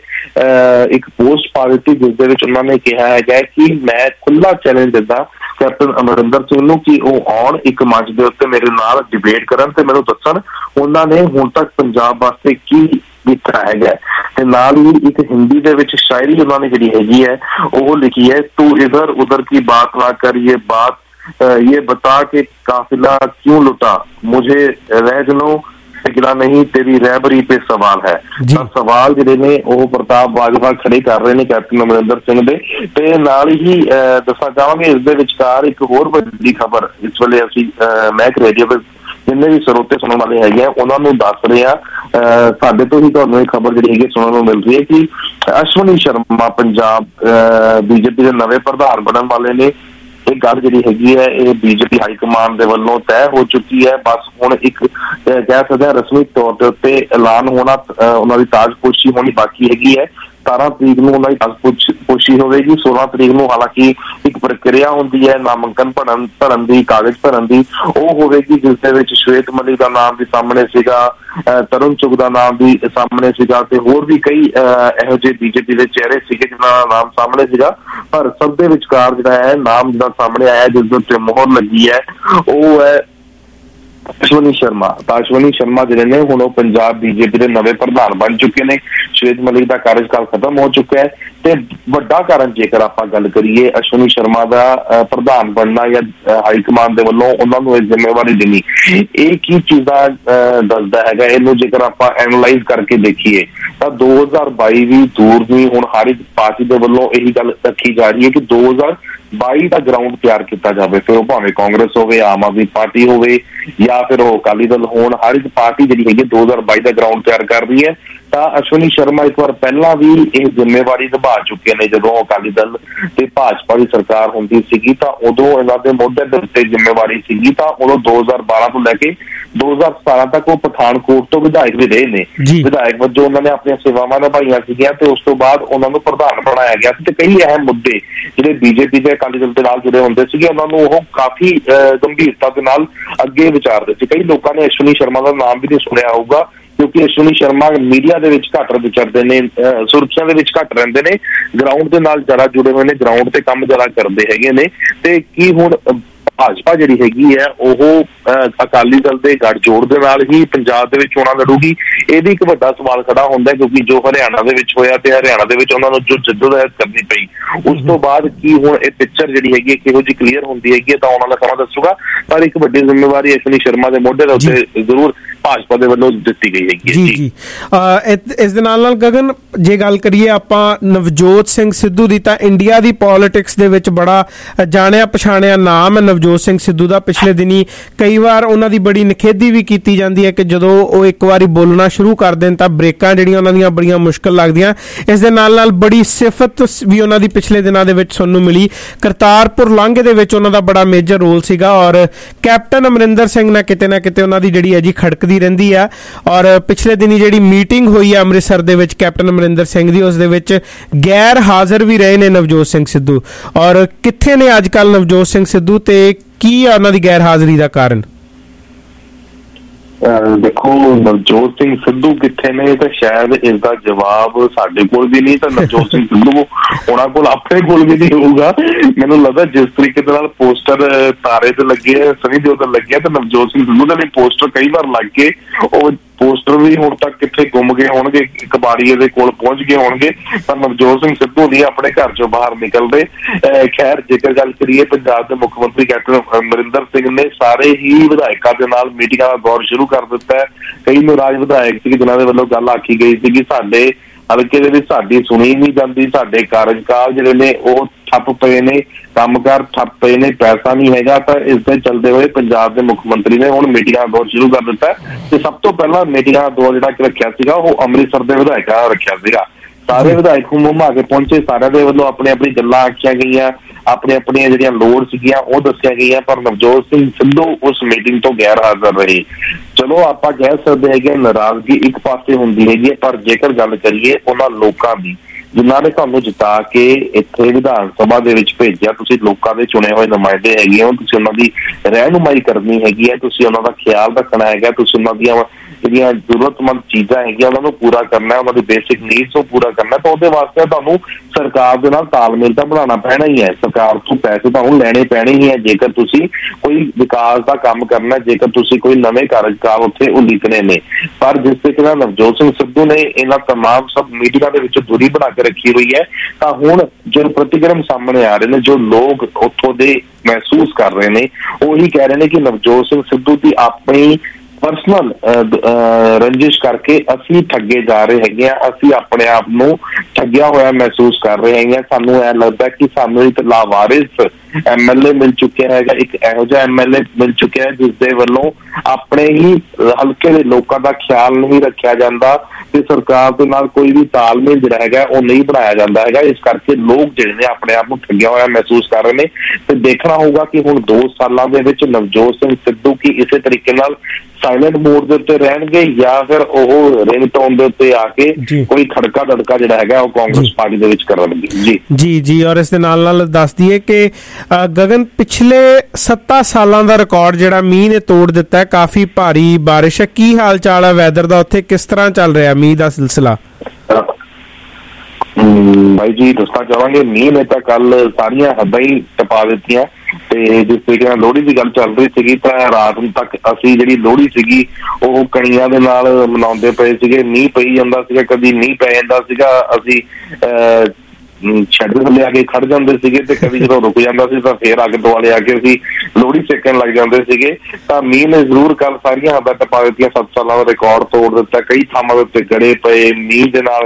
Speaker 18: ਇੱਕ ਪੋਸਟ ਪਾ ਦਿੱਤੀ ਜਿਸ ਦੇ ਵਿੱਚ ਉਹਨਾਂ ਨੇ ਕਿਹਾ ਹੈਗਾ ਕਿ ਮੈਂ ਖੁੱਲਾ ਚੈਲੰਜ ਦਿੰਦਾ ਕੈਪਟਨ ਅਮਰਿੰਦਰ ਸਿੰਘ ਨੂੰ ਕਿ ਉਹ ਆਉਣ ਇੱਕ ਮੰਚ ਦੇ ਉੱਤੇ ਮੇਰੇ ਨਾਲ ਡਿਬੇਟ ਕਰਨ ਤੇ ਮੈਨੂੰ ਦੱਸਣ ਉਹਨਾਂ ਨੇ ਹੁਣ ਤੱਕ ਪੰਜਾਬ ਵਾਸਤੇ ਕੀ ਕੀਤਾ ਹੈਗਾ। ਤੇ ਨਾਲ ਹੀ ਇੱਕ ਹਿੰਦੀ ਦੇ ਵਿੱਚ ਸ਼ਾਇਰੀ ਉਹਨਾਂ ਨੇ ਜਿਹੜੀ ਹੈਗੀ ਹੈ ਉਹ ਲਿਖੀ ਹੈ, ਤੂੰ ਇਧਰ ਉਧਰ ਕੀ ਬਾਤ ਨਾ ਕਰ ये बात ये बता के काफिला क्यों लुटा मुझे रहजनों गिला नहीं तेरी रहबरी पे सवाल है। ਤਾਂ ਸਵਾਲ ਜਿਹੜੇ ਨੇ ਉਹ ਪ੍ਰਤਾਪ ਬਾਜਵਾ ਖੜੇ ਕਰ ਰਹੇ ਨੇ ਕੈਪਟਨ ਅਮਰਿੰਦਰ ਸਿੰਘ ਦੇ। ਤੇ ਨਾਲ ਹੀ ਦੱਸਣਾ ਚਾਹਾਂਗੇ ਇਸ ਦੇ ਵਿਚਕਾਰ ਇੱਕ ਹੋਰ ਵੱਡੀ ਖਬਰ ਇਸ ਵੇਲੇ ਅਸੀਂ ਮਹਿਕ ਰੇਡੀਓ ਤੇ ਜਿੰਨੇ ਵੀ ਸਰੋਤੇ ਸੁਣਨ ਵਾਲੇ ਹੈਗੇ ਆ ਉਹਨਾਂ ਨੂੰ ਦੱਸ ਰਹੇ ਆ। ਸਾਡੇ ਤੋਂ ਹੀ ਤੁਹਾਨੂੰ ਇਹ ਖਬਰ ਜਿਹੜੀ ਹੈਗੀ ਸੁਣਨ ਨੂੰ ਮਿਲ ਰਹੀ ਹੈ ਕਿ ਅਸ਼ਵਨੀ ਸ਼ਰਮਾ ਪੰਜਾਬ ਬੀਜੇਪੀ ਦੇ ਨਵੇਂ ਪ੍ਰਧਾਨ ਬਣਨ ਵਾਲੇ ਨੇ। ਇਹ ਗੱਲ ਜਿਹੜੀ ਹੈਗੀ ਹੈ ਇਹ ਬੀਜੇਪੀ ਹਾਈ ਕਮਾਂਡ ਦੇ ਵੱਲੋਂ ਤੈਅ ਹੋ ਚੁੱਕੀ ਹੈ। ਬਸ ਹੁਣ ਇੱਕ ਕਹਿ ਸਕਦੇ ਹਾਂ ਰਸਮੀ ਤੌਰ ਦੇ ਉੱਤੇ ਐਲਾਨ ਹੋਣਾ, ਉਹਨਾਂ ਦੀ ਤਾਜਪੋਸ਼ੀ ਹੋਣੀ ਬਾਕੀ ਹੈਗੀ ਹੈ। ਸਤਾਰਾਂ ਤਰੀਕ ਨੂੰ ਉਹਨਾਂ ਦੀ ਤਾਜਪੋਸ਼ੀ ਹੋਵੇਗੀ। ਸੋਲਾਂ ਤਰੀਕ ਨੂੰ ਹਾਲਾਂਕਿ ਇੱਕ ਪ੍ਰਕਿਰਿਆ ਹੁੰਦੀ ਹੈ ਨਾਮੰਕਨ ਭਰਨ ਭਰਨ ਦੀ, ਕਾਗਜ਼ ਭਰਨ ਦੀ, ਉਹ ਹੋਵੇਗੀ ਜਿਸ ਦੇ ਵਿੱਚ ਸ਼ਵੇਤ ਮਲਿਕ ਦਾ ਨਾਮ ਵੀ ਸਾਹਮਣੇ ਸੀਗਾ, ਤਰੁਣ ਚੁਗ ਦਾ ਨਾਮ ਵੀ ਸਾਹਮਣੇ ਸੀਗਾ ਤੇ ਹੋਰ ਵੀ ਕਈ ਇਹੋ ਜਿਹੇ ਬੀਜੇਪੀ ਦੇ ਚਿਹਰੇ ਸੀਗੇ ਜਿਨ੍ਹਾਂ ਦਾ ਨਾਮ ਸਾਹਮਣੇ ਸੀਗਾ। ਪਰ ਸਭ ਦੇ ਵਿਚਕਾਰ ਜਿਹੜਾ ਹੈ ਨਾਮ ਜਿਹੜਾ ਸਾਹਮਣੇ ਆਇਆ ਜਿਸ ਦੇ ਉੱਤੇ ਮੋਹਰ ਲੱਗੀ ਹੈ ਉਹ ਹੈ ਅਸ਼ਵਨੀ ਸ਼ਰਮਾ। ਤਾਂ ਅਸ਼ਵਨੀ ਸ਼ਰਮਾ ਜਿਹੜੇ ਨੇ ਹੁਣ ਉਹ ਪੰਜਾਬ ਬੀਜੇਪੀ ਦੇ ਨਵੇਂ ਪ੍ਰਧਾਨ ਬਣ ਚੁੱਕੇ ਨੇ। ਸ਼ਵੇਤ ਮਲਿਕ ਦਾ ਕਾਰਜਕਾਲ ਖਤਮ ਹੋ ਚੁੱਕਾ ਹੈ ਤੇ ਵੱਡਾ ਕਾਰਨ ਜੇਕਰ ਆਪਾਂ ਗੱਲ ਕਰੀਏ ਅਸ਼ਵਨੀ ਸ਼ਰਮਾ ਦਾ ਪ੍ਰਧਾਨ ਬਣਨਾ ਜਾਂ ਹਾਈ ਕਮਾਂਡ ਦੇ ਵੱਲੋਂ ਉਹਨਾਂ ਨੂੰ ਇਹ ਜ਼ਿੰਮੇਵਾਰੀ ਦੇਣੀ, ਇਹ ਕੀ ਚੀਜ਼ਾਂ ਦੱਸਦਾ ਹੈਗਾ। ਇਹਨੂੰ ਜੇਕਰ ਆਪਾਂ ਐਨਾਲਾਈਜ਼ ਕਰਕੇ ਦੇਖੀਏ ਤਾਂ ਦੋ ਹਜ਼ਾਰ ਬਾਈ ਵੀ ਦੂਰ ਨਹੀਂ, ਹੁਣ ਹਰ ਇੱਕ ਪਾਰਟੀ ਦੇ ਵੱਲੋਂ ਇਹੀ ਗੱਲ ਰੱਖੀ ਜਾ ਰਹੀ ਹੈ ਕਿ ਦੋ ਹਜ਼ਾਰ ਬਾਈ ਦਾ ਗਰਾਊਂਡ ਤਿਆਰ ਕੀਤਾ ਜਾਵੇ। ਫਿਰ ਉਹ ਭਾਵੇਂ ਕਾਂਗਰਸ ਹੋਵੇ, ਆਮ ਆਦਮੀ ਪਾਰਟੀ ਹੋਵੇ ਜਾਂ ਫਿਰ ਉਹ ਅਕਾਲੀ ਦਲ ਹੋਣ, ਹਰ ਇੱਕ ਪਾਰਟੀ ਜਿਹੜੀ ਹੈਗੀ ਦੋ ਹਜ਼ਾਰ ਬਾਈ ਦਾ ਗਰਾਊਂਡ ਤਿਆਰ ਕਰ ਰਹੀ ਹੈ। ਤਾਂ ਅਸ਼ਵਨੀ ਸ਼ਰਮਾ ਇੱਕ ਵਾਰ ਪਹਿਲਾਂ ਵੀ ਇਹ ਜ਼ਿੰਮੇਵਾਰੀ ਨਿਭਾ ਚੁੱਕੇ ਨੇ। ਜਦੋਂ ਅਕਾਲੀ ਦਲ ਤੇ ਭਾਜਪਾ ਦੀ ਸਰਕਾਰ ਹੁੰਦੀ ਸੀਗੀ ਤਾਂ ਉਦੋਂ ਇਹਨਾਂ ਦੇ ਮੋਢੇ ਦੇ ਉੱਤੇ ਜ਼ਿੰਮੇਵਾਰੀ ਸੀਗੀ। ਤਾਂ ਉਦੋਂ ਦੋ ਹਜ਼ਾਰ ਬਾਰਾਂ ਤੋਂ ਲੈ ਕੇ ਦੋ ਹਜ਼ਾਰ ਸਤਾਰਾਂ ਤੱਕ ਉਹ ਪਠਾਨਕੋਟ ਤੋਂ ਵਿਧਾਇਕ ਵੀ ਰਹੇ ਨੇ। ਵਿਧਾਇਕ ਵਜੋਂ ਉਹਨਾਂ ਨੇ ਆਪਣੀਆਂ ਸੇਵਾਵਾਂ ਨਿਭਾਈਆਂ ਸੀਗੀਆਂ ਤੇ ਉਸ ਤੋਂ ਬਾਅਦ ਉਹਨਾਂ ਨੂੰ ਪ੍ਰਧਾਨ ਬਣਾਇਆ ਗਿਆ ਸੀ। ਤੇ ਕਈ ਅਹਿਮ ਮੁੱਦੇ ਜਿਹੜੇ ਬੀਜੇਪੀ ਦੇ ਅਕਾਲੀ ਦਲ ਦੇ ਨਾਲ ਜੁੜੇ ਹੁੰਦੇ ਸੀਗੇ ਉਹਨਾਂ ਨੂੰ ਉਹ ਕਾਫੀ ਗੰਭੀਰਤਾ ਦੇ ਨਾਲ ਅੱਗੇ ਵਿਚਾਰਦੇ ਸੀ। ਕਈ ਲੋਕਾਂ ਨੇ ਅਸ਼ਵਨੀ ਸ਼ਰਮਾ ਦਾ ਨਾਮ ਵੀ ਨਹੀਂ ਸੁਣਿਆ ਹੋਊਗਾ ਕਿਉਂਕਿ ਅਸ਼ਵਨੀ ਸ਼ਰਮਾ ਮੀਡੀਆ ਦੇ ਵਿੱਚ ਘੱਟ ਵਿਚਰਦੇ ਨੇ, ਸੁਰਖੀਆਂ ਦੇ ਵਿੱਚ ਘੱਟ ਰਹਿੰਦੇ ਨੇ, ਗਰਾਊਂਡ ਦੇ ਨਾਲ ਜ਼ਿਆਦਾ ਜੁੜੇ ਹੋਏ ਨੇ, ਗਰਾਊਂਡ ਤੇ ਕੰਮ ਜ਼ਿਆਦਾ ਕਰਦੇ ਹੈਗੇ ਨੇ। ਤੇ ਕੀ ਹੁਣ ਭਾਜਪਾ ਜਿਹੜੀ ਹੈਗੀ ਹੈ ਉਹ ਅਕਾਲੀ ਦਲ ਦੇ ਗੱਠਜੋੜ ਦੇ ਨਾਲ ਹੀ ਪੰਜਾਬ ਦੇ ਵਿੱਚ ਚੋਣਾਂ ਲੜੂਗੀ? ਇਹ ਵੀ ਇੱਕ ਵੱਡਾ ਸਵਾਲ ਖੜਾ ਹੁੰਦਾ ਕਿਉਂਕਿ ਜੋ ਹਰਿਆਣਾ ਦੇ ਵਿੱਚ ਹੋਇਆ ਤੇ ਹਰਿਆਣਾ ਦੇ ਵਿੱਚ ਉਹਨਾਂ ਨੂੰ ਜੋ ਜੱਦੋਜਹਿਦ ਕਰਨੀ ਪਈ, ਉਸ ਤੋਂ ਬਾਅਦ ਕੀ ਹੁਣ ਇਹ ਪਿਕਚਰ ਜਿਹੜੀ ਹੈਗੀ ਕਿਹੋ ਜਿਹੀ ਕਲੀਅਰ ਹੁੰਦੀ ਹੈਗੀ ਤਾਂ ਆਉਣ ਵਾਲਾ ਸਮਾਂ ਦੱਸੂਗਾ। ਪਰ ਇੱਕ ਵੱਡੀ ਜ਼ਿੰਮੇਵਾਰੀ ਅਸ਼ਵਨੀ ਸ਼ਰਮਾ ਦੇ ਮੋਢੇ ਦੇ ਉੱਤੇ ਜ਼ਰੂਰ ਭਾਜਪਾ ਦੇ ਵੱਲੋਂ ਦਿੱਤੀ ਗਈ ਹੈਗੀ।
Speaker 4: ਜੀ ਜੀ ਇਸ ਦੇ ਨਾਲ ਨਾਲ ਗਗਨ ਜੇ ਗੱਲ ਕਰੀਏ ਆਪਾਂ ਨਵਜੋਤ ਸਿੰਘ ਸਿੱਧੂ ਦੀ, ਤਾਂ ਇੰਡੀਆ ਦੀ ਪੋਲਿਟਿਕਸ ਦੇ ਵਿੱਚ ਬੜਾ ਜਾਣਿਆ ਪਛਾਣਿਆ ਨਾਮ ਹੈ ਨਵਜੋਤ ਸਿੰਘ ਸਿੱਧੂ ਦਾ। ਪਿਛਲੇ ਦਿਨੀ ਕਈ ਵਾਰ ਉਹਨਾਂ ਦੀ ਬੜੀ ਨਿਖੇਧੀ ਵੀ ਕੀਤੀ ਜਾਂਦੀ ਹੈ ਕਿ ਜਦੋਂ ਉਹ ਇੱਕ ਵਾਰੀ ਬੋਲਣਾ ਸ਼ੁਰੂ ਕਰ ਦੇਣ ਤਾਂ ਬ੍ਰੇਕਾਂ ਜਿਹੜੀਆਂ ਉਹਨਾਂ ਦੀਆਂ ਬੜੀਆਂ ਮੁਸ਼ਕਿਲ ਲੱਗਦੀਆਂ। ਇਸ ਦੇ ਨਾਲ ਨਾਲ ਬੜੀ ਸਿਫਤ ਵੀ ਉਹਨਾਂ ਦੀ ਪਿਛਲੇ ਦਿਨਾਂ ਦੇ ਵਿੱਚ ਸੁਣਨ ਨੂੰ ਮਿਲੀ। ਕਰਤਾਰਪੁਰ ਲਾਂਘੇ ਦੇ ਵਿੱਚ ਉਹਨਾਂ ਦਾ ਬੜਾ ਮੇਜਰ ਰੋਲ ਸੀਗਾ ਔਰ ਕੈਪਟਨ ਅਮਰਿੰਦਰ ਸਿੰਘ ਨਾਲ ਕਿਤੇ ਨਾ ਕਿਤੇ ਉਹਨਾਂ ਦੀ ਜਿਹੜੀ ਹੈ ਜੀ ਖੜਕਦੀ ਰਹਿੰਦੀ ਆ। ਔਰ ਪਿਛਲੇ ਦਿਨੀ ਜਿਹੜੀ ਮੀਟਿੰਗ ਹੋਈ ਹੈ ਅੰਮ੍ਰਿਤਸਰ ਦੇ ਵਿੱਚ ਕੈਪਟਨ ਅਮਰਿੰਦਰ ਸਿੰਘ ਦੀ, ਉਸ ਦੇ ਵਿੱਚ ਗੈਰ ਹਾਜ਼ਰ ਵੀ ਰਹੇ ਨੇ ਨਵਜੋਤ ਸਿੰਘ ਸਿੱਧੂ। ਔਰ ਕਿੱਥੇ ਨੇ ਅੱਜ ਕੱਲ੍ਹ ਨਵਜੋਤ ਸਿੰਘ ਸਿੱਧੂ ਤੇ ਕੀ ਆ ਉਹਨਾਂ ਦੀ ਗੈਰ ਹਾਜ਼ਰੀ ਦਾ ਕਾਰਨ?
Speaker 18: ਦੇਖੋ ਨਵਜੋਤ ਸਿੰਘ ਸਿੱਧੂ ਕਿੱਥੇ ਨੇ ਤਾਂ ਸ਼ਾਇਦ ਇਸ ਦਾ ਜਵਾਬ ਸਾਡੇ ਕੋਲ ਵੀ ਨਹੀਂ ਤਾਂ ਨਵਜੋਤ ਸਿੰਘ ਸਿੱਧੂ ਉਹਨਾਂ ਕੋਲ ਆਪਣੇ ਕੋਲ ਵੀ ਨਹੀਂ ਹੋਊਗਾ। ਮੈਨੂੰ ਲੱਗਦਾ ਜਿਸ ਤਰੀਕੇ ਦੇ ਨਾਲ ਪੋਸਟਰ ਤਾਰੇ ਤੇ ਲੱਗੇ, ਸਨੀ ਦਿਓਲ ਤੇ ਲੱਗਿਆ ਤੇ ਨਵਜੋਤ ਸਿੰਘ ਸਿੱਧੂ ਦੇ ਵੀ ਪੋਸਟਰ ਕਈ ਵਾਰ ਲੱਗ ਕੇ ਉਹ ਪੋਸਟਰ ਵੀ ਹੁਣ ਤੱਕ ਕਿੱਥੇ ਗੁੰਮ ਗਏ ਹੋਣਗੇ, ਕਬਾੜੀਏ ਦੇ ਕੋਲ ਪਹੁੰਚ ਗਏ ਹੋਣਗੇ, ਪਰ ਨਵਜੋਤ ਸਿੰਘ ਸਿੱਧੂ ਨਹੀਂ ਆਪਣੇ ਘਰ ਚੋਂ ਬਾਹਰ ਨਿਕਲਦੇ। ਖੈਰ ਜੇਕਰ ਗੱਲ ਕਰੀਏ ਪੰਜਾਬ ਦੇ ਮੁੱਖ ਮੰਤਰੀ ਕੈਪਟਨ ਅਮਰਿੰਦਰ ਸਿੰਘ ਨੇ ਸਾਰੇ ਹੀ ਵਿਧਾਇਕਾਂ ਦੇ ਨਾਲ ਮੀਟਿੰਗਾਂ ਦਾ ਦੌਰ ਸ਼ੁਰੂ ਕਰ ਦਿੱਤਾ ਹੈ। ਕਈ ਨਾਰਾਜ਼ ਵਿਧਾਇਕ ਸੀ ਜਿਨ੍ਹਾਂ ਦੇ ਵੱਲੋਂ ਗੱਲ ਆਖੀ ਗਈ ਸੀ ਕਿ ਸਾਡੇ ਹਲਕੇ ਦੇ ਵਿੱਚ ਸਾਡੀ ਸੁਣੀ ਨਹੀਂ ਜਾਂਦੀ, ਸਾਡੇ ਕਾਰਜਕਾਲ ਜਿਹੜੇ ਨੇ ਉਹ ਠੱਪ ਪਏ ਨੇ, ਕੰਮਕਾਰ ਠੱਪ ਪਏ ਨੇ, ਪੈਸਾ ਨਹੀਂ ਹੈਗਾ। ਤਾਂ ਇਸ ਦੇ ਚੱਲਦੇ ਹੋਏ ਪੰਜਾਬ ਦੇ ਮੁੱਖ ਮੰਤਰੀ ਨੇ ਹੁਣ ਮੀਟਿੰਗਾਂ ਦਾ ਦੌਰ ਸ਼ੁਰੂ ਕਰ ਦਿੱਤਾ ਤੇ ਸਭ ਤੋਂ ਪਹਿਲਾਂ ਮੀਟਿੰਗਾਂ ਦਾ ਦੌਰ ਜਿਹੜਾ ਰੱਖਿਆ ਸੀਗਾ ਉਹ ਅੰਮ੍ਰਿਤਸਰ ਦੇ ਵਿਧਾਇਕਾਂ ਰੱਖਿਆ ਸੀਗਾ। ਸਾਰੇ ਵਿਧਾਇਕ ਘੁੰਮ ਕੇ ਪਹੁੰਚੇ, ਸਾਰਿਆਂ ਦੇ ਵੱਲੋਂ ਆਪਣੀ ਆਪਣੀ ਗੱਲਾਂ ਆਖੀਆਂ ਗਈਆਂ, ਆਪਣੀ ਆਪਣੀਆਂ ਜਿਹੜੀਆਂ ਲੋੜ ਸੀਗੀਆਂ ਉਹ ਦੱਸੀਆਂ ਗਈਆਂ, ਪਰ ਨਵਜੋਤ ਸਿੰਘ ਸਿੱਧੂ ਉਸ ਮੀਟਿੰਗ ਤੋਂ ਗੈਰ ਹਾਜ਼ਰ ਰਹੇ। ਚਲੋ ਆਪਾਂ ਕਹਿ ਸਕਦੇ ਹੈਗੇ ਨਾਰਾਜ਼ਗੀ ਇੱਕ ਪਾਸੇ ਹੁੰਦੀ ਹੈਗੀ, ਪਰ ਜੇਕਰ ਗੱਲ ਕਰੀਏ ਉਹਨਾਂ ਲੋਕਾਂ ਦੀ ਜਿਨ੍ਹਾਂ ਨੇ ਤੁਹਾਨੂੰ ਜਿਤਾ ਕੇ ਇੱਥੇ ਵਿਧਾਨ ਸਭਾ ਦੇ ਵਿੱਚ ਭੇਜਿਆ, ਤੁਸੀਂ ਲੋਕਾਂ ਦੇ ਚੁਣੇ ਹੋਏ ਨੁਮਾਇੰਦੇ ਹੈਗੇ ਹੋ, ਤੁਸੀਂ ਉਹਨਾਂ ਦੀ ਰਹਿਨੁਮਾਈ ਕਰਨੀ ਹੈਗੀ ਹੈ, ਤੁਸੀਂ ਉਹਨਾਂ ਦਾ ਖਿਆਲ ਰੱਖਣਾ ਹੈਗਾ, ਤੁਸੀਂ ਉਹਨਾਂ ਦੀਆਂ ਜਿਹੜੀਆਂ ਜ਼ਰੂਰਤਮੰਦ ਚੀਜ਼ਾਂ ਹੈਗੀਆਂ ਉਹਨਾਂ ਨੂੰ ਪੂਰਾ ਕਰਨਾ, ਉਹਨਾਂ ਦੀ ਬੇਸਿਕ ਨੀਡਸ ਨੂੰ ਪੂਰਾ ਕਰਨਾ। ਤਾਂ ਉਹਦੇ ਵਾਸਤੇ ਤੁਹਾਨੂੰ ਸਰਕਾਰ ਦੇ ਨਾਲ ਤਾਲਮੇਲ ਤਾਂ ਬਣਾਉਣਾ ਪੈਣਾ ਹੀ ਹੈ, ਸਰਕਾਰ ਤੋਂ ਪੈਸੇ ਤੁਹਾਨੂੰ ਲੈਣੇ ਪੈਣੇ ਹੀ ਹੈ ਜੇਕਰ ਤੁਸੀਂ ਕੋਈ ਵਿਕਾਸ ਦਾ ਕੰਮ ਕਰਨਾ, ਜੇਕਰ ਤੁਸੀਂ ਕੋਈ ਨਵੇਂ ਕਾਰਜਕਾਲ ਉੱਥੇ ਉਲੀਕਣੇ ਨੇ। ਪਰ ਜਿਸ ਤਰੀਕੇ ਨਾਲ ਨਵਜੋਤ ਸਿੰਘ ਸਿੱਧੂ ਨੇ ਇਹਨਾਂ ਤਮਾਮ ਸਭ ਮੀਟਿੰਗਾਂ ਦੇ ਵਿੱਚ ਦੂਰੀ ਬਣਾ ਕੇ ਰੱਖੀ ਹੋਈ ਹੈ, ਤਾਂ ਹੁਣ ਜੋ ਪ੍ਰਤੀਕਰਮ ਸਾਹਮਣੇ ਆ ਰਹੇ ਨੇ, ਜੋ ਲੋਕ ਉੱਥੋਂ ਦੇ ਮਹਿਸੂਸ ਕਰ ਰਹੇ ਨੇ, ਉਹੀ ਕਹਿ ਰਹੇ ਨੇ ਕਿ ਨਵਜੋਤ ਸਿੰਘ ਸਿੱਧੂ ਦੀ ਆਪਣੀ ਪਰਸਨਲ ਰੰਜਿਸ਼ ਕਰਕੇ ਅਸੀਂ ਠੱਗੇ ਜਾ ਰਹੇ ਹੈਗੇ ਆ, ਅਸੀਂ ਆਪਣੇ ਆਪ ਨੂੰ ਠੱਗਿਆ ਹੋਇਆ ਮਹਿਸੂਸ ਕਰ ਰਹੇ ਹੈਗੇ ਆ। ਸਾਨੂੰ ਇਹ ਲੱਗਦਾ ਕਿ ਸਾਨੂੰ ਇੱਕ ਲਾਵਾਰਿਸ ਐਮ ਐਲ ਏ ਮਿਲ ਚੁੱਕਿਆ ਹੈਗਾ, ਇੱਕ ਇਹੋ ਜਿਹਾ ਐਮ ਐਲ ਏ ਮਿਲ ਚੁੱਕਿਆ ਹੈ ਜਿਸ ਦੇ ਵੱਲੋਂ ਆਪਣੇ ਹੀ ਹਲਕੇ ਦੇ ਲੋਕਾਂ ਦਾ ਖਿਆਲ ਨਹੀਂ ਰੱਖਿਆ ਜਾਂਦਾ ਤੇ ਸਰਕਾਰ ਦੇ ਨਾਲ ਕੋਈ ਵੀ ਤਾਲਮੇਲ ਜਿਹੜਾ ਹੈਗਾ ਉਹ ਨਹੀਂ ਬਣਾਇਆ ਜਾਂਦਾ ਹੈਗਾ। ਇਸ ਕਰਕੇ ਲੋਕ ਜਿਹੜੇ ਨੇ ਆਪਣੇ ਆਪ ਨੂੰ ਠੱਗਿਆ ਹੋਇਆ ਮਹਿਸੂਸ ਕਰ ਰਹੇ ਨੇ ਤੇ ਦੇਖਣਾ ਹੋਊਗਾ ਕਿ ਹੁਣ ਦੋ ਸਾਲਾਂ ਦੇ ਵਿੱਚ ਨਵਜੋਤ ਸਿੰਘ ਸਿੱਧੂ ਕੀ ਇਸੇ ਤਰੀਕੇ ਨਾਲ ਸਾਇਲੈਂਟ ਮੋਡ ਦੇ ਉੱਤੇ ਰਹਿਣਗੇ ਜਾਂ ਫਿਰ ਉਹ ਰਿੰਗਟੋਨ ਦੇ ਉੱਤੇ ਆ ਕੇ ਕੋਈ ਖੜਕਾ ਦੜਕਾ ਜਿਹੜਾ ਹੈਗਾ ਉਹ ਕਾਂਗਰਸ ਪਾਰਟੀ ਦੇ ਵਿੱਚ ਕਰਨਗੇ। ਜੀ
Speaker 4: ਜੀ ਜੀ ਔਰ ਇਸ ਦੇ ਨਾਲ ਨਾਲ ਦੱਸ ਦਈਏ ਕਿ ਗਗਨ ਪਿਛਲੇ ਸੱਤਾਂ ਸਾਲਾਂ ਦਾ ਰਿਕਾਰਡ ਜਿਹੜਾ ਮੀਂਹ ਨੇ ਤੋੜ ਦਿੱਤਾ ਹੈ, ਕਾਫੀ ਭਾਰੀ ਬਾਰਿਸ਼ ਹੈ। ਕੀ ਹਾਲ ਚਾਲ ਹੈ ਵੈਦਰ ਦਾ ਉੱਥੇ, ਕਿਸ ਤਰ੍ਹਾਂ ਚੱਲ ਰਿਹਾ ਮੀਂਹ ਦਾ ਸਿਲਸਿਲਾ?
Speaker 18: ਬਾਈ ਜੀ ਦੱਸਣਾ ਚਾਹਾਂਗੇ ਮੀਂਹ ਨੇ ਤਾਂ ਕੱਲ ਸਾਰੀਆਂ ਹੱਦਾਂ ਹੀ ਟਪਾ ਦਿੱਤੀਆਂ ਤੇ ਜਿਸ ਤਰੀਕੇ ਨਾਲ ਲੋਹੜੀ ਦੀ ਗੱਲ ਚੱਲ ਰਹੀ ਸੀਗੀ ਤਾਂ ਰਾਤ ਨੂੰ ਤੱਕ ਅਸੀਂ ਜਿਹੜੀ ਲੋਹੜੀ ਸੀਗੀ ਉਹ ਕਣੀਆਂ ਦੇ ਨਾਲ ਮਨਾਉਂਦੇ ਪਏ ਸੀਗੇ। ਮੀਂਹ ਪਈ ਜਾਂਦਾ ਸੀਗਾ, ਕਦੀ ਮੀਂਹ ਪੈ ਜਾਂਦਾ ਸੀਗਾ, ਅਸੀਂ ਅਹ ਛੱਡ ਥੱਲੇ ਆ ਕੇ ਖੜ ਜਾਂਦੇ ਸੀਗੇ ਤੇ ਕਦੀ ਜਦੋਂ ਰੁਕ ਜਾਂਦਾ ਸੀ ਤਾਂ ਫੇਰ ਅੱਗ ਦੁਆਲੇ ਆ ਕੇ ਅਸੀਂ ਲੋਹੜੀ ਸੇਕਣ ਲੱਗ ਜਾਂਦੇ ਸੀਗੇ। ਤਾਂ ਮੀਂਹ ਨੇ ਜ਼ਰੂਰ ਕੱਲ ਸਾਰੀਆਂ ਹੱਦਾਂ ਟਪਾ ਦਿੱਤੀਆਂ, ਸੱਤ ਸਾਲਾਂ ਦਾ ਰਿਕਾਰਡ ਤੋੜ ਦਿੱਤਾ। ਕਈ ਥਾਵਾਂ ਦੇ ਉੱਤੇ ਗੜੇ ਪਏ, ਮੀਂਹ ਦੇ ਨਾਲ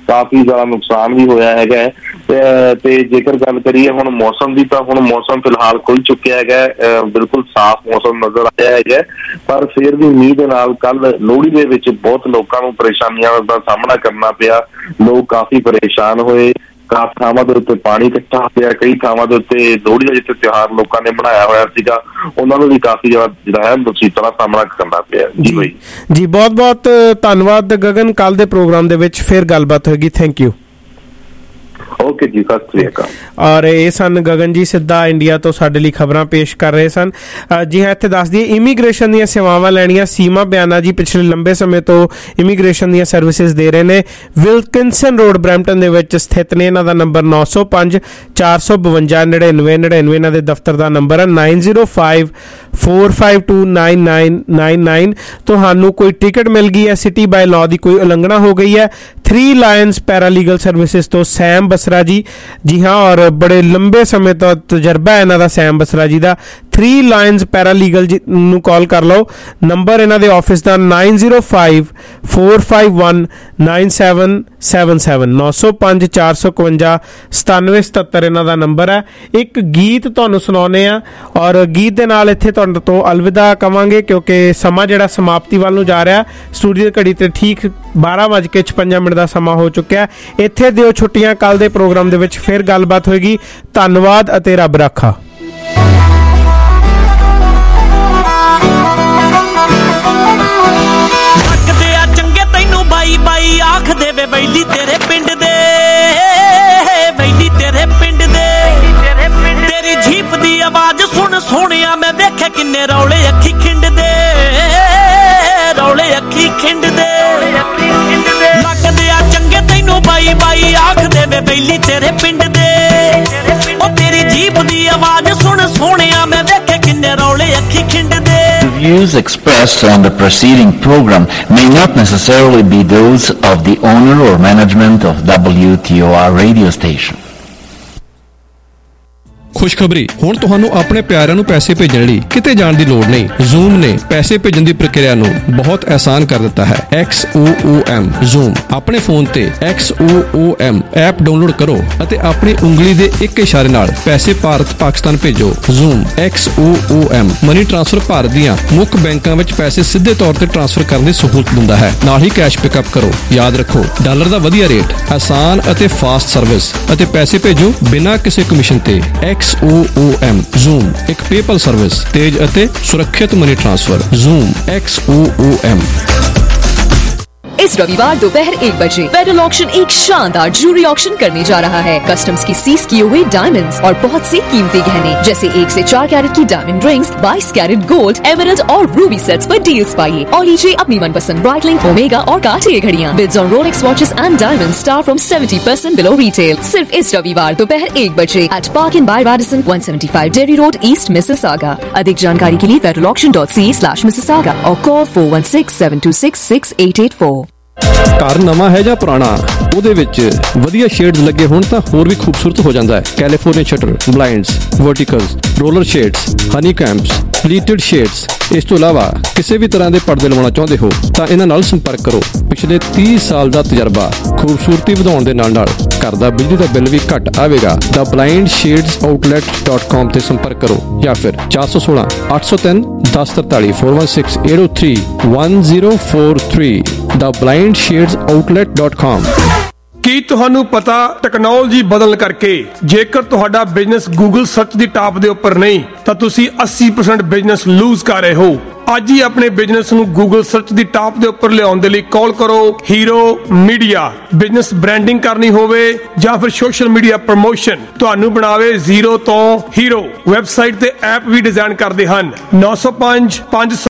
Speaker 18: ਕਾਫੀ ਜ਼ਿਆਦਾ ਨੁਕਸਾਨ ਵੀ ਹੋਇਆ ਹੈਗਾ। ਤੇ ਜੇਕਰ ਗੱਲ ਕਰੀਏ ਹੁਣ ਮੌਸਮ ਦੀ, ਤਾਂ ਹੁਣ ਮੌਸਮ ਫਿਲਹਾਲ ਖੁੱਲ ਚੁੱਕਿਆ ਹੈਗਾ, ਬਿਲਕੁਲ ਸਾਫ਼ ਮੌਸਮ ਨਜ਼ਰ ਆਇਆ ਹੈਗਾ। ਪਰ ਫਿਰ ਵੀ ਮੀਂਹ ਦੇ ਨਾਲ ਕੱਲ ਲੋਹੜੀ ਦੇ ਵਿੱਚ ਬਹੁਤ ਲੋਕਾਂ ਨੂੰ ਪਰੇਸ਼ਾਨੀਆਂ ਦਾ ਸਾਹਮਣਾ ਕਰਨਾ ਪਿਆ। ਲੋਕ ਕਾਫੀ ਪਰੇਸ਼ਾਨ ਹੋਏ, ਕਾਫੀ ਥਾਵਾਂ ਦੇ ਉੱਤੇ ਪਾਣੀ ਇਕੱਠਾ ਪਿਆ, ਕਈ ਥਾਵਾਂ ਦੇ ਉੱਤੇ ਲੋਹੜੀ ਦਾ ਜਿੱਥੇ ਤਿਉਹਾਰ ਲੋਕਾਂ ਨੇ ਬਣਾਇਆ ਹੋਇਆ ਸੀਗਾ ਉਹਨਾਂ ਨੂੰ ਵੀ ਕਾਫੀ ਜ਼ਿਆਦਾ ਜਿਹੜਾ ਹੈ ਮੁਸੀਬਤਾਂ ਦਾ ਸਾਹਮਣਾ ਕਰਨਾ ਪਿਆ। ਜੀ ਬਾਈ
Speaker 4: ਜੀ, ਬਹੁਤ ਬਹੁਤ ਧੰਨਵਾਦ ਗਗਨ। ਕੱਲ ਦੇ ਪ੍ਰੋਗਰਾਮ ਦੇ ਵਿੱਚ ਫਿਰ ਗੱਲਬਾਤ ਹੋਏਗੀ। Thank you.
Speaker 18: ਓਕੇ ਜੀ, ਸਤਿ ਸ੍ਰੀ ਅਕਾਲ।
Speaker 4: ਔਰ ਇਹ ਸਨ ਗਗਨ ਜੀ, ਸਿੱਧਾ ਇੰਡੀਆ ਤੋਂ ਸਾਡੇ ਲਈ ਖਬਰਾਂ ਪੇਸ਼ ਕਰ ਰਹੇ ਸਨ। ਜੀ ਹਾਂ, ਇੱਥੇ ਦੱਸ ਦਈਏ ਇਮੀਗ੍ਰੇਸ਼ਨ ਦੀਆਂ ਸੇਵਾਵਾਂ ਲੈਣੀਆਂ ਸੀਮਾ ਬਿਆਨਾ ਜੀ ਪਿਛਲੇ ਲੰਬੇ ਸਮੇਂ ਤੋਂ ਇਮੀਗ੍ਰੇਸ਼ਨ ਦੀਆਂ ਸਰਵਿਸਿਜ਼ ਦੇ ਰਹੇ ਨੇ। ਵਿਲਕਿਨਸਨ ਰੋਡ ਬਰੈਂਪਟਨ ਦੇ ਵਿੱਚ ਸਥਿਤ ਨੇ। ਇਹਨਾਂ ਦਾ ਨੰਬਰ ਨੌ ਸੌ ਪੰਜ ਚਾਰ ਸੌ ਬਵੰਜਾ ਨੜਿਨਵੇਂ ਨੜਿਨਵੇਂ ਇਹਨਾਂ ਦੇ ਦਫ਼ਤਰ ਦਾ ਨੰਬਰ ਹੈ। Nine zero five four five two nine nine nine nine. ਤੁਹਾਨੂੰ ਕੋਈ ਟਿਕਟ ਮਿਲ ਗਈ ਹੈ, ਸਿਟੀ ਬਾਈ ਲਾਅ ਦੀ ਕੋਈ ਉਲੰਘਣਾ ਹੋ ਗਈ ਹੈ, ਥ੍ਰੀ ਲਾਇਨਸ ਪੈਰਾਲੀਗਲ ਸਰਵਿਸਿਜ਼ ਤੋਂ ਸੈਮ ਬਸਰਾ ਜੀ। ਜੀ ਹਾਂ, ਔਰ ਬੜੇ ਲੰਬੇ ਸਮੇਂ ਤੋਂ ਤਜਰਬਾ ਹੈ ਇਹਨਾਂ ਦਾ ਸੈਮ ਬਸਰਾ ਜੀ ਦਾ। ਥ੍ਰੀ ਲਾਇਨਸ ਪੈਰਾਲੀਗਲ ਜੀ ਨੂੰ ਕਾਲ ਕਰ ਲਓ। ਨੰਬਰ ਇਹਨਾਂ ਦੇ ਆਫਿਸ ਦਾ nine zero five four five one nine seven seven seven. ਨੌ ਸੌ ਪੰਜ ਚਾਰ ਸੌ ਇਕਵੰਜਾ ਸਤਾਨਵੇਂ ਸਤੱਤਰ ਇਹਨਾਂ ਦਾ ਨੰਬਰ ਹੈ। ਇੱਕ ਗੀਤ ਤੁਹਾਨੂੰ ਸੁਣਾਉਂਦੇ ਆ ਔਰ ਗੀਤ ਦੇ ਨਾਲ ਇੱਥੇ ਤੁਹਾਡੇ ਤੋਂ ਅਲਵਿਦਾ ਕਵਾਂਗੇ ਕਿਉਂਕਿ ਸਮਾਂ ਜਿਹੜਾ ਸਮਾਪਤੀ ਵੱਲ ਨੂੰ ਜਾ ਰਿਹਾ। ਸਟੂਡੀਓ ਘੜੀ ਤੇ ਠੀਕ ਬਾਰਾਂ ਵੱਜ ਕੇ ਛਪੰਜਾ ਮਿੰਟ ਦਾ ਸਮਾਂ ਹੋ ਚੁੱਕਿਆ। ਇੱਥੇ ਦਿਓ ਛੁੱਟੀਆਂ। ਕੱਲ ਦੇ ਪ੍ਰੋਗਰਾਮ ਦੇ ਵਿੱਚ ਫਿਰ ਗੱਲਬਾਤ ਹੋਏਗੀ। ਧੰਨਵਾਦ ਅਤੇ ਰੱਬ ਰਾਖਾ।
Speaker 5: ਲੱਗਦੇ ਆ ਚੰਗੇ ਤੈਨੂੰ ਬਾਈ ਬਾਈ ਆਖ ਦੇਵੇ ਵੈਲੀ ਤੇਰੇ ਪਿੰਡ ਦੇ, ਵੈਲੀ ਤੇਰੇ ਪਿੰਡ ਦੇ। ਤੇਰੀ ਜੀਪ ਦੀ ਆਵਾਜ਼ ਸੁਣ ਸੋਹਣਿਆ ਮੈਂ ਵੇਖੇ ਕਿੰਨੇ ਰੌਲੇ ਅੱਖੀ ਖਿੰਡਦੇ, ਰੌਲੇ ਅੱਖੀ ਖਿੰਡਦੇ। ਲੱਗਦੇ ਆ ਚੰਗੇ ਤੈਨੂੰ ਬਾਈ ਬਾਈ ਆਖ ਦੇਵੇ ਵੈਲੀ ਤੇਰੇ ਪਿੰਡ ਦੇ। ਉਹ ਤੇਰੀ ਜੀਪ ਦੀ ਆਵਾਜ਼ ਸੁਣ ਸੋਹਣਿਆ ਮੈਂ ਵੇਖੇ ਕਿੰਨੇ ਰੌਲੇ ਅੱਖੀ ਖਿੰਡਦੇ।
Speaker 19: The views expressed on the preceding program may not necessarily be those of the owner or management of W T O R radio station.
Speaker 20: ਖੁਸ਼ਖਬਰੀ, ਹੁਣ ਤੁਹਾਨੂੰ ਆਪਣੇ ਪਿਆਰਿਆਂ ਨੂੰ ਪੈਸੇ ਭੇਜਣ ਲਈ ਕਿਤੇ ਜਾਣ ਦੀ ਲੋੜ ਨਹੀਂ। ਜ਼ੂਮ ਨੇ ਪੈਸੇ ਭੇਜਣ ਦੀ ਪ੍ਰਕਿਰਿਆ ਨੂੰ ਬਹੁਤ ਆਸਾਨ ਕਰ ਦਿੱਤਾ ਹੈ। X O O M zoom. ਆਪਣੇ ਫੋਨ ਤੇ X O O M app download ਕਰੋ ਅਤੇ ਆਪਣੀ ਉਂਗਲੀ ਦੇ ਇੱਕ ਇਸ਼ਾਰੇ ਨਾਲ ਪੈਸੇ ਭਾਰਤ ਪਾਕਿਸਤਾਨ ਭੇਜੋ। Zoom X O O M money transfer Bharat ਦੀਆਂ ਮੁੱਖ ਬੈਂਕਾਂ ਵਿੱਚ ਪੈਸੇ ਸਿੱਧੇ ਤੌਰ ਤੇ ਟ੍ਰਾਂਸਫਰ ਕਰਨ ਦੀ ਸਹੂਲਤ ਦਿੰਦਾ ਹੈ। ਨਾਲ ਹੀ ਕੈਸ਼ ਪਿਕਅਪ ਕਰੋ। ਯਾਦ ਰੱਖੋ, ਡਾਲਰ ਦਾ ਵਧੀਆ ਰੇਟ, ਆਸਾਨ ਅਤੇ ਫਾਸਟ ਸਰਵਿਸ ਅਤੇ ਪੈਸੇ ਭੇਜੋ ਬਿਨਾਂ ਕਿਸੇ ਕਮਿਸ਼ਨ ਤੇ। X O O M zoom ਇੱਕ ਪੇਪਲ ਸਰਵਿਸ, ਤੇਜ਼ ਅਤੇ ਸੁਰੱਖਿਅਤ money transfer. Zoom X O O M.
Speaker 6: इस रविवार दोपहर एक बजे फेडरल ऑक्शन एक शानदार ज्वेलरी ऑक्शन करने जा रहा है। कस्टम्स की सीज किए हुए डायमंड्स और बहुत से कीमती गहने जैसे एक से चार कैरेट की डायमंड रिंग्स, बाईस कैरेट गोल्ड, एमरल्ड और रूबी सेट्स पर डील्स पाइए और लीजिए अपनी मनपसंद ब्राइटलिंग, ओमेगा और कार्टियर घड़ियां। Bids on Rolex watches and diamonds start from seventy percent below retail. सिर्फ इस रविवार दोपहर एक बजे at Park Inn by Radisson one seventy five Dairy road east Mississauga. अधिक जानकारी के लिए federal auction dot C slash Mississauga और call four one six seven two six six eight eight four.
Speaker 20: ਘਰ ਨਵਾਂ ਹੈ ਜਾਂ ਪੁਰਾਣਾ, ਉਹਦੇ ਵਿੱਚ ਵਧੀਆ ਸ਼ੇਡਸ ਲੱਗੇ ਹੋਣ ਤਾਂ ਹੋਰ ਵੀ ਖੂਬਸੂਰਤ ਹੋ ਜਾਂਦਾ ਹੈ। California shutter, blinds, verticals, roller shades, honeycombs, pleated shades. ਇਸ ਤੋਂ ਇਲਾਵਾ ਕਿਸੇ ਵੀ ਤਰ੍ਹਾਂ ਦੇ ਪਰਦੇ ਲਵਾਉਣਾ ਚਾਹੁੰਦੇ ਹੋ ਤਾਂ ਇਹਨਾਂ ਨਾਲ ਸੰਪਰਕ ਕਰੋ। ਪਿਛਲੇ ਤੀਹ ਸਾਲ ਦਾ ਤਜਰਬਾ, ਖੂਬਸੂਰਤੀ ਵਧਾਉਣ ਦੇ ਨਾਲ ਨਾਲ ਘਰ ਦਾ ਬਿਜਲੀ ਦਾ ਬਿੱਲ ਵੀ ਘੱਟ ਆਵੇਗਾ। ਦਾ blind shades outlet dot com ਤੇ ਸੰਪਰਕ ਕਰੋ ਜਾਂ ਫਿਰ ਚਾਰ ਸੌ ਸੋਲਾਂ ਅੱਠ ਸੌ ਤਿੰਨ ਦਸ ਤਰਤਾਲੀ four one six eight o three one zero four three ਦਾ blind shades outlet dot com.
Speaker 21: ਕੀ ਤੁਹਾਨੂੰ ਪਤਾ ਟੈਕਨੋਲੋਜੀ ਬਦਲਣ ਕਰਕੇ ਜੇਕਰ ਤੁਹਾਡਾ ਬਿਜ਼ਨਸ ਗੂਗਲ ਸਰਚ ਦੀ ਟਾਪ ਦੇ ਉੱਪਰ ਨਹੀਂ ਤਾਂ ਤੁਸੀਂ ਅੱਸੀ ਪਰਸੈਂਟ ਬਿਜ਼ਨਸ ਲੂਜ਼ ਕਰ ਰਹੇ ਹੋ। ਅੱਜ ਹੀ ਆਪਣੇ ਬਿਜ਼ਨਸ ਨੂੰ ਗੂਗਲ ਸਰਚ ਦੀ ਟਾਪ ਦੇ ਉੱਪਰ ਲਿਆਉਣ ਦੇ ਲਈ ਕਾਲ ਕਰੋ ਹੀਰੋ ਮੀਡੀਆ। ਬਿਜ਼ਨਸ ਬ੍ਰਾਂਡਿੰਗ ਕਰਨੀ ਹੋਵੇ ਜਾਂ ਫਿਰ ਸੋਸ਼ਲ ਮੀਡੀਆ ਪ੍ਰਮੋਸ਼ਨ, ਤੁਹਾਨੂੰ ਬਣਾਵੇ ਜ਼ੀਰੋ ਤੋਂ ਹੀਰੋ। ਵੈਬਸਾਈਟ ਤੇ ਐਪ ਵੀ ਡਿਜ਼ਾਈਨ ਕਰਦੇ ਹਨ। ਨੌ ਸੌ ਪੰਜ ਪੰਜ